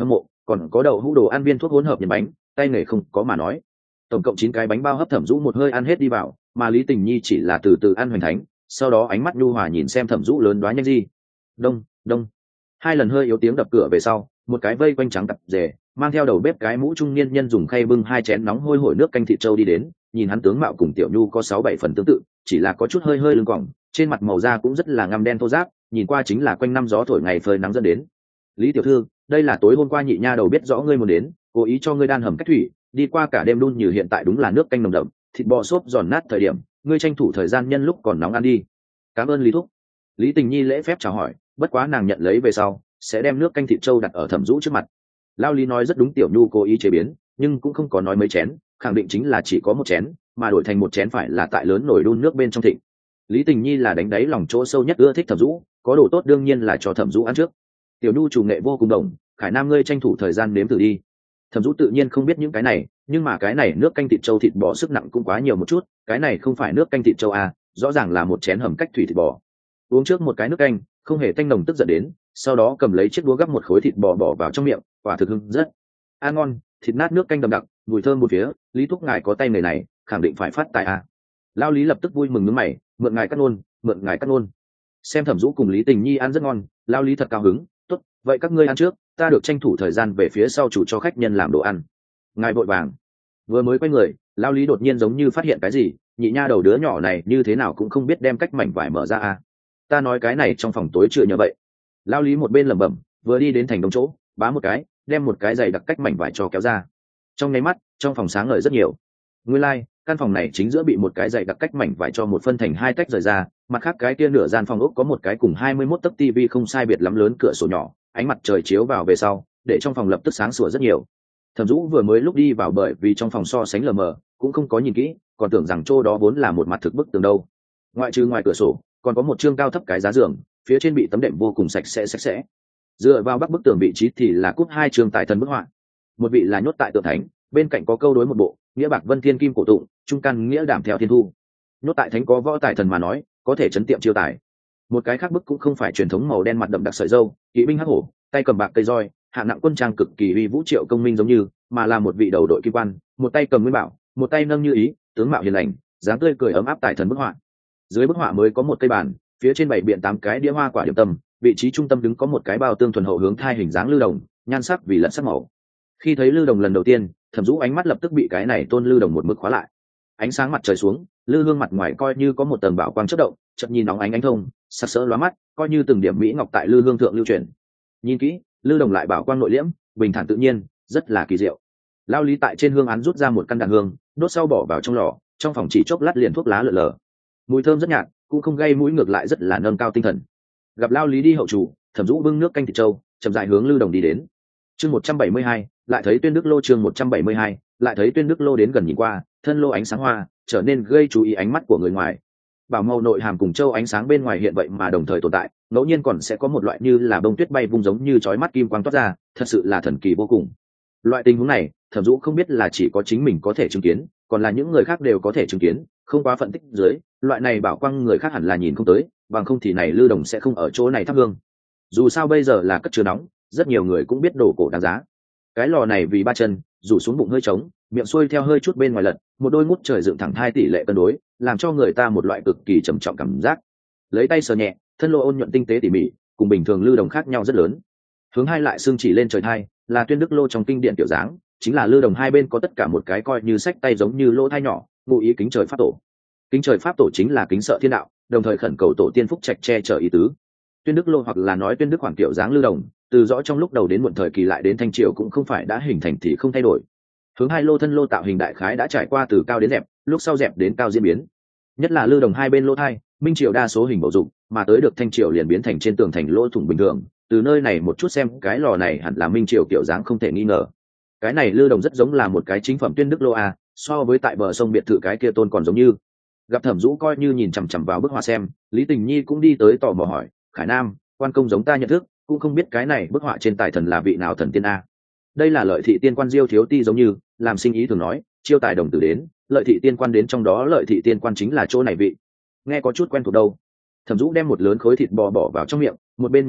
còn có đậu hũ đồ ăn viên thuốc hỗn hợp nhân bánh, tay nghề không có mà nói. Tổng cộng 9 cái bánh bao hấp Thẩm Dũ một hơi ăn hết đi vào, mà Lý Tình Nhi chỉ là từ từ ăn hoành thánh, sau đó ánh mắt nhu hòa nhìn xem Thẩm Dũ lớn đoá nhanh gì. Đông, đông. 2 lần hơi yếu tiếng đập cửa về sau, một cái vây quanh trắng tập rể, mang theo đầu bếp cái mũ trung niên nhân dùng khay bưng 2 chén nóng hôi hổi nước canh thịt trâu đi đến, nhìn hắn tướng mạo cùng Tiểu Nhu có 6-7 phần tương tự, chỉ là có chút hơi hơi lưng còng, trên mặt màu da cũng rất là ngăm đen thô ráp, nhìn qua chính là quanh năm gió thổi ngày phơi nắng dẫn đến. Lý tiểu thư, đây là tối hôm qua nhị nha đầu biết rõ ngươi muốn đến, cố ý cho ngươi đan hầm cách thủy, đi qua cả đêm đun như hiện tại đúng là nước canh nồng đậm, thịt bò xốp giòn nát thời điểm, ngươi tranh thủ thời gian nhân lúc còn nóng ăn đi. Cảm ơn Lý thúc. Lý Tình Nhi lễ phép chào hỏi, bất quá nàng nhận lấy về sau, sẽ đem nước canh thịt trâu đặt ở Thẩm Dũ trước mặt. Lao Lý nói rất đúng, Tiểu Nhu cố ý chế biến, nhưng cũng không có nói mấy chén, khẳng định chính là chỉ có một chén, mà đổi thành một chén phải là tại lớn nồi đun nước bên trong thịnh. Lý Tình Nhi là đánh đáy lòng chỗ sâu nhất ưa thích Thẩm Dũ, có đồ tốt đương nhiên là cho Thẩm Dũ ăn trước. Tiểu Nhu chủ nghệ vô cùng đồng, Khải Nam ngươi tranh thủ thời gian nếm thử đi. Thẩm Dũ tự nhiên không biết những cái này, nhưng mà cái này nước canh thịt trâu thịt bò sức nặng cũng quá nhiều một chút, cái này không phải nước canh thịt trâu à, rõ ràng là một chén hầm cách thủy thịt bò. Uống trước một cái nước canh, không hề tanh nồng tức giận đến, sau đó cầm lấy chiếc đũa gắp một khối thịt bò bỏ vào trong miệng, quả thực hương rất ăn ngon, thịt nát nước canh đậm đặc, mùi thơm một phía, Lý thúc ngài có tay nghề này, khẳng định phải phát tài à. Lao Lý lập tức vui mừng nhướng mày, mượn ngài cắt ngôn, mượn ngài cắt ngôn. Xem Thẩm Dũ cùng Lý Tình Nhi ăn rất ngon, Lao Lý thật cao hứng, tốt, vậy các ngươi ăn trước, ta được tranh thủ thời gian về phía sau chủ cho khách nhân làm đồ ăn. Ngài vội vàng. Vừa mới quay người, Lao Lý đột nhiên giống như phát hiện cái gì, nhị nha đầu đứa nhỏ này như thế nào cũng không biết đem cách mảnh vải mở ra à. Ta nói cái này trong phòng tối chưa nhớ vậy. Lao Lý một bên lẩm bẩm, vừa đi đến thành đống chỗ, bá một cái, đem một cái giày đặc cách mảnh vải cho kéo ra. Trong nháy mắt, trong phòng sáng ngời rất nhiều. Nguyên lai, căn phòng này chính giữa bị một cái giày đặc cách mảnh vải cho một phân thành 2 tách rời ra, mặt khác cái kia nửa gian phòng ốc có một cái cùng 21 tấc tivi không sai biệt lắm lớn cửa sổ nhỏ, ánh mặt trời chiếu vào về sau, để trong phòng lập tức sáng sủa rất nhiều. Thẩm Dũ vừa mới lúc đi vào bởi vì trong phòng so sánh lờ mờ, cũng không có nhìn kỹ, còn tưởng rằng chỗ đó vốn là một mặt thực bức tường đâu. Ngoại trừ ngoài cửa sổ, còn có một chương cao thấp cái giá giường, phía trên bị tấm đệm vô cùng sạch sẽ. Dựa vào bắc bức tường vị trí thì là cúp 2 chương tài thần bức họa. Một vị là nhốt tại tượng thánh, bên cạnh có câu đối một bộ, nghĩa bạc vân thiên kim cổ tụng, trung căn nghĩa đảm theo thiên thu. Nhốt tại thánh có võ tài thần mà nói, có thể chấn tiệm chiêu tài. Một cái khác bức cũng không phải truyền thống màu đen mặt đậm đặc sợi dâu, kỵ binh hắc hổ, tay cầm bạc cây roi, hạng nặng quân trang cực kỳ uy vũ triệu công minh giống như, mà là một vị đầu đội kim quan, một tay cầm nguyên bảo, một tay nâng như ý, tướng mạo hiền lành, dáng tươi cười ấm áp tài thần bức họa. Dưới bức họa mới có một cây bàn, phía trên bảy biện 8 cái đĩa hoa quả điểm tâm, vị trí trung tâm đứng có một cái bao tương thuần hậu hướng thai hình dáng lư đồng, nhan sắc vì lẫn sắc màu. Khi thấy lư đồng lần đầu tiên, Thẩm Dũ ánh mắt lập tức bị cái này tôn lư đồng một mức khóa lại. Ánh sáng mặt trời xuống, lư hương mặt ngoài coi như có một tầng bảo quang chớp động, chợt nhìn nóng ánh thông, sắc sỡ lóa mắt, coi như từng điểm mỹ ngọc tại lư hương thượng lưu truyền. Nhìn kỹ, lư đồng lại bảo quang nội liễm, bình thản tự nhiên, rất là kỳ diệu. Lao Lý tại trên hương án rút ra một căn đàn hương, đốt sau bỏ vào trong lò, trong phòng chỉ chốc lát liền thuốc lá lờ lờ. Mùi thơm rất nhạt, cũng không gây mũi, ngược lại rất là nâng cao tinh thần. Gặp Lao Lý đi hậu chủ, Thẩm Dũ bưng nước canh thịt trâu, chậm rãi hướng lư đồng đi đến. Chương 172, lại thấy Tuyên Đức Lô. Chương 172, lại thấy Tuyên Đức Lô đến gần nhìn qua, thân lô ánh sáng hoa, trở nên gây chú ý ánh mắt của người ngoài. Bảo màu nội hàm cùng châu ánh sáng bên ngoài hiện vậy mà đồng thời tồn tại, ngẫu nhiên còn sẽ có một loại như là bông tuyết bay vung giống như chói mắt kim quang toát ra, thật sự là thần kỳ vô cùng. Loại tình huống này, Thẩm Dũ không biết là chỉ có chính mình có thể chứng kiến, còn là những người khác đều có thể chứng kiến, không quá phân tích dưới, loại này bảo quang người khác hẳn là nhìn không tới, bằng không thì này lư đồng sẽ không ở chỗ này thắp hương. Dù sao bây giờ là cất chứa nóng, rất nhiều người cũng biết đồ cổ đáng giá. Cái lò này vì 3 chân, rủ xuống bụng hơi trống, miệng xuôi theo hơi chút bên ngoài lật, một đôi ngút trời dựng thẳng 2 tỷ lệ cân đối, làm cho người ta một loại cực kỳ trầm trọng cảm giác. Lấy tay sờ nhẹ, thân lô ôn nhuận tinh tế tỉ mỉ, cùng bình thường lư đồng khác nhau rất lớn. Hướng hai lại xương chỉ lên trời thai, là Tuyên Đức Lô trong kinh điển tiểu dáng, chính là lư đồng hai bên có tất cả một cái coi như sách tay giống như lỗ thai nhỏ, ngụ ý kính trời pháp tổ. Kính trời pháp tổ chính là kính sợ thiên đạo, đồng thời khẩn cầu tổ tiên phúc trạch che chở ý tứ. Tuyên Đức Lô hoặc là nói Tuyên Đức Hoàng tiểu dáng lư đồng, từ rõ trong lúc đầu đến muộn thời kỳ lại đến thanh triều cũng không phải đã hình thành thì không thay đổi. Hướng hai lô thân lô tạo hình đại khái đã trải qua từ cao đến dẹp, lúc sau dẹp đến cao diễn biến. Nhất là lư đồng hai bên lỗ thai, minh triều đa số hình bầu dục, mà tới được thanh triều liền biến thành trên tường thành lỗ thủng bình thường. Từ nơi này một chút xem, cái lò này hẳn là minh triều kiểu dáng không thể nghi ngờ. Cái này lư đồng rất giống là một cái chính phẩm Tuyên Đức Lô a, so với tại bờ sông biệt thự cái kia tôn còn giống như. Gặp Thẩm Dũ coi như nhìn chằm chằm vào bức họa xem, Lý Tình Nhi cũng đi tới tò mò hỏi, Khải Nam, quan công giống ta nhận thức, cũng không biết cái này bức họa trên tài thần là vị nào thần tiên a. Đây là Lợi Thị tiên quan Diêu thiếu ti giống như, làm sinh ý thường nói, chiêu tài đồng tử đến, Lợi Thị tiên quan đến, trong đó Lợi Thị tiên quan chính là chỗ này vị. Nghe có chút quen thuộc đâu. Thẩm Dũ đem một lớn khối thịt bò bỏ vào trong miệng, một bên nhấm ướt,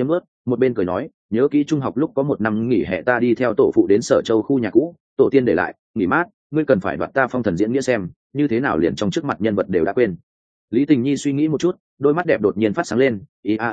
một bên cười nói, nhớ kỹ trung học lúc có một năm nghỉ hè ta đi theo tổ phụ đến Sở Châu khu nhà cũ, tổ tiên để lại nghỉ mát, ngươi cần phải đoạt ta phong thần diễn nghĩa xem, như thế nào liền trong trước mặt nhân vật đều đã quên. Lý Tình Nhi suy nghĩ một chút, đôi mắt đẹp đột nhiên phát sáng lên,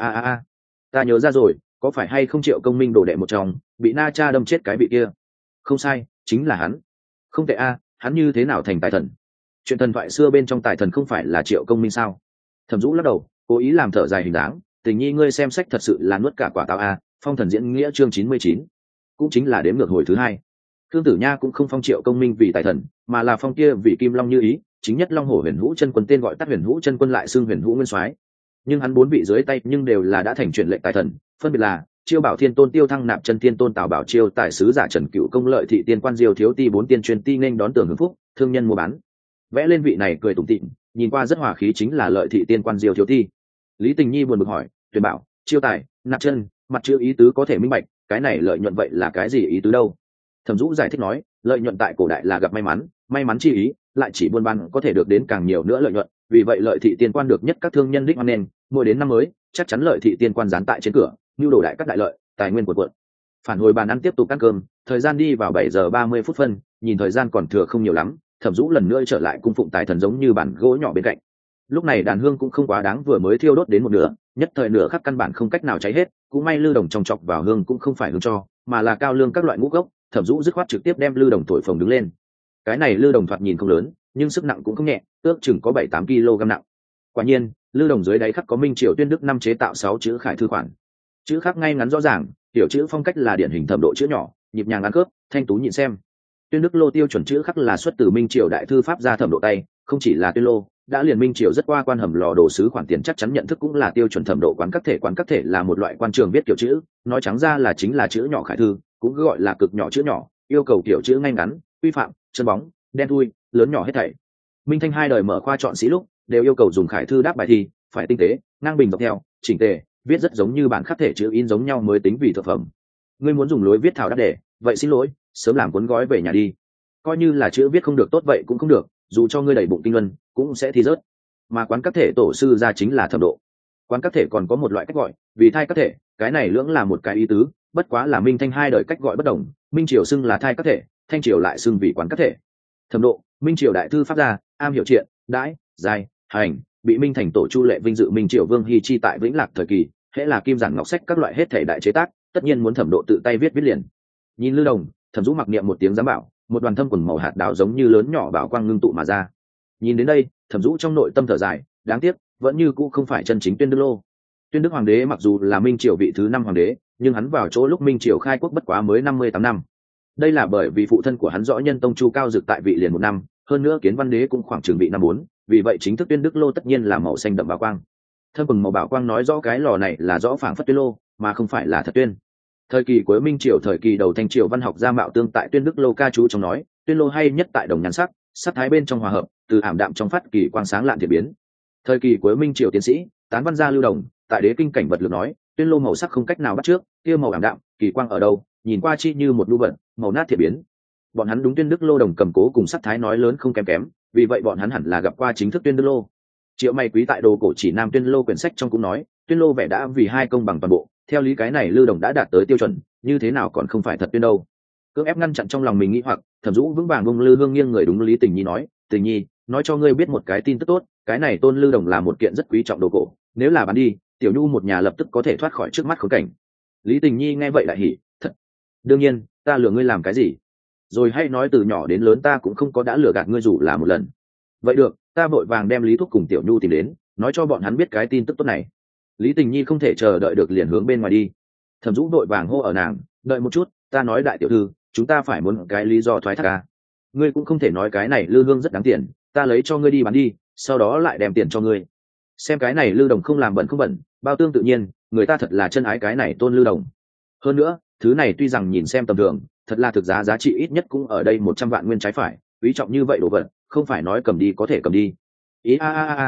ta nhớ ra rồi, có phải hay không Triệu Công Minh đồ đệ một trong, bị Na Cha đâm chết cái vị kia? Không sai, chính là hắn. Không tệ a, hắn như thế nào thành tài thần? Chuyện thần thoại xưa bên trong tài thần không phải là Triệu Công Minh sao? Thẩm Dũ lắc đầu, cố ý làm thở dài hình dáng, Tình Nhi ngươi xem sách thật sự là nuốt cả quả táo a. Phong thần diễn nghĩa chương 99, cũng chính là đếm ngược hồi thứ hai. Khương Tử Nha cũng không phong Triệu Công Minh vì tài thần, mà là phong kia vì Kim Long Như Ý, chính nhất Long Hổ Huyền Vũ Chân Quân, tên gọi tắt Huyền Vũ Chân Quân, lại xưng Huyền Vũ Nguyên Soái. Nhưng hắn bốn vị dưới tay nhưng đều là đã thành truyền lệnh tài thần, phân biệt là Chiêu Bảo Thiên Tôn Tiêu Thăng Nạp Chân Thiên Tôn Tào Bảo Chiêu, Tài sứ giả Trần Cựu Công, Lợi Thị Tiên Quan Diêu Thiếu Ti, bốn tiên truyền ti nên đón Tường Hưởng Phúc, thương nhân mua bán. Vẽ lên vị này cười tủm tỉm, nhìn qua rất hòa khí, chính là Lợi Thị Tiên Quan Diêu Thiếu Ti. Lý Tình Nhi buồn bực hỏi, Tuyển Bảo, Chiêu Tài, Nạp Chân, mặt chữ ý tứ có thể minh bạch, cái này lợi nhuận vậy là cái gì ý tứ đâu? Thẩm Dũ giải thích nói, lợi nhuận tại cổ đại là gặp may mắn chi ý, lại chỉ buôn bán có thể được đến càng nhiều nữa lợi nhuận, vì vậy Lợi Thị Tiên Quan được nhất các thương nhân đích hoan nghênh, mỗi đến năm mới chắc chắn Lợi Thị Tiên Quan dán tại trên cửa, nhu đồ đại các đại lợi, tài nguyên cuộn cuộn. Phản hồi bàn ăn tiếp tục ăn cơm, thời gian đi vào 7:30 phân, nhìn thời gian còn thừa không nhiều lắm, Thẩm Dũ lần nữa trở lại cung phụng tài thần giống như bàn gỗ nhỏ bên cạnh. Lúc này đàn hương cũng không quá đáng, vừa mới thiêu đốt đến một nửa, nhất thời nửa khắc căn bản không cách nào cháy hết, cũng may lư đồng trong chọc vào hương cũng không phải hương cho, mà là cao lương các loại ngũ gốc. Thẩm Dũ dứt khoát trực tiếp đem lư đồng thổi phồng đứng lên. Cái này lư đồng thoạt nhìn không lớn, nhưng sức nặng cũng không nhẹ, ước chừng có 7-8 kg nặng. Quả nhiên, lư đồng dưới đáy khắc có Minh Triều Tuyên Đức năm chế tạo 6 chữ khải thư khoản. Chữ khắc ngay ngắn rõ ràng, tiểu chữ phong cách là điển hình thẩm độ chữ nhỏ, nhịp nhàng ăn khớp, thanh tú nhìn xem. Tuyên Đức lô tiêu chuẩn chữ khắc là xuất từ Minh Triều đại thư pháp gia thẩm độ tay, không chỉ là tuyên lô, đã liền Minh Triều rất qua quan hầm lò đồ sứ khoản tiền chắc chắn nhận thức cũng là tiêu chuẩn thẩm độ quán các thể là một loại quan trường viết kiểu chữ, nói trắng ra là chính là chữ nhỏ khải thư, cũng gọi là cực nhỏ chữ nhỏ, yêu cầu kiểu chữ ngay ngắn, quy phạm, chân bóng, đen thui, lớn nhỏ hết thảy. Minh Thanh hai đời mở khoa chọn sĩ lúc đều yêu cầu dùng khải thư đáp bài thi, phải tinh tế, ngang bình dọc theo, chỉnh tề, viết rất giống như bản khắc thể chữ in giống nhau mới tính vì thực phẩm. Ngươi muốn dùng lối viết thảo đáp đề, vậy xin lỗi, sớm làm cuốn gói về nhà đi. Coi như là chữ viết không được tốt vậy cũng không được, dù cho ngươi đầy bụng kinh luân cũng sẽ thi rớt. Mà quán các thể tổ sư ra chính là thẩm độ. Quán các thể còn có một loại cách gọi, vì thai các thể, cái này lưỡng là một cái ý tứ, bất quá là Minh Thanh hai đời cách gọi bất đồng, Minh Triều xưng là thai các thể, Thanh Triều lại xưng vì quán các thể. Thẩm độ, Minh Triều đại thư pháp gia, am hiểu triện, đãi, giai, hành, bị Minh Thành tổ Chu Lệ vinh dự Minh Triều Vương Hy chi tại Vĩnh Lạc thời kỳ, hễ là kim giản ngọc sách các loại hết thể đại chế tác, tất nhiên muốn Thẩm độ tự tay viết liền. Nhìn Lư Đồng, Thẩm Dũ mặc niệm một tiếng giám bảo, một đoàn thâm quần màu hạt đào giống như lớn nhỏ bảo quang ngưng tụ mà ra. Nhìn đến đây, Thẩm Dũ trong nội tâm thở dài, đáng tiếc vẫn như cũ không phải chân chính Tuyên Đức lô. Tuyên Đức hoàng đế mặc dù là Minh Triều vị thứ 5 hoàng đế, nhưng hắn vào chỗ lúc Minh Triều khai quốc bất quá mới 58 năm. Đây là bởi vì phụ thân của hắn Dõ Nhân Tông Chu Cao Dực tại vị liền 1 năm, hơn nữa Kiến Văn đế cũng khoảng chừng vị năm 4, vì vậy chính thức Tuyên Đức lô tất nhiên là màu xanh đậm bảo quang. Thâm bừng màu bảo quang nói rõ cái lò này là rõ phảng phất Tuyên lô, mà không phải là thật tuyên. Thời kỳ cuối Minh Triều, thời kỳ đầu Thanh Triều văn học gia Mạo Tương tại Tuyên Đức lô ca chú trong nói, Tuyên lô hay nhất tại đồng nhan sắc, sắc thái bên trong hòa hợp, từ ảm đạm trong phát kỳ quang sáng lạn thiệt biến. Thời kỳ cuối Minh Triều tiến sĩ tán văn gia Lưu Đồng tại Đế Kinh Cảnh Vật Lược nói, Tuyên lô màu sắc không cách nào bắt trước, kia màu ảm đạm, kỳ quang ở đâu, nhìn qua chi như một nhu vật, màu nát thiệt biến. Bọn hắn đúng Tuyên Đức lô đồng cầm cố cùng sắc thái nói lớn không kém kém, vì vậy bọn hắn hẳn là gặp qua chính thức Tuyên Đức lô. Triệu May Quý tại Đồ Cổ Chỉ Nam Tuyên lô quyển sách trong cũng nói, Tuyên lô vẻ đã vì hai công bằng toàn bộ, theo lý cái này Lưu Đồng đã đạt tới tiêu chuẩn, như thế nào còn không phải thật tuyên đâu. Cưỡng ép ngăn chặn trong lòng mình nghĩ hoặc, Thẩm Dũ vững vàng bông Lư Hương nghiêng người đúng Lý Tình Nhi nói, Tình Nhi, nói cho ngươi biết một cái tin tức tốt, cái này Tôn Lư Đồng là một kiện rất quý trọng đồ cổ, nếu là bán đi, Tiểu Nhu một nhà lập tức có thể thoát khỏi trước mắt khốn cảnh. Lý Tình Nhi nghe vậy lại hỉ, thật. Đương nhiên, ta lừa ngươi làm cái gì? Rồi hay nói từ nhỏ đến lớn ta cũng không có đã lừa gạt ngươi dù là một lần. Vậy được, ta vội vàng đem Lý Thúc cùng Tiểu Nhu tìm đến, nói cho bọn hắn biết cái tin tức tốt này. Lý Tình Nhi không thể chờ đợi được liền hướng bên ngoài đi. Thẩm Dũ vội vàng hô ở nàng, đợi một chút, ta nói đại tiểu thư, chúng ta phải muốn cái lý do thoái thác à? Ngươi cũng không thể nói cái này Lư Hương rất đáng tiền, ta lấy cho ngươi đi bán đi, sau đó lại đem tiền cho ngươi. Xem cái này Lư Đồng không làm bẩn không bẩn, bao tương tự nhiên, người ta thật là chân ái cái này Tôn Lư Đồng. Hơn nữa, thứ này tuy rằng nhìn xem tầm thường, thật là thực giá trị ít nhất cũng ở đây 100 vạn nguyên trái phải, quý trọng như vậy đồ vật, không phải nói cầm đi có thể cầm đi. Ý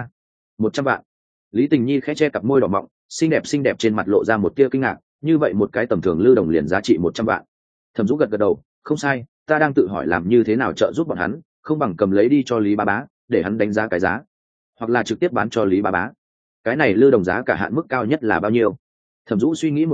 100 vạn. Lý Tình Nhi khẽ che cặp môi đỏ mọng, xinh đẹp trên mặt lộ ra một tia kinh ngạc, như vậy một cái tầm thường Lư Đồng liền giá trị 100 vạn. Thẩm Dũ gật gật đầu, không sai, ta đang tự hỏi làm như thế nào trợ giúp bọn hắn, không bằng cầm lấy đi cho Lý Bá Bá, để hắn đánh giá cái giá, hoặc là trực tiếp bán cho Lý Bá Bá. Cái này Lư Đồng giá cả hạn mức cao nhất là bao nhiêu? Thẩm Dũ suy nghĩ một chút,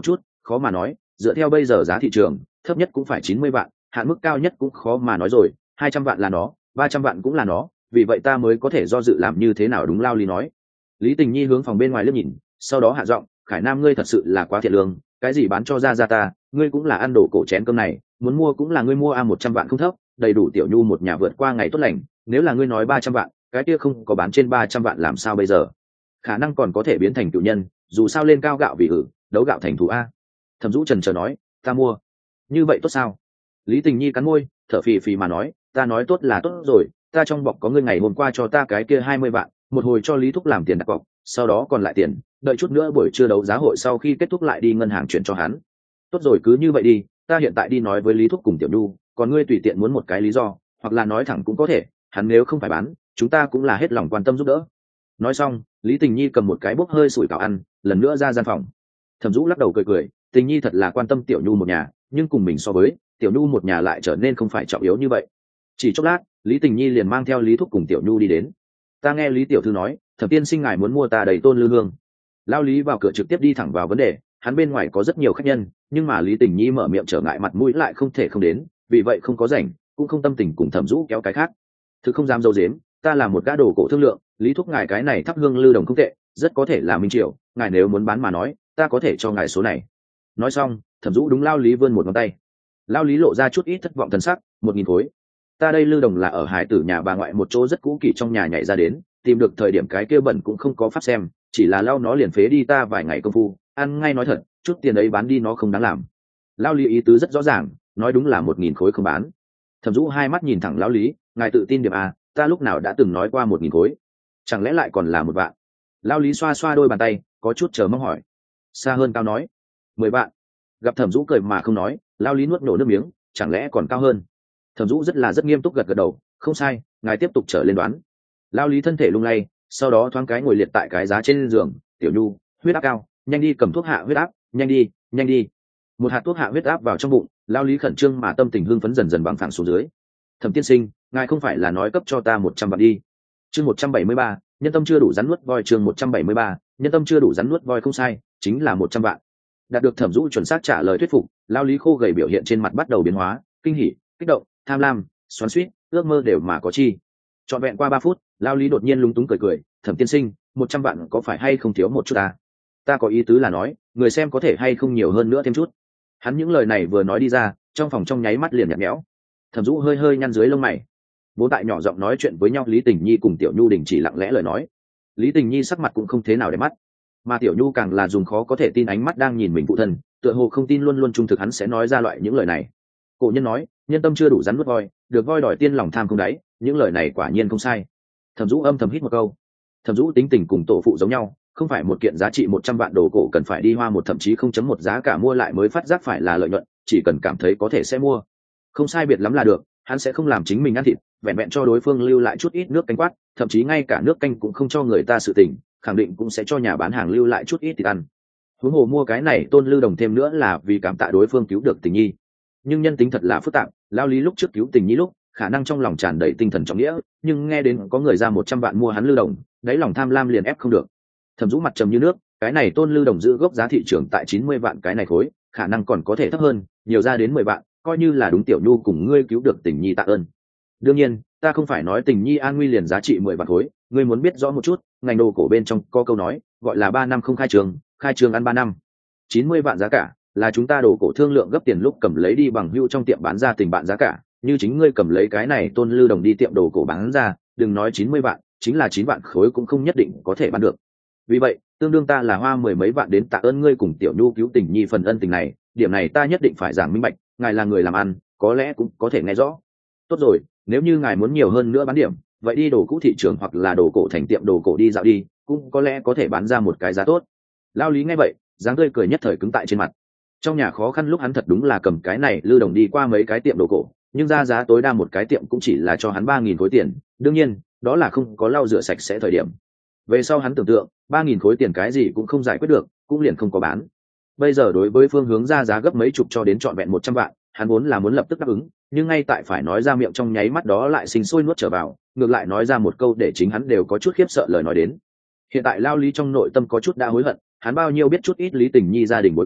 khó mà nói, dựa theo bây giờ giá thị trường thấp nhất cũng phải 90 vạn, hạn mức cao nhất cũng khó mà nói rồi, 200 vạn là nó, 300 vạn cũng là nó, vì vậy ta mới có thể do dự làm như thế nào. Đúng, Lao Lý nói. Lý Tình Nhi hướng phòng bên ngoài liếc nhìn, sau đó hạ giọng, Khải Nam ngươi thật sự là quá thiện lương, cái gì bán cho ra ta, ngươi cũng là ăn đổ cổ chén cơm này, muốn mua cũng là ngươi mua. 100 vạn không thấp, đầy đủ Tiểu Nhu một nhà vượt qua ngày tốt lành. Nếu là ngươi nói 300 vạn, cái kia không có bán trên 300 vạn làm sao bây giờ? Khả năng còn có thể biến thành cựu nhân, dù sao lên cao gạo vì đấu gạo thành thù a. Thẩm Dũ trần chờ nói, ta mua. Như vậy tốt sao? Lý Tình Nhi cắn môi, thở phì phì mà nói, ta nói tốt là tốt rồi, ta trong bọc có ngươi ngày hôm qua cho ta cái kia 20 vạn, một hồi cho Lý Thúc làm tiền đặt cọc, sau đó còn lại tiền, đợi chút nữa buổi trưa đấu giá hội sau khi kết thúc lại đi ngân hàng chuyển cho hắn. Tốt rồi, cứ như vậy đi, ta hiện tại đi nói với Lý Thúc cùng Tiểu Nhu, còn ngươi tùy tiện muốn một cái lý do, hoặc là nói thẳng cũng có thể, hắn nếu không phải bán, chúng ta cũng là hết lòng quan tâm giúp đỡ. Nói xong, Lý Tình Nhi cầm một cái bốc hơi sủi cảo ăn, lần nữa ra gian phòng. Thẩm Dũ lắc đầu cười cười, Tình Nhi thật là quan tâm Tiểu Nhu một nhà, nhưng cùng mình so với, Tiểu Nhu một nhà lại trở nên không phải trọng yếu như vậy. Chỉ chốc lát, Lý Tình Nhi liền mang theo Lý Thúc cùng Tiểu Nhu đi đến. Ta nghe Lý tiểu thư nói, Thẩm tiên sinh ngài muốn mua ta đầy tôn lư hương. Lao Lý vào cửa trực tiếp đi thẳng vào vấn đề, hắn bên ngoài có rất nhiều khách nhân, nhưng mà Lý Tình Nhi mở miệng trở ngại mặt mũi lại không thể không đến, vì vậy không có rảnh, cũng không tâm tình cùng Thẩm Dũ kéo cái khác. Thực không dám dâu dếm, ta là một gã đồ cổ thương lượng, Lý Thúc ngài cái này thắp hương lư đồng không tệ, rất có thể là minh triều, ngài nếu muốn bán mà nói, ta có thể cho ngài số này. Nói xong, Thẩm Dũ đúng Lao Lý vươn một ngón tay. Lao Lý lộ ra chút ít thất vọng thần sắc, 1000 khối. Ta đây lư đồng là ở hải tử nhà bà ngoại một chỗ rất cũ kỹ trong nhà nhảy ra đến, tìm được thời điểm cái kia bẩn cũng không có pháp xem, chỉ là lau nó liền phế đi ta vài ngày công phu, ăn ngay nói thật, chút tiền ấy bán đi nó không đáng làm. Lao Lý ý tứ rất rõ ràng, nói đúng là 1000 khối không bán. Thẩm Dũ hai mắt nhìn thẳng Lão Lý, ngài tự tin điểm à, ta lúc nào đã từng nói qua 1000 khối, chẳng lẽ lại còn là 1 vạn? Lao Lý xoa xoa đôi bàn tay, có chút chờ mong hỏi. Xa hơn cao nói, 10 vạn. Gặp Thẩm Dũ cười mà không nói, Lao Lý nuốt nổ nước miếng, chẳng lẽ còn cao hơn? Thẩm Dũ rất nghiêm túc gật gật đầu, không sai, ngài tiếp tục trở lên đoán. Lao Lý thân thể lung lay, sau đó thoáng cái ngồi liệt tại cái giá trên giường. Tiểu Nhu, huyết áp cao, nhanh đi cầm thuốc hạ huyết áp, nhanh đi. Một hạt thuốc hạ huyết áp vào trong bụng, Lao Lý khẩn trương mà tâm tình hưng phấn dần dần bằng phẳng xuống dưới. Thẩm tiên sinh, ngài không phải là nói cấp cho ta 100 vạn đi? Chương 173, nhân tâm chưa đủ rắn nuốt voi. Chương 173, nhân tâm chưa đủ rắn nuốt voi. Không sai, chính là 100 vạn. Đạt được Thẩm Dũ chuẩn xác trả lời thuyết phục, Lao Lý khô gầy biểu hiện trên mặt bắt đầu biến hóa, kinh hỉ, kích động, tham lam, xoắn xuýt, ước mơ đều mà có chi. Trọn vẹn qua 3 phút, Lao Lý đột nhiên lúng túng cười, Thẩm tiên sinh, 100 vạn có phải hay không thiếu một chút à? Ta có ý tứ là nói, người xem có thể hay không nhiều hơn nữa thêm chút. Hắn những lời này vừa nói đi ra, trong phòng trong nháy mắt liền nhạt nhẽo. Thẩm Dũ hơi nhăn dưới lông mày. Vốn tại nhỏ giọng nói chuyện với nhau Lý Tình Nhi cùng Tiểu Nhu đình chỉ lặng lẽ lời nói. Lý Tình Nhi sắc mặt cũng không thế nào để mắt, mà Tiểu Nhu càng là dùng khó có thể tin ánh mắt đang nhìn mình phụ thân, tựa hồ không tin luôn luôn trung thực hắn sẽ nói ra loại những lời này. Cổ nhân nói, nhân tâm chưa đủ rắn nuốt voi, được voi đòi tiên lòng tham không đáy, những lời này quả nhiên không sai. Thẩm Dũ âm thầm hít một câu. Thẩm Dũ tính tình cùng tổ phụ giống nhau, không phải một kiện giá trị 100 vạn đồ cổ cần phải đi hoa một thậm chí 0.1 giá cả mua lại mới phát giác phải là lợi nhuận, chỉ cần cảm thấy có thể sẽ mua. Không sai biệt lắm là được, hắn sẽ không làm chính mình ăn thịt, vẹn vẹn cho đối phương lưu lại chút ít nước canh quát, thậm chí ngay cả nước canh cũng không cho người ta sự tình, khẳng định cũng sẽ cho nhà bán hàng lưu lại chút ít thịt ăn. Huống hồ mua cái này tôn lưu đồng thêm nữa là vì cảm tạ đối phương cứu được Tình Nhi. Nhưng nhân tính thật là phức tạp, Lao Lý lúc trước cứu Tình Nhi lúc khả năng trong lòng tràn đầy tinh thần trọng nghĩa, nhưng nghe đến có người ra 100 vạn mua hắn lưu đồng, đáy lòng tham lam liền ép không được. Thẩm Dũ mặt trầm như nước, cái này tôn lưu đồng giữ gốc giá thị trường tại 90 vạn cái này khối, khả năng còn có thể thấp hơn, nhiều ra đến 10 vạn, coi như là đúng Tiểu Nhu cùng ngươi cứu được Tình Nhi tạ ơn. Đương nhiên, ta không phải nói Tình Nhi an nguy liền giá trị 10 vạn khối, ngươi muốn biết rõ một chút, ngành đồ cổ bên trong có câu nói, gọi là 3 năm không khai trường ăn 3 năm. 90 vạn giá cả, là chúng ta đồ cổ thương lượng gấp tiền lúc cầm lấy đi bằng hữu trong tiệm bán ra tình bạn giá cả, như chính ngươi cầm lấy cái này tôn lưu đồng đi tiệm đồ cổ bán ra, đừng nói 90 vạn, chính là 9 vạn khối cũng không nhất định có thể bán được. Vì vậy, tương đương ta là hoa 10 mấy vạn đến tạ ơn ngươi cùng Tiểu Nhu cứu Tình Nhi phần ân tình này, điểm này ta nhất định phải giảng minh bạch, ngài là người làm ăn, có lẽ cũng có thể nghe rõ. Tốt rồi, nếu như ngài muốn nhiều hơn nữa bán điểm, vậy đi đồ cũ thị trường hoặc là đồ cổ thành tiệm đồ cổ đi dạo đi, cũng có lẽ có thể bán ra một cái giá tốt. Lao Lý nghe vậy, dáng tươi cười nhất thời cứng tại trên mặt. Trong nhà khó khăn lúc hắn thật đúng là cầm cái này lưu đồng đi qua mấy cái tiệm đồ cổ, nhưng ra giá tối đa một cái tiệm cũng chỉ là cho hắn 3000 khối tiền, đương nhiên đó là không có lau rửa sạch sẽ thời điểm. Về sau hắn tưởng tượng 3000 khối tiền cái gì cũng không giải quyết được, cũng liền không có bán. Bây giờ đối với phương hướng ra giá gấp mấy chục cho đến trọn vẹn 100 vạn, hắn vốn là muốn lập tức đáp ứng, nhưng ngay tại phải nói ra miệng trong nháy mắt đó lại sinh sôi nuốt trở vào, ngược lại nói ra một câu để chính hắn đều có chút khiếp sợ lời nói đến. Hiện tại Lao Lý trong nội tâm có chút đã hối hận, hắn bao nhiêu biết chút ít Lý Tình Nhi gia đình bối cảnh,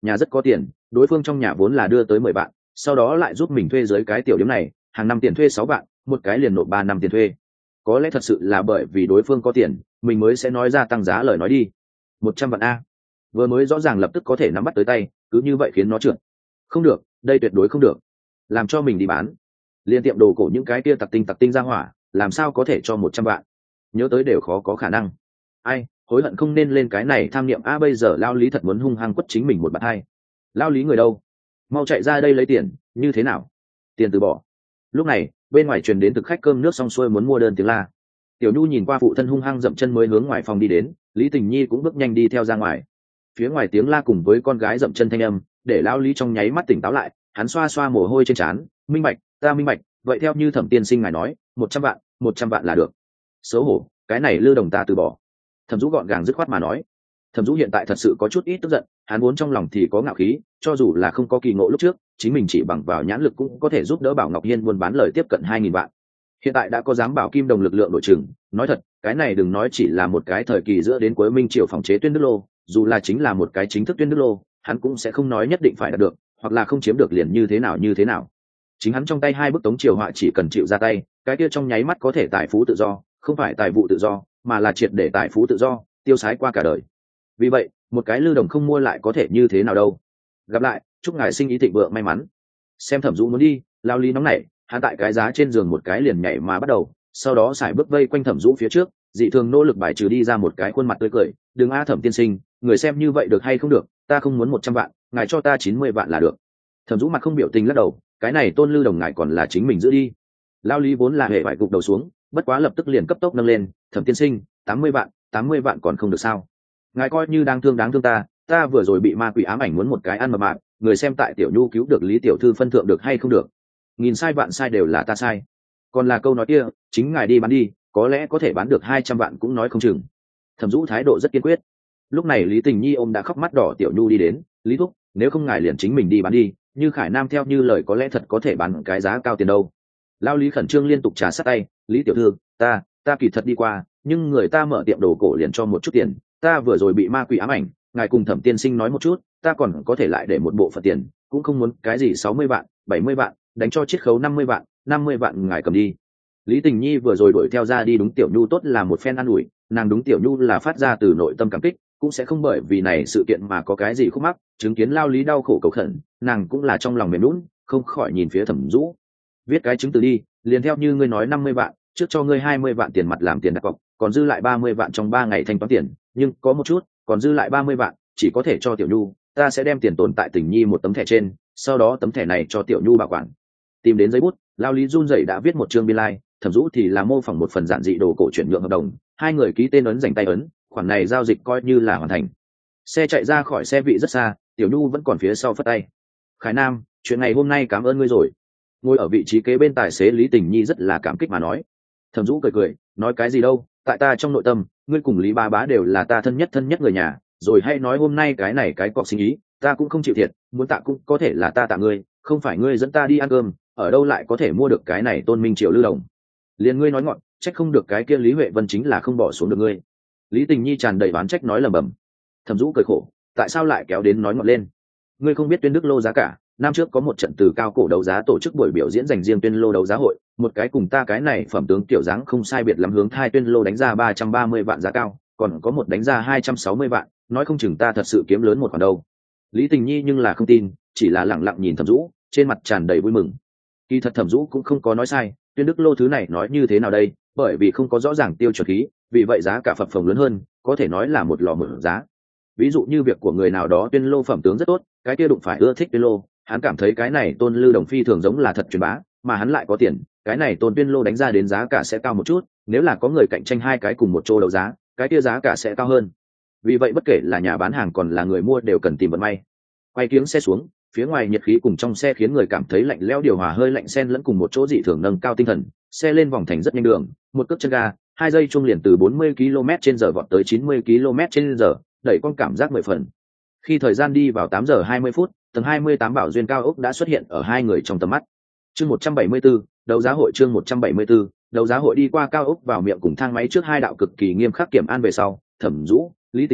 nhà rất có tiền, đối phương trong nhà vốn là đưa tới 10 vạn, sau đó lại giúp mình thuê dưới cái tiểu điểm này, hàng năm tiền thuê 6 vạn, một cái liền nộp 3 năm tiền thuê. Có lẽ thật sự là bởi vì đối phương có tiền, mình mới sẽ nói ra tăng giá lời nói đi. 100 vạn a. Vừa mới rõ ràng lập tức có thể nắm bắt tới tay, cứ như vậy khiến nó trượt. Không được, đây tuyệt đối không được. Làm cho mình đi bán. Liên tiệm đồ cổ những cái kia tặc tinh ra hỏa, làm sao có thể cho 100 vạn? Nhớ tới đều khó có khả năng. Ai, hối hận không nên lên cái này tham niệm a, bây giờ lao lý thật muốn hung hăng quất chính mình một bạt hai. Lao lý người đâu? Mau chạy ra đây lấy tiền, như thế nào? Tiền từ bỏ. Lúc này, bên ngoài truyền đến thực khách cơm nước xong xuôi muốn mua đơn tiếng la. Tiểu Nhu nhìn qua phụ thân hung hăng dậm chân mới hướng ngoài phòng đi đến, Lý Tình Nhi cũng bước nhanh đi theo ra ngoài. Phía ngoài tiếng la cùng với con gái dậm chân thanh âm, để lao lý trong nháy mắt tỉnh táo lại, hắn xoa xoa mồ hôi trên trán, minh bạch, ta minh bạch, vậy theo như Thẩm tiên sinh ngài nói, 100 vạn là được. Xấu hổ, cái này Lư Đồng ta từ bỏ. Thẩm Dũ gọn gàng dứt khoát mà nói. Thẩm Dũ hiện tại thật sự có chút ít tức giận, hắn vốn trong lòng thì có ngạo khí, cho dù là không có kỳ ngộ lúc trước, chính mình chỉ bằng vào nhãn lực cũng có thể giúp đỡ Bảo Ngọc Hiên buôn bán lời tiếp cận 2.000 vạn. Hiện tại đã có dám bảo kim đồng lực lượng đội trưởng, nói thật, cái này đừng nói chỉ là một cái thời kỳ giữa đến cuối Minh Triều phòng chế tuyên đức lô, dù là chính là một cái chính thức tuyên đức lô, hắn cũng sẽ không nói nhất định phải đạt được, hoặc là không chiếm được liền như thế nào. Chính hắn trong tay hai bức tống triều họa chỉ cần chịu ra tay, cái kia trong nháy mắt có thể tài phú tự do, không phải tài vụ tự do, mà là triệt để tài phú tự do, tiêu sái qua cả đời. Vì vậy, một cái Lư Đồng không mua lại có thể như thế nào đâu. Gặp lại, chúc ngài sinh ý thịnh vượng may mắn. Xem Thẩm Dũ muốn đi, lao lý nóng nảy, hắn tại cái giá trên giường một cái liền nhảy mà bắt đầu, sau đó sải bước vây quanh Thẩm Dũ phía trước, dị thường nỗ lực bài trừ đi ra một cái khuôn mặt tươi cười, đừng a Thẩm tiên sinh, người xem như vậy được hay không được, ta không muốn 100 vạn, ngài cho ta 90 vạn là được. Thẩm Dũ mặt không biểu tình lắc đầu, cái này Tôn Lư Đồng ngài còn là chính mình giữ đi. Lao lý vốn là hệ phải gục đầu xuống, bất quá lập tức liền cấp tốc nâng lên, Thẩm tiên sinh, 80 vạn còn không được sao? Ngài coi như đáng thương ta vừa rồi bị ma quỷ ám ảnh muốn một cái ăn mập mạp, người xem tại Tiểu Nhu cứu được Lý tiểu thư phân thượng được hay không được? Nghìn sai vạn sai đều là ta sai. Còn là câu nói kia, chính ngài đi bán đi, có lẽ có thể bán được 200 vạn cũng nói không chừng. Thẩm Dũ thái độ rất kiên quyết. Lúc này Lý Tình Nhi ôm đã khóc mắt đỏ Tiểu Nhu đi đến, Lý thúc, nếu không ngài liền chính mình đi bán đi, như Khải Nam theo như lời có lẽ thật có thể bán cái giá cao tiền đâu. Lao Lý khẩn trương liên tục trà sát tay, Lý tiểu thư, ta kỳ thật đi qua, nhưng người ta mở tiệm đồ cổ liền cho một chút tiền, ta vừa rồi bị ma quỷ ám ảnh, ngài cùng Thẩm tiên sinh nói một chút, ta còn có thể lại để một bộ phận tiền, cũng không muốn cái gì 60 vạn, 70 vạn, đánh cho chiết khấu 50 vạn ngài cầm đi. Lý Tình Nhi vừa rồi đuổi theo ra đi đúng Tiểu Nhu tốt là một phen ăn ủi, nàng đúng Tiểu Nhu là phát ra từ nội tâm cảm kích, cũng sẽ không bởi vì này sự kiện mà có cái gì khúc mắc, chứng kiến Lao Lý đau khổ cầu khẩn, nàng cũng là trong lòng mềm nhũn, không khỏi nhìn phía Thẩm Dũ. Viết cái chứng từ đi, liền theo như ngươi nói 50 vạn, trước cho ngươi 20 vạn tiền mặt làm tiền đặt cọc, còn dư lại 30 vạn trong 3 ngày thanh toán tiền, nhưng có một chút, còn dư lại 30 vạn, chỉ có thể cho Tiểu Nhu, ta sẽ đem tiền tồn tại Tình Nhi một tấm thẻ trên, sau đó tấm thẻ này cho Tiểu Nhu bảo quản. Tìm đến giấy bút, Lao Lý run rẩy đã viết một chương biên lai, Thẩm Dũ thì là mô phỏng một phần giản dị đồ cổ chuyển nhượng hợp đồng, hai người ký tên ấn dành tay ấn, khoản này giao dịch coi như là hoàn thành. Xe chạy ra khỏi xe vị rất xa, Tiểu Nhu vẫn còn phía sau phất tay. Khải Nam, chuyện này hôm nay cảm ơn ngươi rồi. Ngồi ở vị trí kế bên tài xế Lý Tình Nhi rất là cảm kích mà nói. Thẩm Dũ cười, nói cái gì đâu, tại ta trong nội tâm, ngươi cùng Lý Bá đều là ta thân nhất người nhà, rồi hay nói hôm nay cái này cái cọc sinh ý, ta cũng không chịu thiệt, muốn tạ cũng có thể là ta tạ ngươi, không phải ngươi dẫn ta đi ăn cơm, ở đâu lại có thể mua được cái này Tôn Minh Triệu Lư Đồng. Liền ngươi nói ngọn, trách không được cái kia Lý Huệ Vân chính là không bỏ xuống được ngươi. Lý Tình Nhi tràn đầy oán trách nói lẩm bẩm. Thẩm Dũ cười khổ, tại sao lại kéo đến nói ngọn lên? Ngươi không biết Tuyên Đức lô giá cả, năm trước có một trận từ cao cổ đấu giá tổ chức buổi biểu diễn dành riêng Tuyên lô đấu giá hội, một cái cùng ta cái này phẩm tướng kiểu dáng không sai biệt lắm hướng thai Tuyên lô đánh ra 330 vạn giá cao, còn có một đánh ra 260 vạn, nói không chừng ta thật sự kiếm lớn một khoản đâu. Lý Tình Nhi nhưng là không tin, chỉ là lẳng lặng nhìn Thẩm Dũ, trên mặt tràn đầy vui mừng. Kỳ thật Thẩm Dũ cũng không có nói sai, Tuyên Đức lô thứ này nói như thế nào đây, bởi vì không có rõ ràng tiêu chuẩn khí, vì vậy giá cả phập phồng lớn hơn, có thể nói là một lò mở giá. Ví dụ như việc của người nào đó Tuyên lô phẩm tướng rất tốt, cái kia đụng phải ưa thích Tuyên lô, hắn cảm thấy cái này Tôn Lư Đồng phi thường giống là thật truyền bá, mà hắn lại có tiền, cái này Tôn Tuyên lô đánh ra đến giá cả sẽ cao một chút, nếu là có người cạnh tranh hai cái cùng một chỗ đấu giá, cái kia giá cả sẽ cao hơn. Vì vậy bất kể là nhà bán hàng còn là người mua đều cần tìm vận may. Quay kiếng xe xuống, phía ngoài nhiệt khí cùng trong xe khiến người cảm thấy lạnh lẽo, điều hòa hơi lạnh xen lẫn cùng một chỗ dị thường nâng cao tinh thần. Xe lên vòng thành rất nhanh đường, một cước chân ga, 2 giây chuông liền từ 40 km/h vọt tới 90 km/h, đẩy con cảm giác 10 phần. Khi thời gian đi vào 8 giờ 20 phút, tầng 28 Bảo Duyên cao ốc đã xuất hiện ở hai người trong tầm mắt. Chương 174, đấu giá hội chương 174, đấu giá hội đi qua cao ốc vào miệng cùng thang máy trước hai đạo cực kỳ nghiêm khắc kiểm an về sau, Thẩm Dũ, Lý Tình Nhi,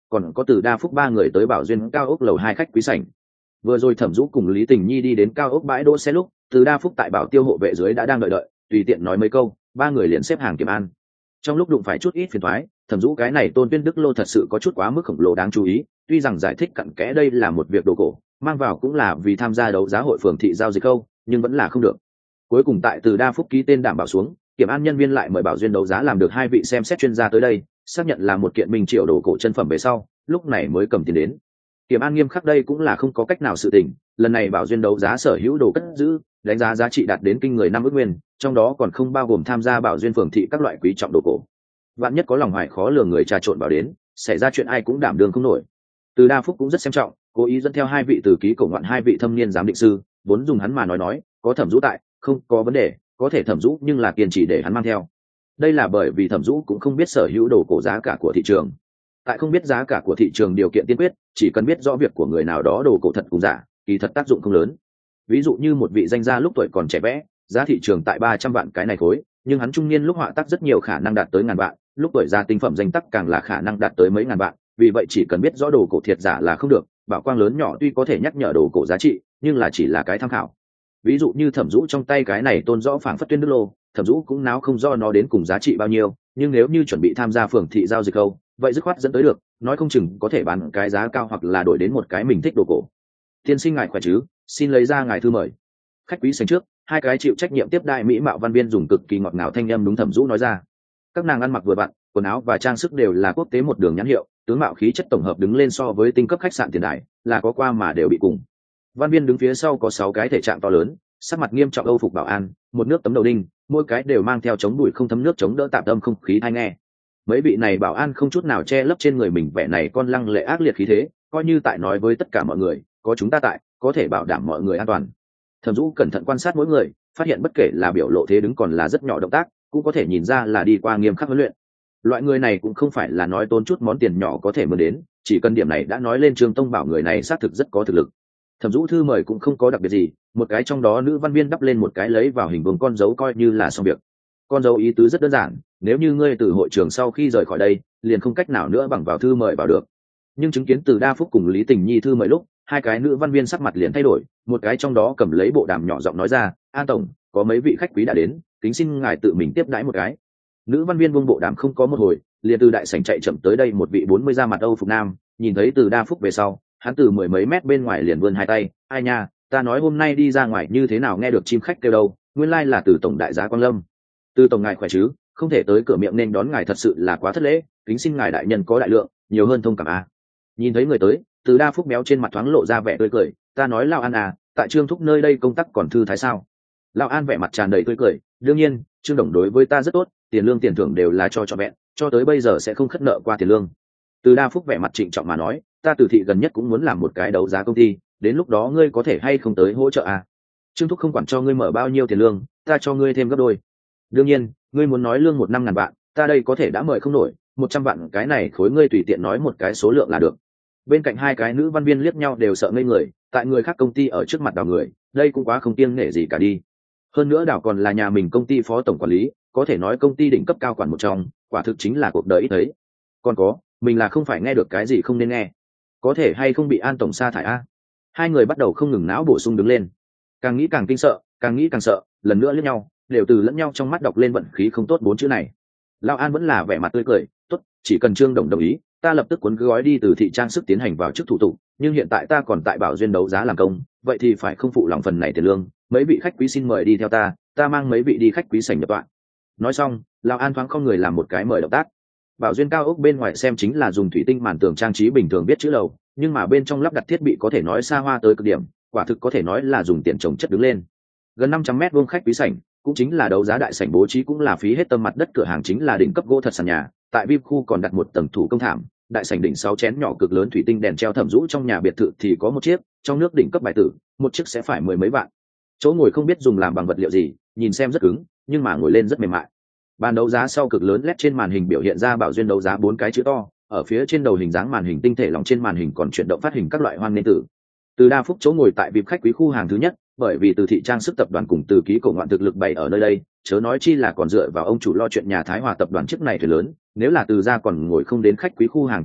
còn có Từ Đa Phúc ba người tới Bảo Duyên cao ốc lầu 2 khách quý sảnh. Vừa rồi Thẩm Dũ cùng Lý Tình Nhi đi đến cao ốc bãi đỗ xe lúc, Từ Đa Phúc tại Bảo Tiêu hộ vệ dưới đã đang đợi, tùy tiện nói mấy câu, ba người liền xếp hàng kiểm an. Trong lúc đụng phải chút ít phiền toái, Thẩm Dũ cái này Tôn Tuyên Đức lô thật sự có chút quá mức khổng lồ đáng chú ý, tuy rằng giải thích cặn kẽ đây là một việc đồ cổ, mang vào cũng là vì tham gia đấu giá hội phường thị giao dịch câu, nhưng vẫn là không được. Cuối cùng tại Từ Đa Phúc ký tên đảm bảo xuống, kiểm an nhân viên lại mời Bảo Duyên đấu giá làm được hai vị xem xét chuyên gia tới đây, xác nhận là một kiện minh triệu đồ cổ chân phẩm về sau, lúc này mới cầm tiền đến. Kiểm an nghiêm khắc đây cũng là không có cách nào sự tình, lần này Bảo Duyên đấu giá sở hữu đồ cất giữ, đánh giá giá trị đạt đến kinh người 5 ức nguyên, trong đó còn không bao gồm tham gia Bảo Duyên phường thị các loại quý trọng đồ cổ. Vạn nhất có lòng hoài khó lường người trà trộn vào đến, xảy ra chuyện ai cũng đảm đương không nổi. Từ Đa Phúc cũng rất xem trọng, cố ý dẫn theo hai vị từ ký cổ ngoạn hai vị thâm niên giám định sư, vốn dùng hắn mà nói, có Thẩm Dũ tại, không có vấn đề, có thể Thẩm Dũ nhưng là kiên trì để hắn mang theo. Đây là bởi vì Thẩm Dũ cũng không biết sở hữu đồ cổ giá cả của thị trường. Tại không biết giá cả của thị trường điều kiện tiên quyết, chỉ cần biết rõ việc của người nào đó đồ cổ thật cùng giả, kỳ thật tác dụng không lớn. Ví dụ như một vị danh gia lúc tuổi còn trẻ vẽ, giá thị trường tại 300 vạn cái này khối, nhưng hắn trung niên lúc họa tác rất nhiều khả năng đạt tới ngàn vạn, lúc tuổi già tinh phẩm danh tác càng là khả năng đạt tới mấy ngàn vạn, vì vậy chỉ cần biết rõ đồ cổ thiệt giả là không được, bảo quang lớn nhỏ tuy có thể nhắc nhở đồ cổ giá trị, nhưng là chỉ là cái tham khảo. Ví dụ như Thẩm Dũ trong tay cái này tôn rõ phảng phất tuyên đức lô, Thẩm Dũ cũng náo không do nó đến cùng giá trị bao nhiêu, nhưng nếu như chuẩn bị tham gia phường thị giao dịch câu, vậy dứt khoát dẫn tới được, nói không chừng có thể bán cái giá cao hoặc là đổi đến một cái mình thích đồ cổ. Tiên sinh ngài khỏe chứ, xin lấy ra ngài thư mời. Khách quý sảnh trước, hai cái chịu trách nhiệm tiếp đại mỹ mạo văn viên dùng cực kỳ ngọt ngào thanh âm đúng Thẩm Dũ nói ra. Các nàng ăn mặc vừa vặn, quần áo và trang sức đều là quốc tế một đường nhãn hiệu, tướng mạo khí chất tổng hợp đứng lên so với tinh cấp khách sạn tiền đại, là có qua mà đều bị cùng. Văn viên đứng phía sau có 6 cái thể trạng to lớn, sắc mặt nghiêm trọng âu phục bảo an, một nước tấm đầu đinh, mỗi cái đều mang theo chống bụi không thấm nước chống đỡ tạm tâm không khí hay nghe. Mấy vị này bảo an không chút nào che lấp trên người mình vẻ này con lăng lệ ác liệt khí thế, coi như tại nói với tất cả mọi người, có chúng ta tại, có thể bảo đảm mọi người an toàn. Thẩm Dũ cẩn thận quan sát mỗi người, phát hiện bất kể là biểu lộ thế đứng còn là rất nhỏ động tác, cũng có thể nhìn ra là đi qua nghiêm khắc huấn luyện. Loại người này cũng không phải là nói tốn chút món tiền nhỏ có thể mượn đến, chỉ cần điểm này đã nói lên Trương Tông Bảo người này xác thực rất có thực lực. Thẩm Dũ thư mời cũng không có đặc biệt gì, một cái trong đó nữ văn viên đắp lên một cái lấy vào hình vuông con dấu coi như là xong việc. Con dấu ý tứ rất đơn giản, nếu như ngươi từ hội trường sau khi rời khỏi đây, liền không cách nào nữa bằng vào thư mời vào được. Nhưng chứng kiến Từ Đa Phúc cùng Lý Tình Nhi thư mời lúc, hai cái nữ văn viên sắc mặt liền thay đổi, một cái trong đó cầm lấy bộ đàm nhỏ giọng nói ra, "An tổng, có mấy vị khách quý đã đến, kính xin ngài tự mình tiếp đãi một cái." Nữ văn viên buông bộ đàm không có một hồi, liền từ đại sảnh chạy chậm tới đây một vị 40 da mặt Âu phục nam, nhìn thấy Từ Đa Phúc về sau, hắn từ mười mấy mét bên ngoài liền vươn hai tay, "Ai nha, ta nói hôm nay đi ra ngoài như thế nào nghe được chim khách kêu đâu, nguyên lai là Từ tổng đại giá Quang Lâm. Từ tổng ngài khỏe chứ, không thể tới cửa miệng nên đón ngài thật sự là quá thất lễ, kính xin ngài đại nhân có đại lượng, nhiều hơn thông cảm a." Nhìn thấy người tới, Từ Đa Phúc méo trên mặt thoáng lộ ra vẻ tươi cười, "Ta nói Lão An à, tại Trương thúc nơi đây công tác còn thư thái sao?" Lão An vẻ mặt tràn đầy tươi cười, "Đương nhiên, Trương đồng đối với ta rất tốt, tiền lương tiền thưởng đều là cho trọn vẹn, cho tới bây giờ sẽ không khất nợ qua tiền lương." Từ Đa Phúc vẻ mặt trịnh trọng mà nói, "Ta từ thị gần nhất cũng muốn làm một cái đấu giá công ty, đến lúc đó ngươi có thể hay không tới hỗ trợ à? Trương thúc không quản cho ngươi mở bao nhiêu tiền lương, ta cho ngươi thêm gấp đôi. Đương nhiên, ngươi muốn nói lương 1 năm ngàn vạn, ta đây có thể đã mời không nổi, 100 vạn cái này khối ngươi tùy tiện nói một cái số lượng là được." Bên cạnh hai cái nữ văn viên liếc nhau đều sợ ngây người, tại người khác công ty ở trước mặt đào người, đây cũng quá không kiêng nể gì cả đi. Hơn nữa đào còn là nhà mình công ty phó tổng quản lý, có thể nói công ty đỉnh cấp cao quản một trong, quả thực chính là cuộc đời ít thấy. Còn có, mình là không phải nghe được cái gì không nên nghe, có thể hay không bị An tổng sa thải a? Hai người bắt đầu không ngừng não bổ sung đứng lên, càng nghĩ càng kinh sợ, càng nghĩ càng sợ, lần nữa liếc nhau, đều từ lẫn nhau trong mắt đọc lên vận khí không tốt 4 chữ này. Lão An vẫn là vẻ mặt tươi cười, "Tốt, chỉ cần Trương đồng ý, ta lập tức cuốn gói đi từ thị trang sức tiến hành vào chức thủ tục, nhưng hiện tại ta còn tại Bảo Duyên đấu giá làm công, vậy thì phải không phụ lòng phần này tiền lương, mấy vị khách quý xin mời đi theo ta, ta mang mấy vị đi khách quý sảnh nhập tọa." Nói xong, Lão An thoáng không người làm một cái mời động tác. Bảo Duyên cao ốc bên ngoài xem chính là dùng thủy tinh màn tường trang trí bình thường viết chữ lầu, nhưng mà bên trong lắp đặt thiết bị có thể nói xa hoa tới cực điểm, quả thực có thể nói là dùng tiền trồng chất đứng lên. Gần 500 mét vuông khách quý sảnh, cũng chính là đấu giá đại sảnh bố trí cũng là phí hết tâm mặt đất, cửa hàng chính là đỉnh cấp gỗ thật sàn nhà, tại VIP khu còn đặt một tầng thủ công thảm, đại sảnh đỉnh 6 chén nhỏ cực lớn thủy tinh đèn treo Thẩm Dũ trong nhà biệt thự thì có một chiếc, trong nước đỉnh cấp bài tử, một chiếc sẽ phải mười mấy vạn. Chỗ ngồi không biết dùng làm bằng vật liệu gì, nhìn xem rất cứng, nhưng mà ngồi lên rất mềm mại. Bàn đấu giá sau cực lớn LED trên màn hình biểu hiện ra Bảo Duyên đấu giá 4 cái chữ to, ở phía trên đầu hình dáng màn hình tinh thể lòng trên màn hình còn chuyển động phát hình các loại hoan nên tử. Từ Đa Phúc chỗ ngồi tại VIP khách quý khu hàng thứ nhất, bởi vì từ thị trang sức tập đoàn cùng từ ký cổ ngoạn thực lực bày ở nơi đây, chớ nói chi là còn dựa vào ông chủ lo chuyện nhà Thái Hòa tập đoàn chiếc này thì lớn, nếu là từ ra còn ngồi không đến khách quý khu hàng thứ nhất,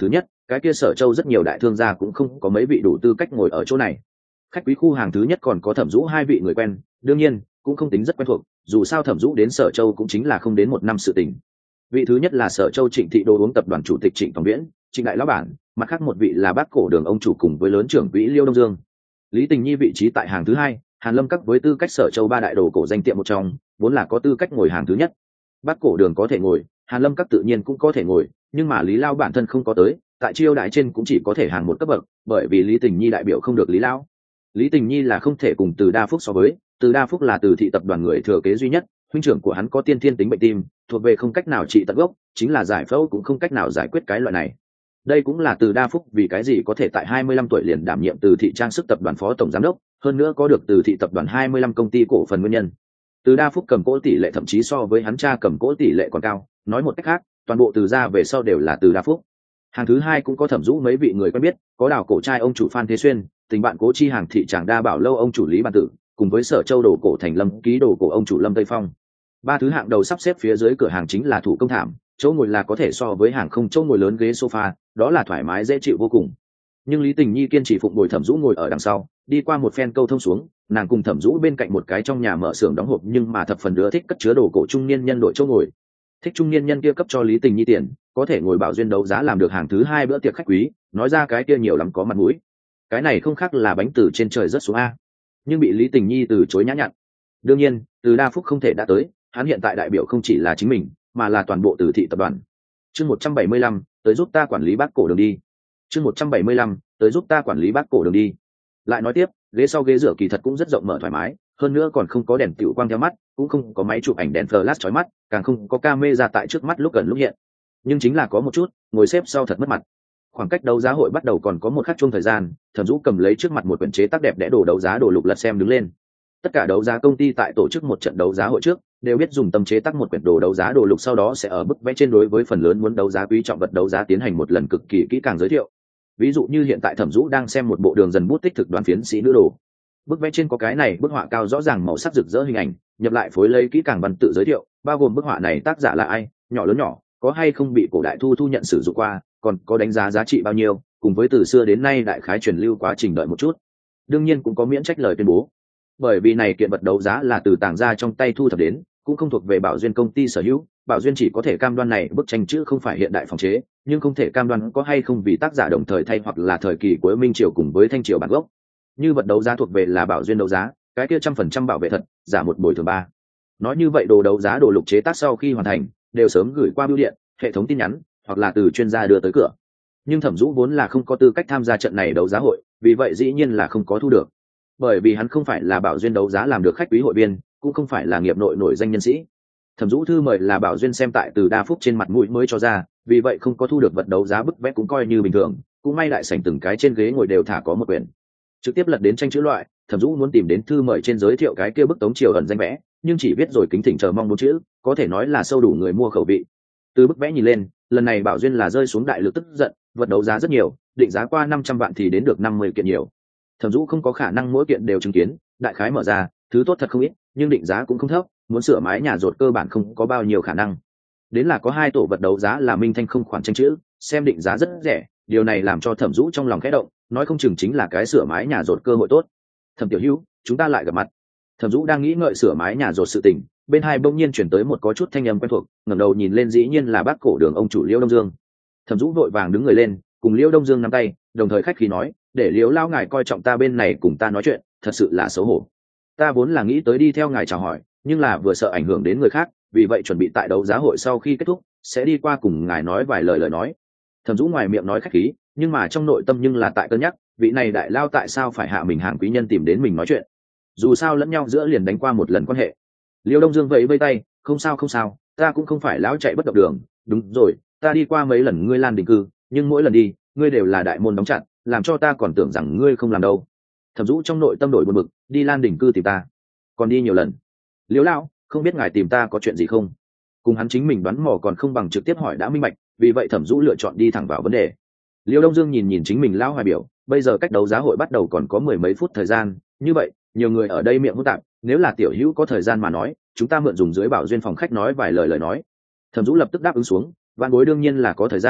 cái kia Sở Châu rất nhiều đại thương gia cũng không có mấy vị đủ tư cách ngồi ở chỗ này. Khách quý khu hàng thứ nhất còn có Thẩm Dũ hai vị người quen, đương nhiên cũng không tính rất quen thuộc, dù sao Thẩm Dũ đến Sở Châu cũng chính là không đến một năm sự tình. Vị thứ nhất là Sở Châu Trịnh Thị Đồ uống tập đoàn chủ tịch Trịnh Tòng Viễn, Trịnh đại lão bản, mặt khác một vị là Bác Cổ Đường ông chủ cùng với lớn trưởng quỹ Liêu Đông Dương. Lý Tình Nhi vị trí tại hàng thứ hai, Hàn Lâm Các với tư cách Sở Châu ba đại đồ cổ danh tiệm một trong, vốn là có tư cách ngồi hàng thứ nhất. Bác Cổ Đường có thể ngồi, Hàn Lâm Các tự nhiên cũng có thể ngồi, nhưng mà Lý Lao bản thân không có tới, tại chiêu đại trên cũng chỉ có thể hàng một cấp bậc, bởi vì Lý Tình Nhi đại biểu không được Lý Lao. Lý Tình Nhi là không thể cùng Từ Đa Phúc so với, Từ Đa Phúc là Từ thị tập đoàn người thừa kế duy nhất, huynh trưởng của hắn có tiên thiên tính bệnh tim, thuộc về không cách nào trị tận gốc, chính là giải phẫu cũng không cách nào giải quyết cái loại này. Đây cũng là Từ Đa Phúc vì cái gì có thể tại 25 tuổi liền đảm nhiệm Từ thị trang sức tập đoàn phó tổng giám đốc, hơn nữa có được Từ thị tập đoàn 25 công ty cổ phần nguyên nhân. Từ Đa Phúc cầm cố tỷ lệ thậm chí so với hắn cha cầm cố tỷ lệ còn cao, nói một cách khác, toàn bộ Từ gia về sau đều là Từ Đa Phúc. Hàng thứ hai cũng có Thẩm Dũ mấy vị người quen biết, có Đào cổ trai ông chủ Phan Thế Xuyên, tình bạn cố chi hàng thị tràng Đa Bảo lâu ông chủ Lý Bản Tử, cùng với Sở Châu đồ cổ Thành Lâm ký đồ cổ ông chủ Lâm Tây Phong. Ba thứ hạng đầu sắp xếp phía dưới cửa hàng chính là thủ công thảm, chỗ ngồi là có thể so với hàng không chỗ ngồi lớn ghế sofa, đó là thoải mái dễ chịu vô cùng. Nhưng Lý Tình Nhi kiên trì phụng bồi Thẩm Dũ ngồi ở đằng sau, đi qua một phen câu thông xuống, nàng cùng Thẩm Dũ bên cạnh một cái trong nhà mở xưởng đóng hộp nhưng mà thập phần ưa thích cất chứa đồ cổ trung niên nhân đổi chỗ ngồi. Thích trung niên nhân kia cấp cho Lý Tình Nhi tiền, có thể ngồi bảo duyên đấu giá làm được hàng thứ hai bữa tiệc khách quý, nói ra cái kia nhiều lắm có mặt mũi. Cái này không khác là bánh từ trên trời rớt xuống a, nhưng bị Lý Tình Nhi từ chối nhã nhặn. Đương nhiên, Từ Đa Phúc không thể đã tới, hắn hiện tại đại biểu không chỉ là chính mình, mà là toàn bộ Từ thị tập đoàn. Chương 175, tới giúp ta quản lý Bác Cổ Đường đi. Chương 175, tới giúp ta quản lý Bác Cổ Đường đi. Lại nói tiếp, ghế sau ghế rửa kỳ thật cũng rất rộng mở thoải mái, hơn nữa còn không có đèn tiểu quang theo mắt, cũng không có máy chụp ảnh đèn flash chói mắt, càng không có camera tại trước mắt lúc gần lúc hiện. Nhưng chính là có một chút, ngồi xếp sau thật mất mặt. Khoảng cách đấu giá hội bắt đầu còn có một khắc chung thời gian, Thẩm Dũ cầm lấy trước mặt một quyển chế tác đẹp đẽ đồ đấu giá đồ lục lật xem đứng lên. Tất cả đấu giá công ty tại tổ chức một trận đấu giá hội trước đều biết dùng tâm chế tác một quyển đồ đấu giá đồ lục, sau đó sẽ ở bức vẽ trên đối với phần lớn muốn đấu giá quý trọng vật đấu giá tiến hành một lần cực kỳ kỹ càng giới thiệu. Ví dụ như hiện tại Thẩm Dũ đang xem một bộ Đường Dần bút tích thực đoán phiến sĩ nữ đồ. Bức vẽ trên có cái này bức họa cao rõ ràng màu sắc rực rỡ hình ảnh, nhập lại phối lấy kỹ càng văn tự giới thiệu, bao gồm bức họa này tác giả là ai, nhỏ lớn nhỏ, có hay không bị cổ đại thu nhận sử dụng qua, còn có đánh giá giá trị bao nhiêu, cùng với từ xưa đến nay đại khái truyền lưu quá trình đợi một chút. Đương nhiên cũng có miễn trách lời tuyên bố. Bởi vì này kiện vật đấu giá là từ tàng gia trong tay thu thập đến, cũng không thuộc về Bảo Duyên công ty sở hữu, Bảo Duyên chỉ có thể cam đoan này bức tranh chứ không phải hiện đại phòng chế, nhưng không thể cam đoan có hay không vì tác giả đồng thời thay hoặc là thời kỳ cuối Minh Triều cùng với Thanh Triều bản gốc. Như vật đấu giá thuộc về là Bảo Duyên đấu giá, cái kia 100% bảo vệ thật, giả một bồi thường ba. Nói như vậy đồ đấu giá đồ lục chế tác sau khi hoàn thành, đều sớm gửi qua bưu điện, hệ thống tin nhắn, hoặc là từ chuyên gia đưa tới cửa. Nhưng Thẩm Dũ vốn là không có tư cách tham gia trận này đấu giá hội, vì vậy dĩ nhiên là không có thu được. Bởi vì hắn không phải là Bảo Duyên đấu giá làm được khách quý hội viên, cũng không phải là nghiệp nội nổi danh nhân sĩ. Thẩm Dũ thư mời là Bảo Duyên xem tại Từ Đa Phúc trên mặt mũi mới cho ra, vì vậy không có thu được vật đấu giá bức vẽ cũng coi như bình thường, cũng may đại sảnh từng cái trên ghế ngồi đều thả có một quyển. Trực tiếp lật đến tranh chữ loại, Thẩm Dũ muốn tìm đến thư mời trên giới thiệu cái kia bức Tống Triều ẩn danh vẽ, nhưng chỉ viết rồi kính thỉnh chờ mong bốn chữ, có thể nói là sâu đủ người mua khẩu vị. Từ bức vẽ nhìn lên, lần này Bảo Duyên là rơi xuống đại lực tức giận, vật đấu giá rất nhiều, định giá qua 500 vạn thì đến được 50 kiện nhiều. Thẩm Dũ không có khả năng mỗi kiện đều chứng kiến, đại khái mở ra, thứ tốt thật không ít, nhưng định giá cũng không thấp, muốn sửa mái nhà rột cơ bản không có bao nhiêu khả năng. Đến là có hai tổ vật đấu giá là Minh Thanh không khoản tranh chữ, xem định giá rất rẻ, điều này làm cho Thẩm Dũ trong lòng khẽ động, nói không chừng chính là cái sửa mái nhà rột cơ hội tốt. Thẩm tiểu hữu, chúng ta lại gặp mặt. Thẩm Dũ đang nghĩ ngợi sửa mái nhà rột sự tình, bên hai bỗng nhiên chuyển tới một có chút thanh âm quen thuộc, ngẩng đầu nhìn lên dĩ nhiên là Bác Cổ Đường ông chủ Liễu Đông Dương. Thẩm Dũ vội vàng đứng người lên, cùng Liễu Đông Dương nắm tay, đồng thời khách khí nói, để Liễu lao ngài coi trọng ta bên này cùng ta nói chuyện, thật sự là xấu hổ. Ta vốn là nghĩ tới đi theo ngài chào hỏi, nhưng là vừa sợ ảnh hưởng đến người khác, vì vậy chuẩn bị tại đấu giá hội sau khi kết thúc sẽ đi qua cùng ngài nói vài lời nói. Thẩm Dũ ngoài miệng nói khách khí, nhưng mà trong nội tâm nhưng là tại cân nhắc, vị này đại lao tại sao phải hạ mình hàng quý nhân tìm đến mình nói chuyện. Dù sao lẫn nhau giữa liền đánh qua một lần quan hệ. Liêu Đông Dương vẫy vây tay, không sao không sao, ta cũng không phải lão chạy bất động đường, đúng rồi, ta đi qua mấy lần ngươi Lan Đình cư, nhưng mỗi lần đi, ngươi đều là đại môn đóng chặt, làm cho ta còn tưởng rằng ngươi không làm đâu. Thẩm Dũ trong nội tâm đổi buồn bực, đi Lan Đình cư tìm ta, còn đi nhiều lần. Liêu lão, không biết ngài tìm ta có chuyện gì không? Cùng hắn chính mình đoán mò còn không bằng trực tiếp hỏi đã minh bạch, vì vậy Thẩm Dũ lựa chọn đi thẳng vào vấn đề. Liêu Đông Dương nhìn nhìn chính mình lão hoài biểu, bây giờ cách đấu giá hội bắt đầu còn có mười mấy phút thời gian, như vậy nhiều người ở đây miệng hỗn tạp, nếu là tiểu hữu có thời gian mà nói, chúng ta mượn dùng dưới Bảo Duyên phòng khách nói vài lời nói. Thẩm Dũ lập tức đáp ứng xuống, Vạn Bối đương nhiên là có thời gian,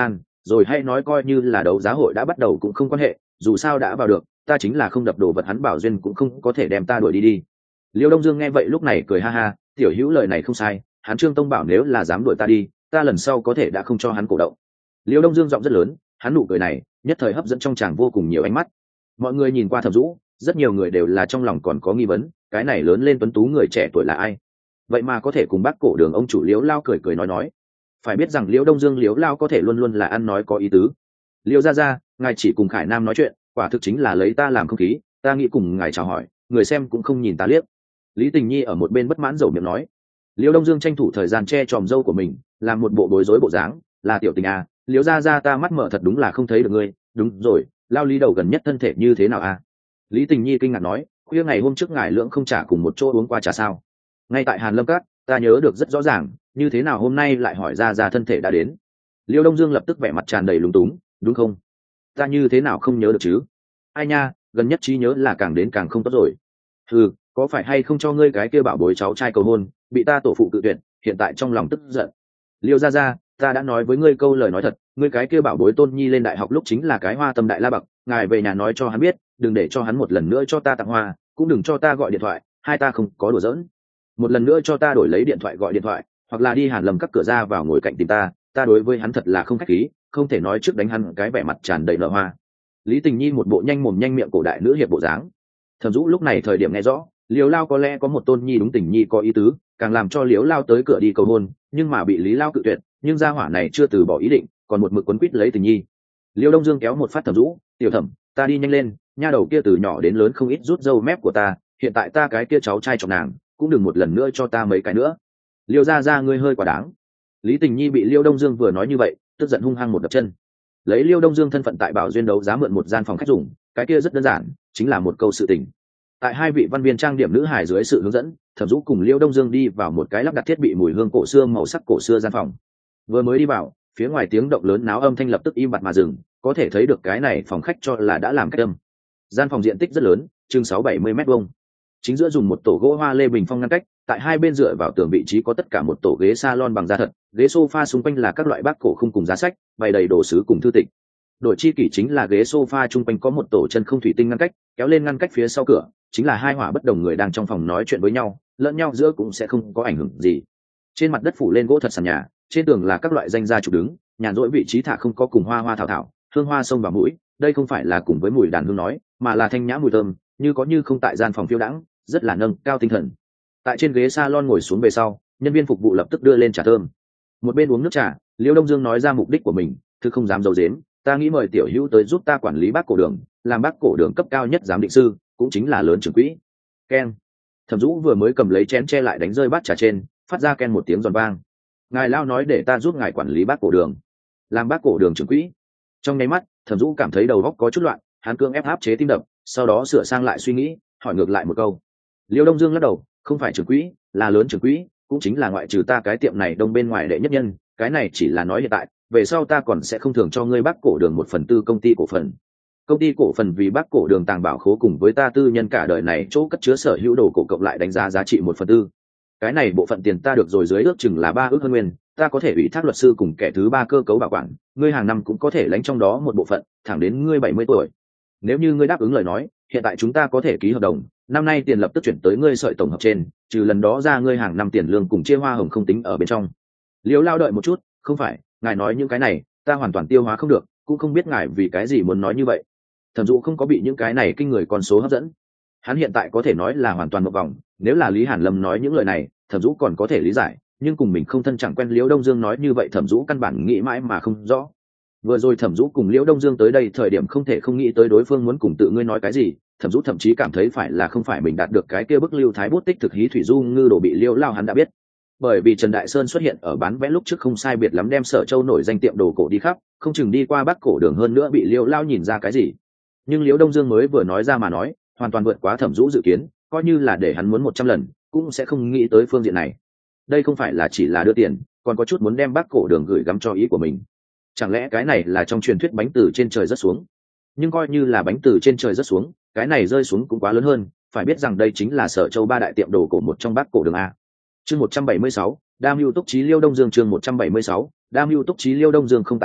rồi hay nói coi như là đấu giá hội đã bắt đầu cũng không quan hệ, dù sao đã vào được, ta chính là không đập đồ vật hắn Bảo Duyên cũng không có thể đem ta đuổi đi đi. Liêu Đông Dương nghe vậy lúc này cười ha ha, tiểu hữu lời này không sai, hắn Trương Tông bảo nếu là dám đuổi ta đi, ta lần sau có thể đã không cho hắn cổ động. Liêu Đông Dương giọng rất lớn, hắn nụ cười này nhất thời hấp dẫn trong tràng vô cùng nhiều ánh mắt. Mọi người nhìn qua Thẩm Dũ, rất nhiều người đều là trong lòng còn có nghi vấn, cái này lớn lên tuấn tú người trẻ tuổi là ai? Vậy mà có thể cùng bác cổ đường ông chủ Liễu Lao cười cười nói. Phải biết rằng Liễu Đông Dương Liễu Lao có thể luôn luôn là ăn nói có ý tứ. Liễu gia, ngài chỉ cùng Khải Nam nói chuyện, quả thực chính là lấy ta làm không khí, ta nghĩ cùng ngài chào hỏi, người xem cũng không nhìn ta liếc. Lý Tình Nhi ở một bên bất mãn dầu miệng nói. Liễu Đông Dương tranh thủ thời gian che chòm râu của mình, làm một bộ bối rối bộ dáng, là tiểu tình à, Liễu gia ta mắt mở thật đúng là không thấy được ngươi, đúng rồi, Lao Lý đầu gần nhất thân thể như thế nào à? Lý Tình Nhi kinh ngạc nói, khuya ngày hôm trước ngài lưỡng không trả cùng một chỗ uống qua trà sao? Ngay tại Hàn Lâm Các, ta nhớ được rất rõ ràng, như thế nào hôm nay lại hỏi ra thân thể đã đến? Liêu Đông Dương lập tức vẻ mặt tràn đầy lúng túng, đúng không? Ta như thế nào không nhớ được chứ? Ai nha, gần nhất trí nhớ là càng đến càng không tốt rồi. Ừ, có phải hay không cho ngươi cái kia bảo bối cháu trai cầu hôn, bị ta tổ phụ cự tuyệt, hiện tại trong lòng tức giận. Liêu gia, ta đã nói với ngươi câu lời nói thật, ngươi cái kia bảo bối Tôn Nhi lên đại học lúc chính là cái hoa tâm đại la bậc, ngài về nhà nói cho hắn biết, đừng để cho hắn một lần nữa cho ta tặng hoa, cũng đừng cho ta gọi điện thoại, hai ta không có đùa giỡn. Một lần nữa cho ta đổi lấy điện thoại gọi điện thoại, hoặc là đi Hàn Lâm Các cửa ra vào ngồi cạnh tìm ta đối với hắn thật là không khách khí, không thể nói trước đánh hắn cái vẻ mặt tràn đầy nở hoa. Lý Tình Nhi một bộ nhanh mồm nhanh miệng cổ đại nữ hiệp bộ dáng. Thẩm Dũ lúc này thời điểm nghe rõ, Liễu Lao có lẽ có một Tôn Nhi đúng Tình Nhi có ý tứ, càng làm cho Liễu Lao tới cửa đi cầu hôn, nhưng mà bị Lý Lao cự tuyệt, nhưng gia hỏa này chưa từ bỏ ý định, còn một mực quấn quýt lấy Tình Nhi. Liêu Đông Dương kéo một phát Thẩm Dũ, tiểu thẩm, ta đi nhanh lên, nha đầu kia từ nhỏ đến lớn không ít rút râu mép của ta, hiện tại ta cái kia cháu trai chọc nàng, cũng đừng một lần nữa cho ta mấy cái nữa. Liêu gia ngươi hơi quá đáng. Lý Tình Nhi bị Liêu Đông Dương vừa nói như vậy, tức giận hung hăng một đập chân. Lấy Liêu Đông Dương thân phận tại Bảo Duyên đấu giá mượn một gian phòng khách dùng, cái kia rất đơn giản, chính là một câu sự tình. Tại hai vị văn viên trang điểm nữ hài dưới sự hướng dẫn, Thẩm Dũ cùng Liêu Đông Dương đi vào một cái lắp đặt thiết bị mùi hương cổ xưa màu sắc cổ xưa gian phòng. Vừa mới đi vào, phía ngoài tiếng động lớn náo âm thanh lập tức im bặt mà dừng, có thể thấy được cái này phòng khách cho là đã làm cách âm. Gian phòng diện tích rất lớn, chừng 6-70 mét vuông. Chính giữa dùng một tổ gỗ hoa lê bình phong ngăn cách, tại hai bên dựa vào tường vị trí có tất cả một tổ ghế salon bằng da thật, ghế sofa xung quanh là các loại bác cổ khung cùng giá sách, bày đầy đồ sứ cùng thư tịch. Đổi chi kỷ chính là ghế sofa chung quanh có một tổ chân không thủy tinh ngăn cách, kéo lên ngăn cách phía sau cửa, chính là hai hỏa bất đồng người đang trong phòng nói chuyện với nhau, lẫn nhau giữa cũng sẽ không có ảnh hưởng gì. Trên mặt đất phủ lên gỗ thật sàn nhà, trên tường là các loại danh gia chụp đứng, nhàn rỗi vị trí thả không có cùng hoa hoa thảo thảo, hương hoa sông vào mũi, đây không phải là cùng với mùi đàn hương nói, mà là thanh nhã mùi thơm, như có như không tại gian phòng phiêu đãng, rất là nâng cao tinh thần. Tại trên ghế salon ngồi xuống về sau, nhân viên phục vụ lập tức đưa lên trà thơm. Một bên uống nước trà, Liêu Đông Dương nói ra mục đích của mình, thứ không dám giấu giếm, ta nghĩ mời tiểu hữu tới giúp ta quản lý bác cổ đường, làm bác cổ đường cấp cao nhất giám định sư, cũng chính là lớn trưởng quỹ. Ken. Thẩm Dũ vừa mới cầm lấy chén che lại đánh rơi bát trà trên, phát ra ken một tiếng giòn vang. Ngài Lao nói để ta giúp ngài quản lý bác cổ đường, làm bác cổ đường trưởng quỹ. Trong nháy mắt, Thẩm Dũ cảm thấy đầu óc có chút loạn, hắn cưỡng ép áp chế tim đập, sau đó sửa sang lại suy nghĩ, hỏi ngược lại một câu. Liêu Đông Dương lắc đầu, không phải trưởng quỹ, là lớn trưởng quỹ, cũng chính là ngoại trừ ta cái tiệm này đông bên ngoài đệ nhất nhân, cái này chỉ là nói hiện tại, về sau ta còn sẽ không thường cho ngươi bác cổ đường 1/4 công ty cổ phần. Công ty cổ phần vì bác cổ đường tàng bảo khố cùng với ta tư nhân cả đời này chỗ cất chứa sở hữu đồ cổ cộng lại đánh giá giá trị 1/4. Cái này bộ phận tiền ta được rồi dưới ước chừng là 3 ước hơn nguyên, ta có thể ủy thác luật sư cùng kẻ thứ ba cơ cấu bảo quản, ngươi hàng năm cũng có thể lãnh trong đó một bộ phận, thẳng đến ngươi 70 tuổi. Nếu như ngươi đáp ứng lời nói, hiện tại chúng ta có thể ký hợp đồng, năm nay tiền lập tức chuyển tới ngươi sợi tổng hợp trên, trừ lần đó ra ngươi hàng năm tiền lương cùng chia hoa hồng không tính ở bên trong. Liễu Lao đợi một chút, không phải, ngài nói những cái này, ta hoàn toàn tiêu hóa không được, cũng không biết ngài vì cái gì muốn nói như vậy. Thẩm Dụ không có bị những cái này kinh người con số hấp dẫn. Hắn hiện tại có thể nói là hoàn toàn một vòng, nếu là Lý Hàn Lâm nói những lời này, Thẩm Dụ còn có thể lý giải, nhưng cùng mình không thân chẳng quen Liễu Đông Dương nói như vậy Thẩm Dụ căn bản nghĩ mãi mà không rõ. Vừa rồi Thẩm Dụ cùng Liễu Đông Dương tới đây thời điểm không thể không nghĩ tới đối phương muốn cùng tự ngươi nói cái gì, Thẩm Dụ thậm chí cảm thấy phải là không phải mình đạt được cái kia bức lưu thái bút tích thực hí thủy du ngư đồ bị Liễu Lao hắn đã biết. Bởi vì Trần Đại Sơn xuất hiện ở bán vẽ lúc trước không sai biệt lắm đem Sở Châu nổi danh tiệm đồ cổ đi khắp, không chừng đi qua Bắc cổ đường hơn nữa bị Liễu Lao nhìn ra cái gì. Nhưng Liễu Đông Dương mới vừa nói ra mà nói, hoàn toàn vượt quá Thẩm Dụ dự kiến, coi như là để hắn muốn 100 lần, cũng sẽ không nghĩ tới phương diện này. Đây không phải là chỉ là đưa tiền, còn có chút muốn đem Bắc cổ đường gửi gắm cho ý của mình. Chẳng lẽ cái này là trong truyền thuyết bánh từ trên trời rớt xuống? Nhưng coi như là bánh từ trên trời rớt xuống, cái này rơi xuống cũng quá lớn hơn, phải biết rằng đây chính là Sở Châu ba đại tiệm đồ cổ một trong Bắc cổ đường a. Chương 176, Đam Hưu Túc Chí Liêu Đông Dương chương 176, Đam Hưu Túc Chí Liêu Đông Dương không tại sao?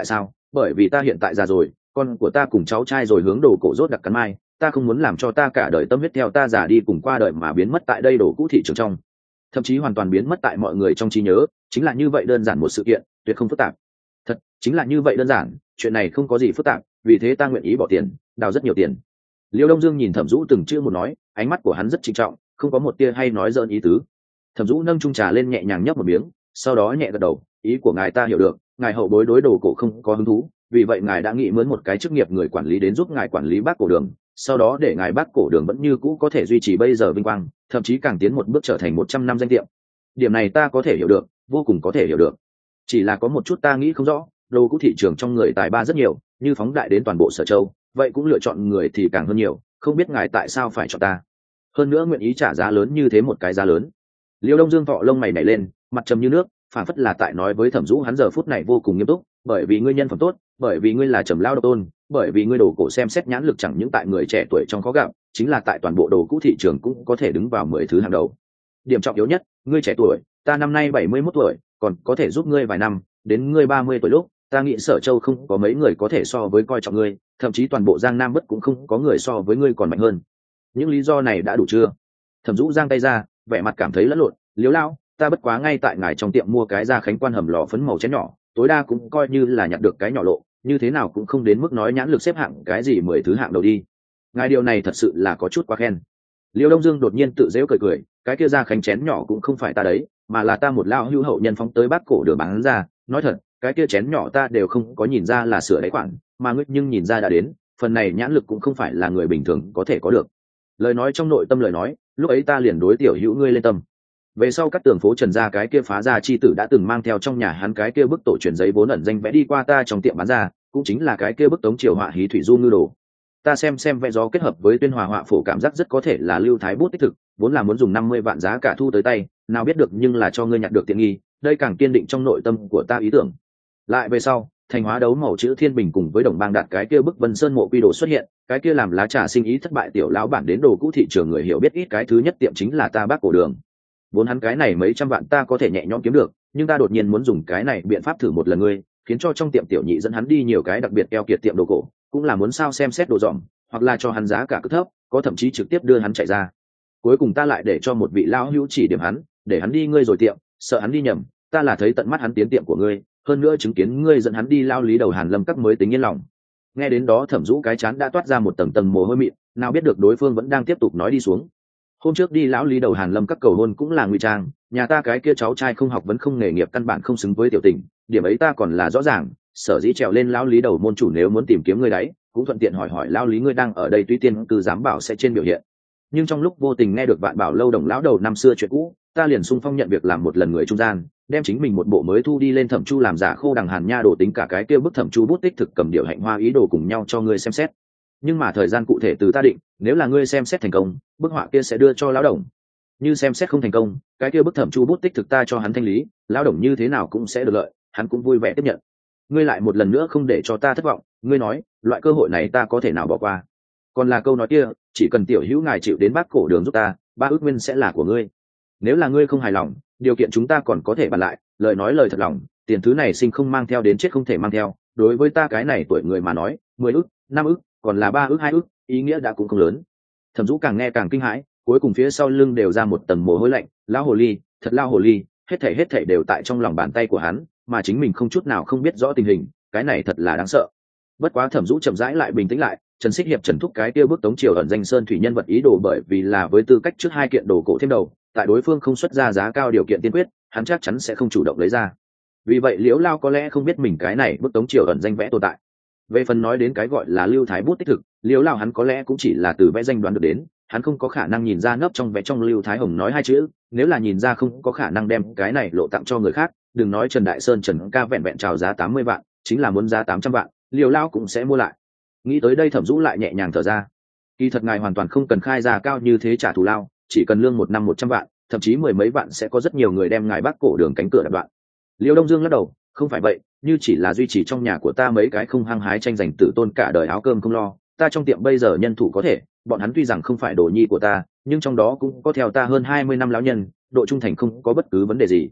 bởi vì ta hiện tại già rồi, con của ta cùng cháu trai rồi hướng đồ cổ rốt đặc cắn mai, ta không muốn làm cho ta cả đời tâm huyết theo ta già đi cùng qua đời mà biến mất tại đây đồ cũ thị trường trong, thậm chí hoàn toàn biến mất tại mọi người trong trí nhớ. Chính là như vậy đơn giản một sự kiện, tuyệt không phức tạp. Thật, chính là như vậy đơn giản, chuyện này không có gì phức tạp, vì thế ta nguyện ý bỏ tiền, đào rất nhiều tiền. Liêu Đông Dương nhìn Thẩm Dũ từng chữ một nói, ánh mắt của hắn rất trịnh trọng, không có một tia hay nói dỡn ý tứ. Thẩm Dũ nâng chung trà lên nhẹ nhàng nhấp một miếng, sau đó nhẹ gật đầu, ý của ngài ta hiểu được, ngài hậu bối đối đồ cổ không có hứng thú, vì vậy ngài đã nghĩ mướn một cái chức nghiệp người quản lý đến giúp ngài quản lý Bác Cổ Đường, sau đó để ngài Bác Cổ Đường vẫn như cũ có thể duy trì bây giờ vinh quang, thậm chí càng tiến một bước trở thành 100 năm danh tiệm. Điểm này ta có thể hiểu được, vô cùng có thể hiểu được. Chỉ là có một chút ta nghĩ không rõ, đồ cũ thị trường trong người tài ba rất nhiều, như phóng đại đến toàn bộ Sở Châu, vậy cũng lựa chọn người thì càng hơn nhiều, không biết ngài tại sao phải chọn ta, hơn nữa nguyện ý trả giá lớn như thế một cái giá lớn. Liêu Đông Dương thọ lông mày nảy lên, mặt trầm như nước, phản phất là tại nói với Thẩm Dũ hắn giờ phút này vô cùng nghiêm túc, bởi vì ngươi nhân phẩm tốt, bởi vì ngươi là Trầm Lao độc tôn, bởi vì ngươi đồ cổ xem xét nhãn lực chẳng những tại người trẻ tuổi trong khó gặp, chính là tại toàn bộ đồ cũ thị trường cũng có thể đứng vào 10 thứ hàng đầu. Điểm trọng yếu nhất, ngươi trẻ tuổi, ta năm nay 71 tuổi, còn có thể giúp ngươi vài năm, đến ngươi 30 tuổi lúc, ta nghĩ Sở Châu không có mấy người có thể so với coi trọng ngươi, thậm chí toàn bộ Giang Nam bất cũng không có người so với ngươi còn mạnh hơn. Những lý do này đã đủ chưa? Thẩm Dũ giang tay ra, vẻ mặt cảm thấy lẫn lộn. Liếu Lao, ta bất quá ngay tại ngài trong tiệm mua cái Gia Khánh Quan hầm lò phấn màu chén nhỏ, tối đa cũng coi như là nhặt được cái nhỏ lộ, như thế nào cũng không đến mức nói nhãn lực xếp hạng cái gì 10 thứ hạng đầu đi. Ngài điều này thật sự là có chút quá khen. Liêu Đông Dương đột nhiên tự giễu cười cười, cái kia Gia Khánh chén nhỏ cũng không phải ta đấy, mà là ta một lao hữu hậu nhân phóng tới Bác Cổ Đường bán ra, nói thật, cái kia chén nhỏ ta đều không có nhìn ra là sửa đáy khoản, mà ngươi nhưng nhìn ra đã đến, phần này nhãn lực cũng không phải là người bình thường có thể có được. Lời nói trong nội tâm lời nói, lúc ấy ta liền đối tiểu hữu ngươi lên tâm. Về sau các tường phố Trần gia cái kia phá gia chi tử đã từng mang theo trong nhà hắn cái kia bức tổ truyền giấy vốn ẩn danh vẽ đi qua ta trong tiệm bán ra, cũng chính là cái kia bức Tống Triều họa hí thủy du ngư đồ. Ta xem vẽ gió kết hợp với tuyên hòa họa phổ, cảm giác rất có thể là Lưu Thái bút tích thực, vốn là muốn dùng 50 vạn giá cả thu tới tay, nào biết được nhưng là cho ngươi nhặt được tiện nghi, đây càng kiên định trong nội tâm của ta ý tưởng. Lại về sau, Thành Hóa đấu màu chữ Thiên Bình cùng với Đồng Bang đạt cái kia bức Vân Sơn mộ quy đồ xuất hiện, cái kia làm lá trà sinh ý thất bại tiểu lão bản đến đồ cũ thị trường người hiểu biết ít, cái thứ nhất tiệm chính là ta Bác Cổ Đường. Vốn hắn cái này mấy trăm vạn ta có thể nhẹ nhõm kiếm được, nhưng ta đột nhiên muốn dùng cái này biện pháp thử một lần ngươi, khiến cho trong tiệm tiểu nhị dẫn hắn đi nhiều cái đặc biệt keo kiệt tiệm đồ cổ, cũng là muốn sao xem xét đồ dòm, hoặc là cho hắn giá cả cực thấp, có thậm chí trực tiếp đưa hắn chạy ra. Cuối cùng ta lại để cho một vị lão hữu chỉ điểm hắn, để hắn đi ngươi rồi tiệm, sợ hắn đi nhầm, ta là thấy tận mắt hắn tiến tiệm của ngươi, hơn nữa chứng kiến ngươi dẫn hắn đi lao lý đầu Hàn Lâm các mới tính yên lòng. Nghe đến đó Thẩm Dũ cái chán đã toát ra một tầng tầng mồ hôi mịn, nào biết được đối phương vẫn đang tiếp tục nói đi xuống. Hôm trước đi lão lý đầu Hàn Lâm các cầu hôn cũng là ngụy trang, nhà ta cái kia cháu trai không học vấn không nghề nghiệp căn bản không xứng với tiểu tình, điểm ấy ta còn là rõ ràng, sở dĩ trèo lên lão lý đầu môn chủ nếu muốn tìm kiếm ngươi đấy, cũng thuận tiện hỏi lão lý ngươi đang ở đây tuy tiên cư dám bảo sẽ trên biểu hiện. Nhưng trong lúc vô tình nghe được Vạn Bảo lâu Đồng lão đầu năm xưa chuyện cũ, ta liền xung phong nhận việc làm một lần người trung gian, đem chính mình một bộ mới thu đi lên Thẩm Chu làm giả khô đằng Hàn Nha đồ tính cả cái kia bức Thẩm Chu bút tích thực cầm điệu hạnh hoa ý đồ cùng nhau cho ngươi xem xét. Nhưng mà thời gian cụ thể từ ta định, nếu là ngươi xem xét thành công, bức họa kia sẽ đưa cho lão đồng. Như xem xét không thành công, cái kia bức Thẩm Chu bút tích thực ta cho hắn thanh lý, lão đồng như thế nào cũng sẽ được lợi, hắn cũng vui vẻ tiếp nhận. Ngươi lại một lần nữa không để cho ta thất vọng, ngươi nói, loại cơ hội này ta có thể nào bỏ qua. Còn là câu nói kia, chỉ cần tiểu hữu ngài chịu đến Bác Cổ Đường giúp ta, 3 ước nguyên sẽ là của ngươi. Nếu là ngươi không hài lòng, điều kiện chúng ta còn có thể bàn lại, lời nói lời thật lòng, tiền thứ này sinh không mang theo đến chết không thể mang theo, đối với ta cái này tuổi người mà nói, 10 ước, 5 ước, còn là 3 ước 2 ước, ý nghĩa đã cũng không lớn. Thẩm Dũ càng nghe càng kinh hãi, cuối cùng phía sau lưng đều ra một tầng mồ hôi lạnh, lão hồ ly, thật lão hồ ly, hết thảy đều tại trong lòng bàn tay của hắn, mà chính mình không chút nào không biết rõ tình hình, cái này thật là đáng sợ. Bất quá Thẩm Dũ chậm rãi lại bình tĩnh lại, Trần Xích Hiệp Trần Thúc cái kia bước Tống Triều ẩn danh sơn thủy nhân vật ý đồ, bởi vì là với tư cách trước 2 kiện đồ cổ thêm đầu, tại đối phương không xuất ra giá cao điều kiện tiên quyết, hắn chắc chắn sẽ không chủ động lấy ra. Vì vậy Liễu Lao có lẽ không biết mình cái này bức Tống Triều ẩn danh vẽ tồn tại. Về phần nói đến cái gọi là Lưu Thái bút tích thực, Liễu Lao hắn có lẽ cũng chỉ là từ vẽ danh đoán được đến, hắn không có khả năng nhìn ra nấp trong vẽ trong Lưu Thái Hồng nói 2 chữ, nếu là nhìn ra không có khả năng đem cái này lộ tặng cho người khác, đừng nói Trần Đại Sơn Trần ca vẹn chào giá 80 vạn, chính là muốn giá 800 vạn, Liễu Lao cũng sẽ mua lại. Nghĩ tới đây Thẩm Dũ lại nhẹ nhàng thở ra. Kỳ thật ngài hoàn toàn không cần khai giá cao như thế trả thù lao, chỉ cần lương một năm 100 vạn, thậm chí 10 mấy vạn sẽ có rất nhiều người đem ngài Bác Cổ Đường cánh cửa đập đoạn. Liêu Đông Dương lắc đầu, không phải vậy, như chỉ là duy trì trong nhà của ta mấy cái không hăng hái tranh giành tử tôn cả đời áo cơm không lo, ta trong tiệm bây giờ nhân thủ có thể, bọn hắn tuy rằng không phải đồ nhi của ta, nhưng trong đó cũng có theo ta hơn 20 năm lão nhân, độ trung thành không có bất cứ vấn đề gì.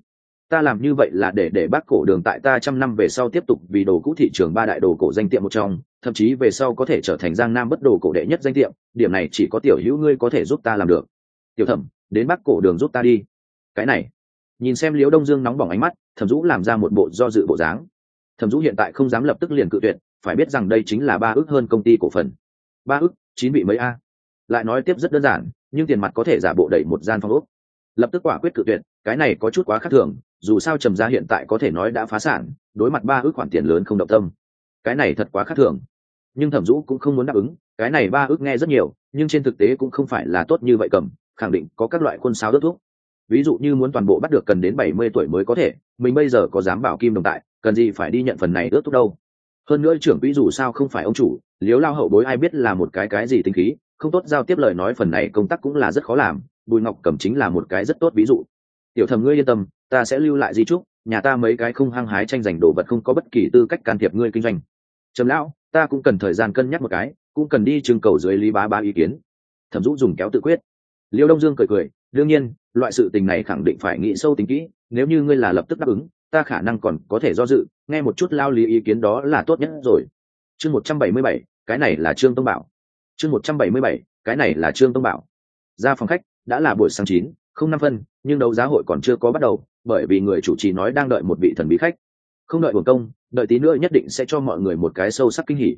Ta làm như vậy là để bác cổ đường tại ta 100 năm về sau tiếp tục vì đồ cũ thị trường ba đại đồ cổ danh tiệm một trong, thậm chí về sau có thể trở thành Giang Nam bất đồ cổ đệ nhất danh tiệm, điểm này chỉ có tiểu hữu ngươi có thể giúp ta làm được. Tiểu Thẩm, đến bác cổ đường giúp ta đi. Cái này, nhìn xem Liễu Đông Dương nóng bỏng ánh mắt, Thẩm Dũ làm ra một bộ do dự bộ dáng. Thẩm Dũ hiện tại không dám lập tức liền cự tuyệt, phải biết rằng đây chính là 3 ức hơn công ty cổ phần. 3 ức, 9 vị mấy a. Lại nói tiếp rất đơn giản, nhưng tiền mặt có thể giả bộ đẩy một gian phòng ốc. Lập tức quả quyết cự tuyệt, cái này có chút quá khác thường, dù sao Trầm gia hiện tại có thể nói đã phá sản, đối mặt 3 ức khoản tiền lớn không động tâm. Cái này thật quá khác thường. Nhưng Thẩm Dũ cũng không muốn đáp ứng, cái này 3 ức nghe rất nhiều, nhưng trên thực tế cũng không phải là tốt như vậy cầm, khẳng định có các loại quân sáo đốt thuốc. Ví dụ như muốn toàn bộ bắt được cần đến 70 tuổi mới có thể, mình bây giờ có dám bảo kim đồng tại, cần gì phải đi nhận phần này ước thúc đâu. Hơn nữa trưởng quỹ dù sao không phải ông chủ, Liếu lao hậu bối ai biết là một cái gì tính khí, không tốt giao tiếp lời nói phần này công tác cũng là rất khó làm. Bùi Ngọc Cẩm chính là một cái rất tốt ví dụ. Tiểu Thẩm ngươi yên tâm, ta sẽ lưu lại di chúc, nhà ta mấy cái không hăng hái tranh giành đồ vật không có bất kỳ tư cách can thiệp ngươi kinh doanh. Trầm lão, ta cũng cần thời gian cân nhắc một cái, cũng cần đi trưng cầu dưới Lý bá bá ý kiến. Thẩm Dũ dùng kéo tự quyết. Liêu Đông Dương cười cười, đương nhiên, loại sự tình này khẳng định phải nghĩ sâu tính kỹ, nếu như ngươi là lập tức đáp ứng, ta khả năng còn có thể do dự, nghe một chút lao lý ý kiến đó là tốt nhất rồi. Chương 177, cái này là Trương Tông Bảo. Chương 177, cái này là Trương Tông Bảo. Ra phòng khách, đã là buổi sáng 9:05, nhưng đấu giá hội còn chưa có bắt đầu, bởi vì người chủ trì nói đang đợi một vị thần bí khách. Không đợi uổng công, đợi tí nữa nhất định sẽ cho mọi người một cái sâu sắc kinh hỉ.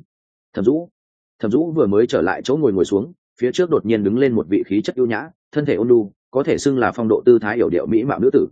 Thẩm Dũ vừa mới trở lại chỗ ngồi xuống, phía trước đột nhiên đứng lên một vị khí chất ưu nhã, thân thể ôn nhu, có thể xưng là phong độ tư thái yểu điệu mỹ mạo nữ tử.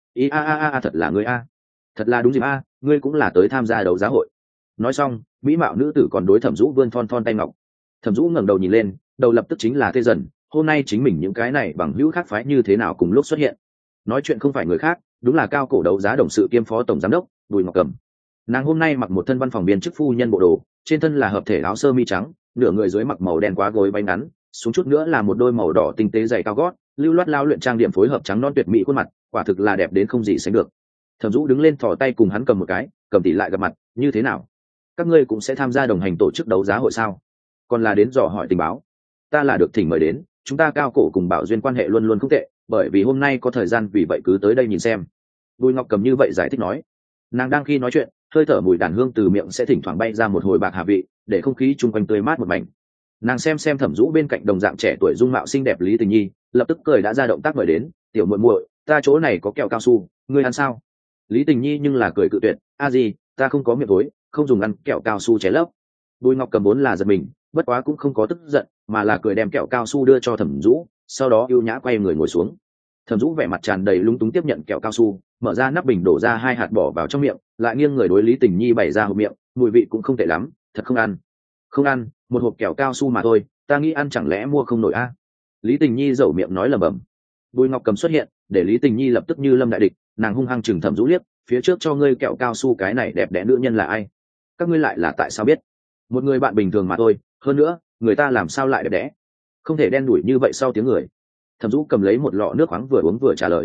Thật là ngươi a, thật là đúng dịp a, ngươi cũng là tới tham gia đấu giá hội. Nói xong, mỹ mạo nữ tử còn đối Thẩm Dũ vươn thon thon tay ngọc. Thẩm Dũ ngẩng đầu nhìn lên, đầu lập tức chính là tê dần, hôm nay chính mình những cái này bằng hữu khác phái như thế nào cùng lúc xuất hiện. Nói chuyện không phải người khác, đúng là cao cổ đấu giá đồng sự kiêm phó tổng giám đốc Bùi Ngọc Cẩm. Nàng hôm nay mặc một thân văn phòng biên chức phu nhân bộ đồ, trên thân là hợp thể áo sơ mi trắng, nửa người dưới mặc màu đen quá gối bánh ngắn, xuống chút nữa là một đôi màu đỏ tinh tế giày cao gót, lưu loát lao luyện trang điểm phối hợp trắng non tuyệt mỹ khuôn mặt, quả thực là đẹp đến không gì sánh được. Thẩm Dũ đứng lên thò tay cùng hắn cầm một cái, Cầm tỷ lại gặp mặt, như thế nào? Các ngươi cũng sẽ tham gia đồng hành tổ chức đấu giá hội sao? Còn là đến dò hỏi tình báo. Ta là được thỉnh mời đến, chúng ta cao cổ cùng Bảo Duyên quan hệ luôn luôn không tệ, bởi vì hôm nay có thời gian vì vậy cứ tới đây nhìn xem. Bùi Ngọc Cầm như vậy giải thích nói. Nàng đang khi nói chuyện, hơi thở mùi đàn hương từ miệng sẽ thỉnh thoảng bay ra một hồi bạc hà vị, để không khí chung quanh tươi mát một mảnh. Nàng xem Thẩm Dũ bên cạnh đồng dạng trẻ tuổi dung mạo xinh đẹp Lý Tình Nhi, lập tức cười đã ra động tác mời đến, tiểu muội muội, ta chỗ này có kẹo cao su, ngươi ăn sao? Lý Tình Nhi nhưng là cười cự tuyệt, a gì, ta không có miệng thối, không dùng ăn kẹo cao su cháy lấp. Bùi Ngọc Cầm vốn là giật mình, bất quá cũng không có tức giận, mà là cười đem kẹo cao su đưa cho Thẩm Dũ, sau đó ưu nhã quay người ngồi xuống. Thẩm Dũ vẻ mặt tràn đầy lúng túng tiếp nhận kẹo cao su, mở ra nắp bình đổ ra 2 hạt bỏ vào trong miệng, lại nghiêng người đối Lý Tình Nhi bày ra hộp miệng, mùi vị cũng không tệ lắm, thật không ăn. Không ăn, một hộp kẹo cao su mà thôi, ta nghĩ ăn chẳng lẽ mua không nổi a? Lý Tình Nhi dẩu miệng nói lẩm bẩm. Bùi Ngọc Cầm xuất hiện, để Lý Tình Nhi lập tức như lâm đại địch, nàng hung hăng chừng Thẩm Dũ liếc, phía trước cho ngươi kẹo cao su cái này đẹp đẽ nữ nhân là ai? Các ngươi lại là tại sao biết? Một người bạn bình thường mà thôi, hơn nữa, người ta làm sao lại đẹp đẽ? Không thể đen đủi như vậy sau tiếng người. Thẩm Dũ cầm lấy một lọ nước khoáng vừa uống vừa trả lời.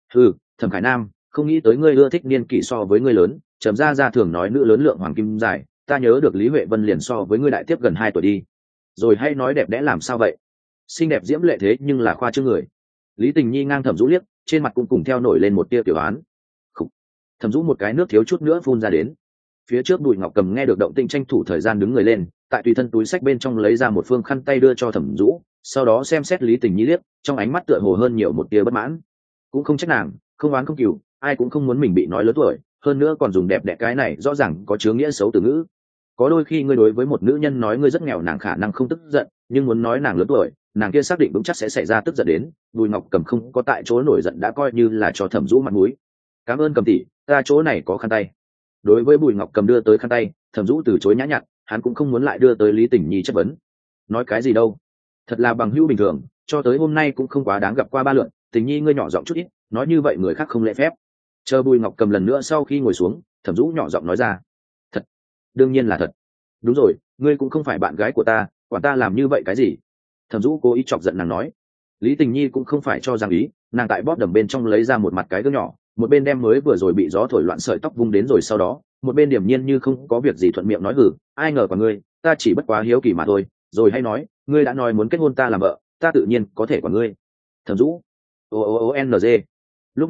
Thẩm Khải Nam, không nghĩ tới ngươi ưa thích niên kỷ so với ngươi lớn, Trầm ra thường nói nữ lớn lượng hoàng kim dài, ta nhớ được Lý Huệ Vân liền so với ngươi đại tiếp gần 2 tuổi đi. Rồi hay nói đẹp đẽ làm sao vậy? Xinh đẹp diễm lệ thế nhưng là khoa trương người. Lý Tình Nhi ngang Thẩm Dũ liếc, trên mặt cũng cùng theo nổi lên một tia tiểu án. Thẩm Dũ một cái nước thiếu chút nữa phun ra đến. Phía trước Bùi Ngọc Cầm nghe được động tĩnh tranh thủ thời gian đứng người lên, tại tùy thân túi sách bên trong lấy ra một phương khăn tay đưa cho Thẩm Dũ, sau đó xem xét Lý Tình Nhi liếc, trong ánh mắt tựa hồ hơn nhiều một tia bất mãn. Cũng không trách nàng, không oán không cừu, ai cũng không muốn mình bị nói lớn tuổi, hơn nữa còn dùng đẹp đẽ cái này rõ ràng có chứa nghĩa xấu từ ngữ. Có đôi khi ngươi đối với một nữ nhân nói ngươi rất nghèo nàng khả năng không tức giận, nhưng muốn nói nàng lớn tuổi, nàng kia xác định vững chắc sẽ xảy ra tức giận đến. Bùi Ngọc Cầm không có tại chỗ nổi giận đã coi như là cho Thẩm Dũ mặt mũi. Cảm ơn Cầm tỷ, ta chỗ này có khăn tay. Đối với Bùi Ngọc Cầm đưa tới khăn tay, Thẩm Dũ từ chối nhã nhặn, hắn cũng không muốn lại đưa tới Lý Tình Nhi chất vấn. Nói cái gì đâu, thật là bằng hữu bình thường, cho tới hôm nay cũng không quá đáng gặp qua 3 lượt. Tình Nhi ngươi nhỏ giọng chút ít, nói như vậy người khác không lễ phép. Chờ Bùi Ngọc Cầm lần nữa sau khi ngồi xuống, Thẩm Dũ nhỏ giọng nói ra. Thật, đương nhiên là thật. Đúng rồi, ngươi cũng không phải bạn gái của ta, quản ta làm như vậy cái gì? Thẩm Dũ cố ý chọc giận nàng nói. Lý Tình Nhi cũng không phải cho rằng ý, nàng tại bóp đầm bên trong lấy ra một mặt cái gương nhỏ, một bên đem mới vừa rồi bị gió thổi loạn sợi tóc vung đến rồi sau đó, một bên điềm nhiên như không có việc gì thuận miệng nói hử, ai ngờ quả ngươi, ta chỉ bất quá hiếu kỳ mà thôi, rồi hay nói, ngươi đã nói muốn kết hôn ta làm vợ, ta tự nhiên có thể quả ngươi. Thẩm Dũ, ONG. Lúc này,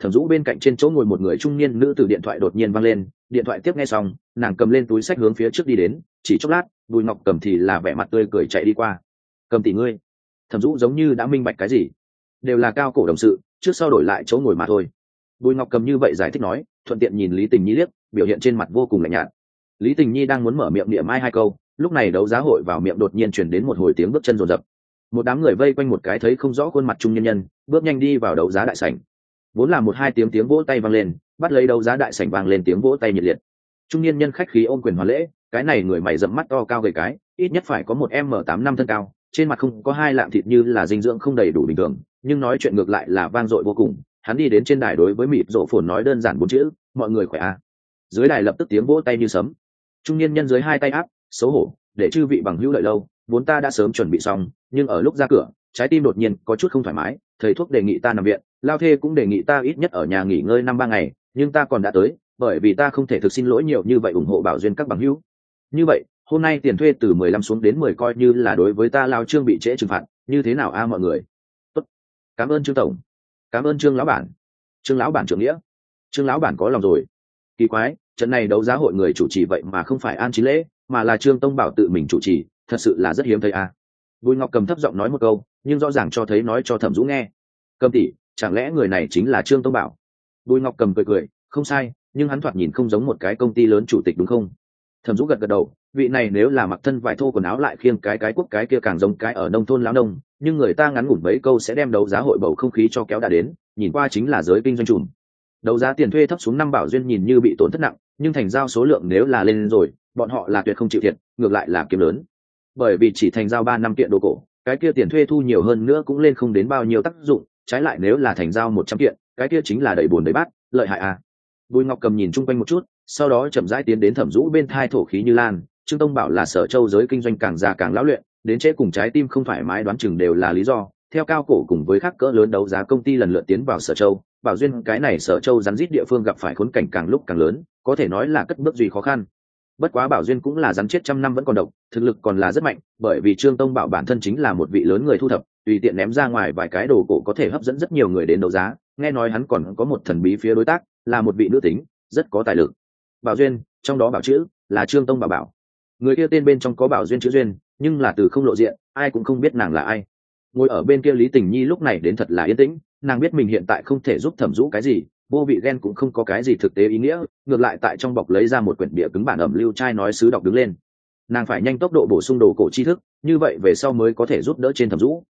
Thẩm Dũ bên cạnh trên chỗ ngồi một người trung niên nữ tử điện thoại đột nhiên vang lên, điện thoại tiếp nghe xong, nàng cầm lên túi sách hướng phía trước đi đến, chỉ chốc lát, Bùi Ngọc Cầm thì là vẻ mặt tươi cười chạy đi qua. Cầm tỷ ngươi. Thẩm Dũ giống như đã minh bạch cái gì, đều là cao cổ đồng sự, trước sau đổi lại chỗ ngồi mà thôi. Bùi Ngọc Cầm như vậy giải thích nói, thuận tiện nhìn Lý Tình Nhi liếc, biểu hiện trên mặt vô cùng lạnh nhạt. Lý Tình Nhi đang muốn mở miệng niệm ai hai câu, lúc này đấu giá hội vào miệng đột nhiên truyền đến một hồi tiếng bước chân rồn rập. Một đám người vây quanh một cái thấy không rõ khuôn mặt trung nhân nhân, bước nhanh đi vào đấu giá đại sảnh. Vốn là một hai tiếng vỗ tay vang lên, bắt lấy đấu giá đại sảnh vang lên tiếng vỗ tay nhiệt liệt. Trung niên nhân khách khí ôm quyền hoàn lễ, cái này người mày rậm mắt to cao gầy cái, ít nhất phải có một m 8 năm thân cao, trên mặt không có hai lạng thịt như là dinh dưỡng không đầy đủ bình thường, nhưng nói chuyện ngược lại là vang dội vô cùng. Hắn đi đến trên đài đối với mịt rộ phồn nói đơn giản 4 chữ, mọi người khỏe à. Dưới đài lập tức tiếng vỗ tay như sấm. Trung niên nhân dưới hai tay áp, xấu hổ, để chư vị bằng hữu đợi lâu, vốn ta đã sớm chuẩn bị xong, nhưng ở lúc ra cửa, trái tim đột nhiên có chút không thoải mái, thầy thuốc đề nghị ta nằm viện, lao thê cũng đề nghị ta ít nhất ở nhà nghỉ ngơi 5-3 ngày, nhưng ta còn đã tới, bởi vì ta không thể thực xin lỗi nhiều như vậy ủng hộ Bảo Duyên các bằng hữu. Như vậy, hôm nay tiền thuê từ 15 xuống đến 10 coi như là đối với ta lao Trương bị trễ trừng phạt, như thế nào a mọi người? Tốt. Cảm ơn Trương tổng. Cảm ơn Trương lão bản. Trương lão bản trưởng nghĩa. Trương lão bản có lòng rồi. Kỳ quái, trận này đấu giá hội người chủ trì vậy mà không phải An Chí Lễ, mà là Trương Tông Bảo tự mình chủ trì, thật sự là rất hiếm thấy a. Bùi Ngọc Cầm thấp giọng nói một câu, nhưng rõ ràng cho thấy nói cho Thẩm Dũ nghe. Cầm tỷ, chẳng lẽ người này chính là Trương Tông Bảo? Bùi Ngọc Cầm cười cười, không sai, nhưng hắn thoạt nhìn không giống một cái công ty lớn chủ tịch đúng không? Thẩm Dũ gật gật đầu, vị này nếu là mặc thân vải thô quần áo lại khiêng cái quốc cái kia càng giống cái ở nông thôn lão nông, nhưng người ta ngắn ngủn mấy câu sẽ đem đấu giá hội bầu không khí cho kéo đã đến, nhìn qua chính là giới kinh doanh trùm. Đấu giá tiền thuê thấp xuống 5 Bảo Duyên nhìn như bị tổn thất nặng, nhưng thành giao số lượng nếu là lên rồi, bọn họ là tuyệt không chịu thiệt, ngược lại là kiếm lớn. Bởi vì chỉ thành giao 3 năm kiện đồ cổ, cái kia tiền thuê thu nhiều hơn nữa cũng lên không đến bao nhiêu tác dụng, trái lại nếu là thành giao 100 kiện, cái kia chính là đầy bồn đầy bát, lợi hại à. Bùi Ngọc Cầm nhìn chung quanh một chút, sau đó chậm rãi tiến đến Thẩm Dũ bên thai thổ khí như lan. Trương Tông Bảo là Sở Châu giới kinh doanh càng già càng lão luyện, đến trễ cùng trái tim không thoải mái đoán chừng đều là lý do. Theo cao cổ cùng với các cỡ lớn đấu giá công ty lần lượt tiến vào Sở Châu, Bảo Duyên cái này Sở Châu rắn rít địa phương gặp phải khốn cảnh càng lúc càng lớn, có thể nói là cất bước duy khó khăn. Bất quá Bảo Duyên cũng là rắn chết trăm năm vẫn còn độc, thực lực còn là rất mạnh, bởi vì Trương Tông Bảo bản thân chính là một vị lớn người thu thập, tùy tiện ném ra ngoài vài cái đồ cổ có thể hấp dẫn rất nhiều người đến đấu giá. Nghe nói hắn còn có một thần bí phía đối tác, là một vị nữ tính, rất có tài lực. Bảo Duyên, trong đó Bảo chữ là Trương Tông Bảo. Người kia tên bên trong có Bảo Duyên chữ duyên, nhưng là từ không lộ diện, ai cũng không biết nàng là ai. Ngồi ở bên kia Lý Tình Nhi lúc này đến thật là yên tĩnh, nàng biết mình hiện tại không thể giúp Thẩm Dũ cái gì, vô vị ghen cũng không có cái gì thực tế ý nghĩa, ngược lại tại trong bọc lấy ra một quyển bìa cứng bản ẩm lưu trai nói sứ đọc đứng lên. Nàng phải nhanh tốc độ bổ sung đồ cổ tri thức, như vậy về sau mới có thể giúp đỡ trên Thẩm Dũ.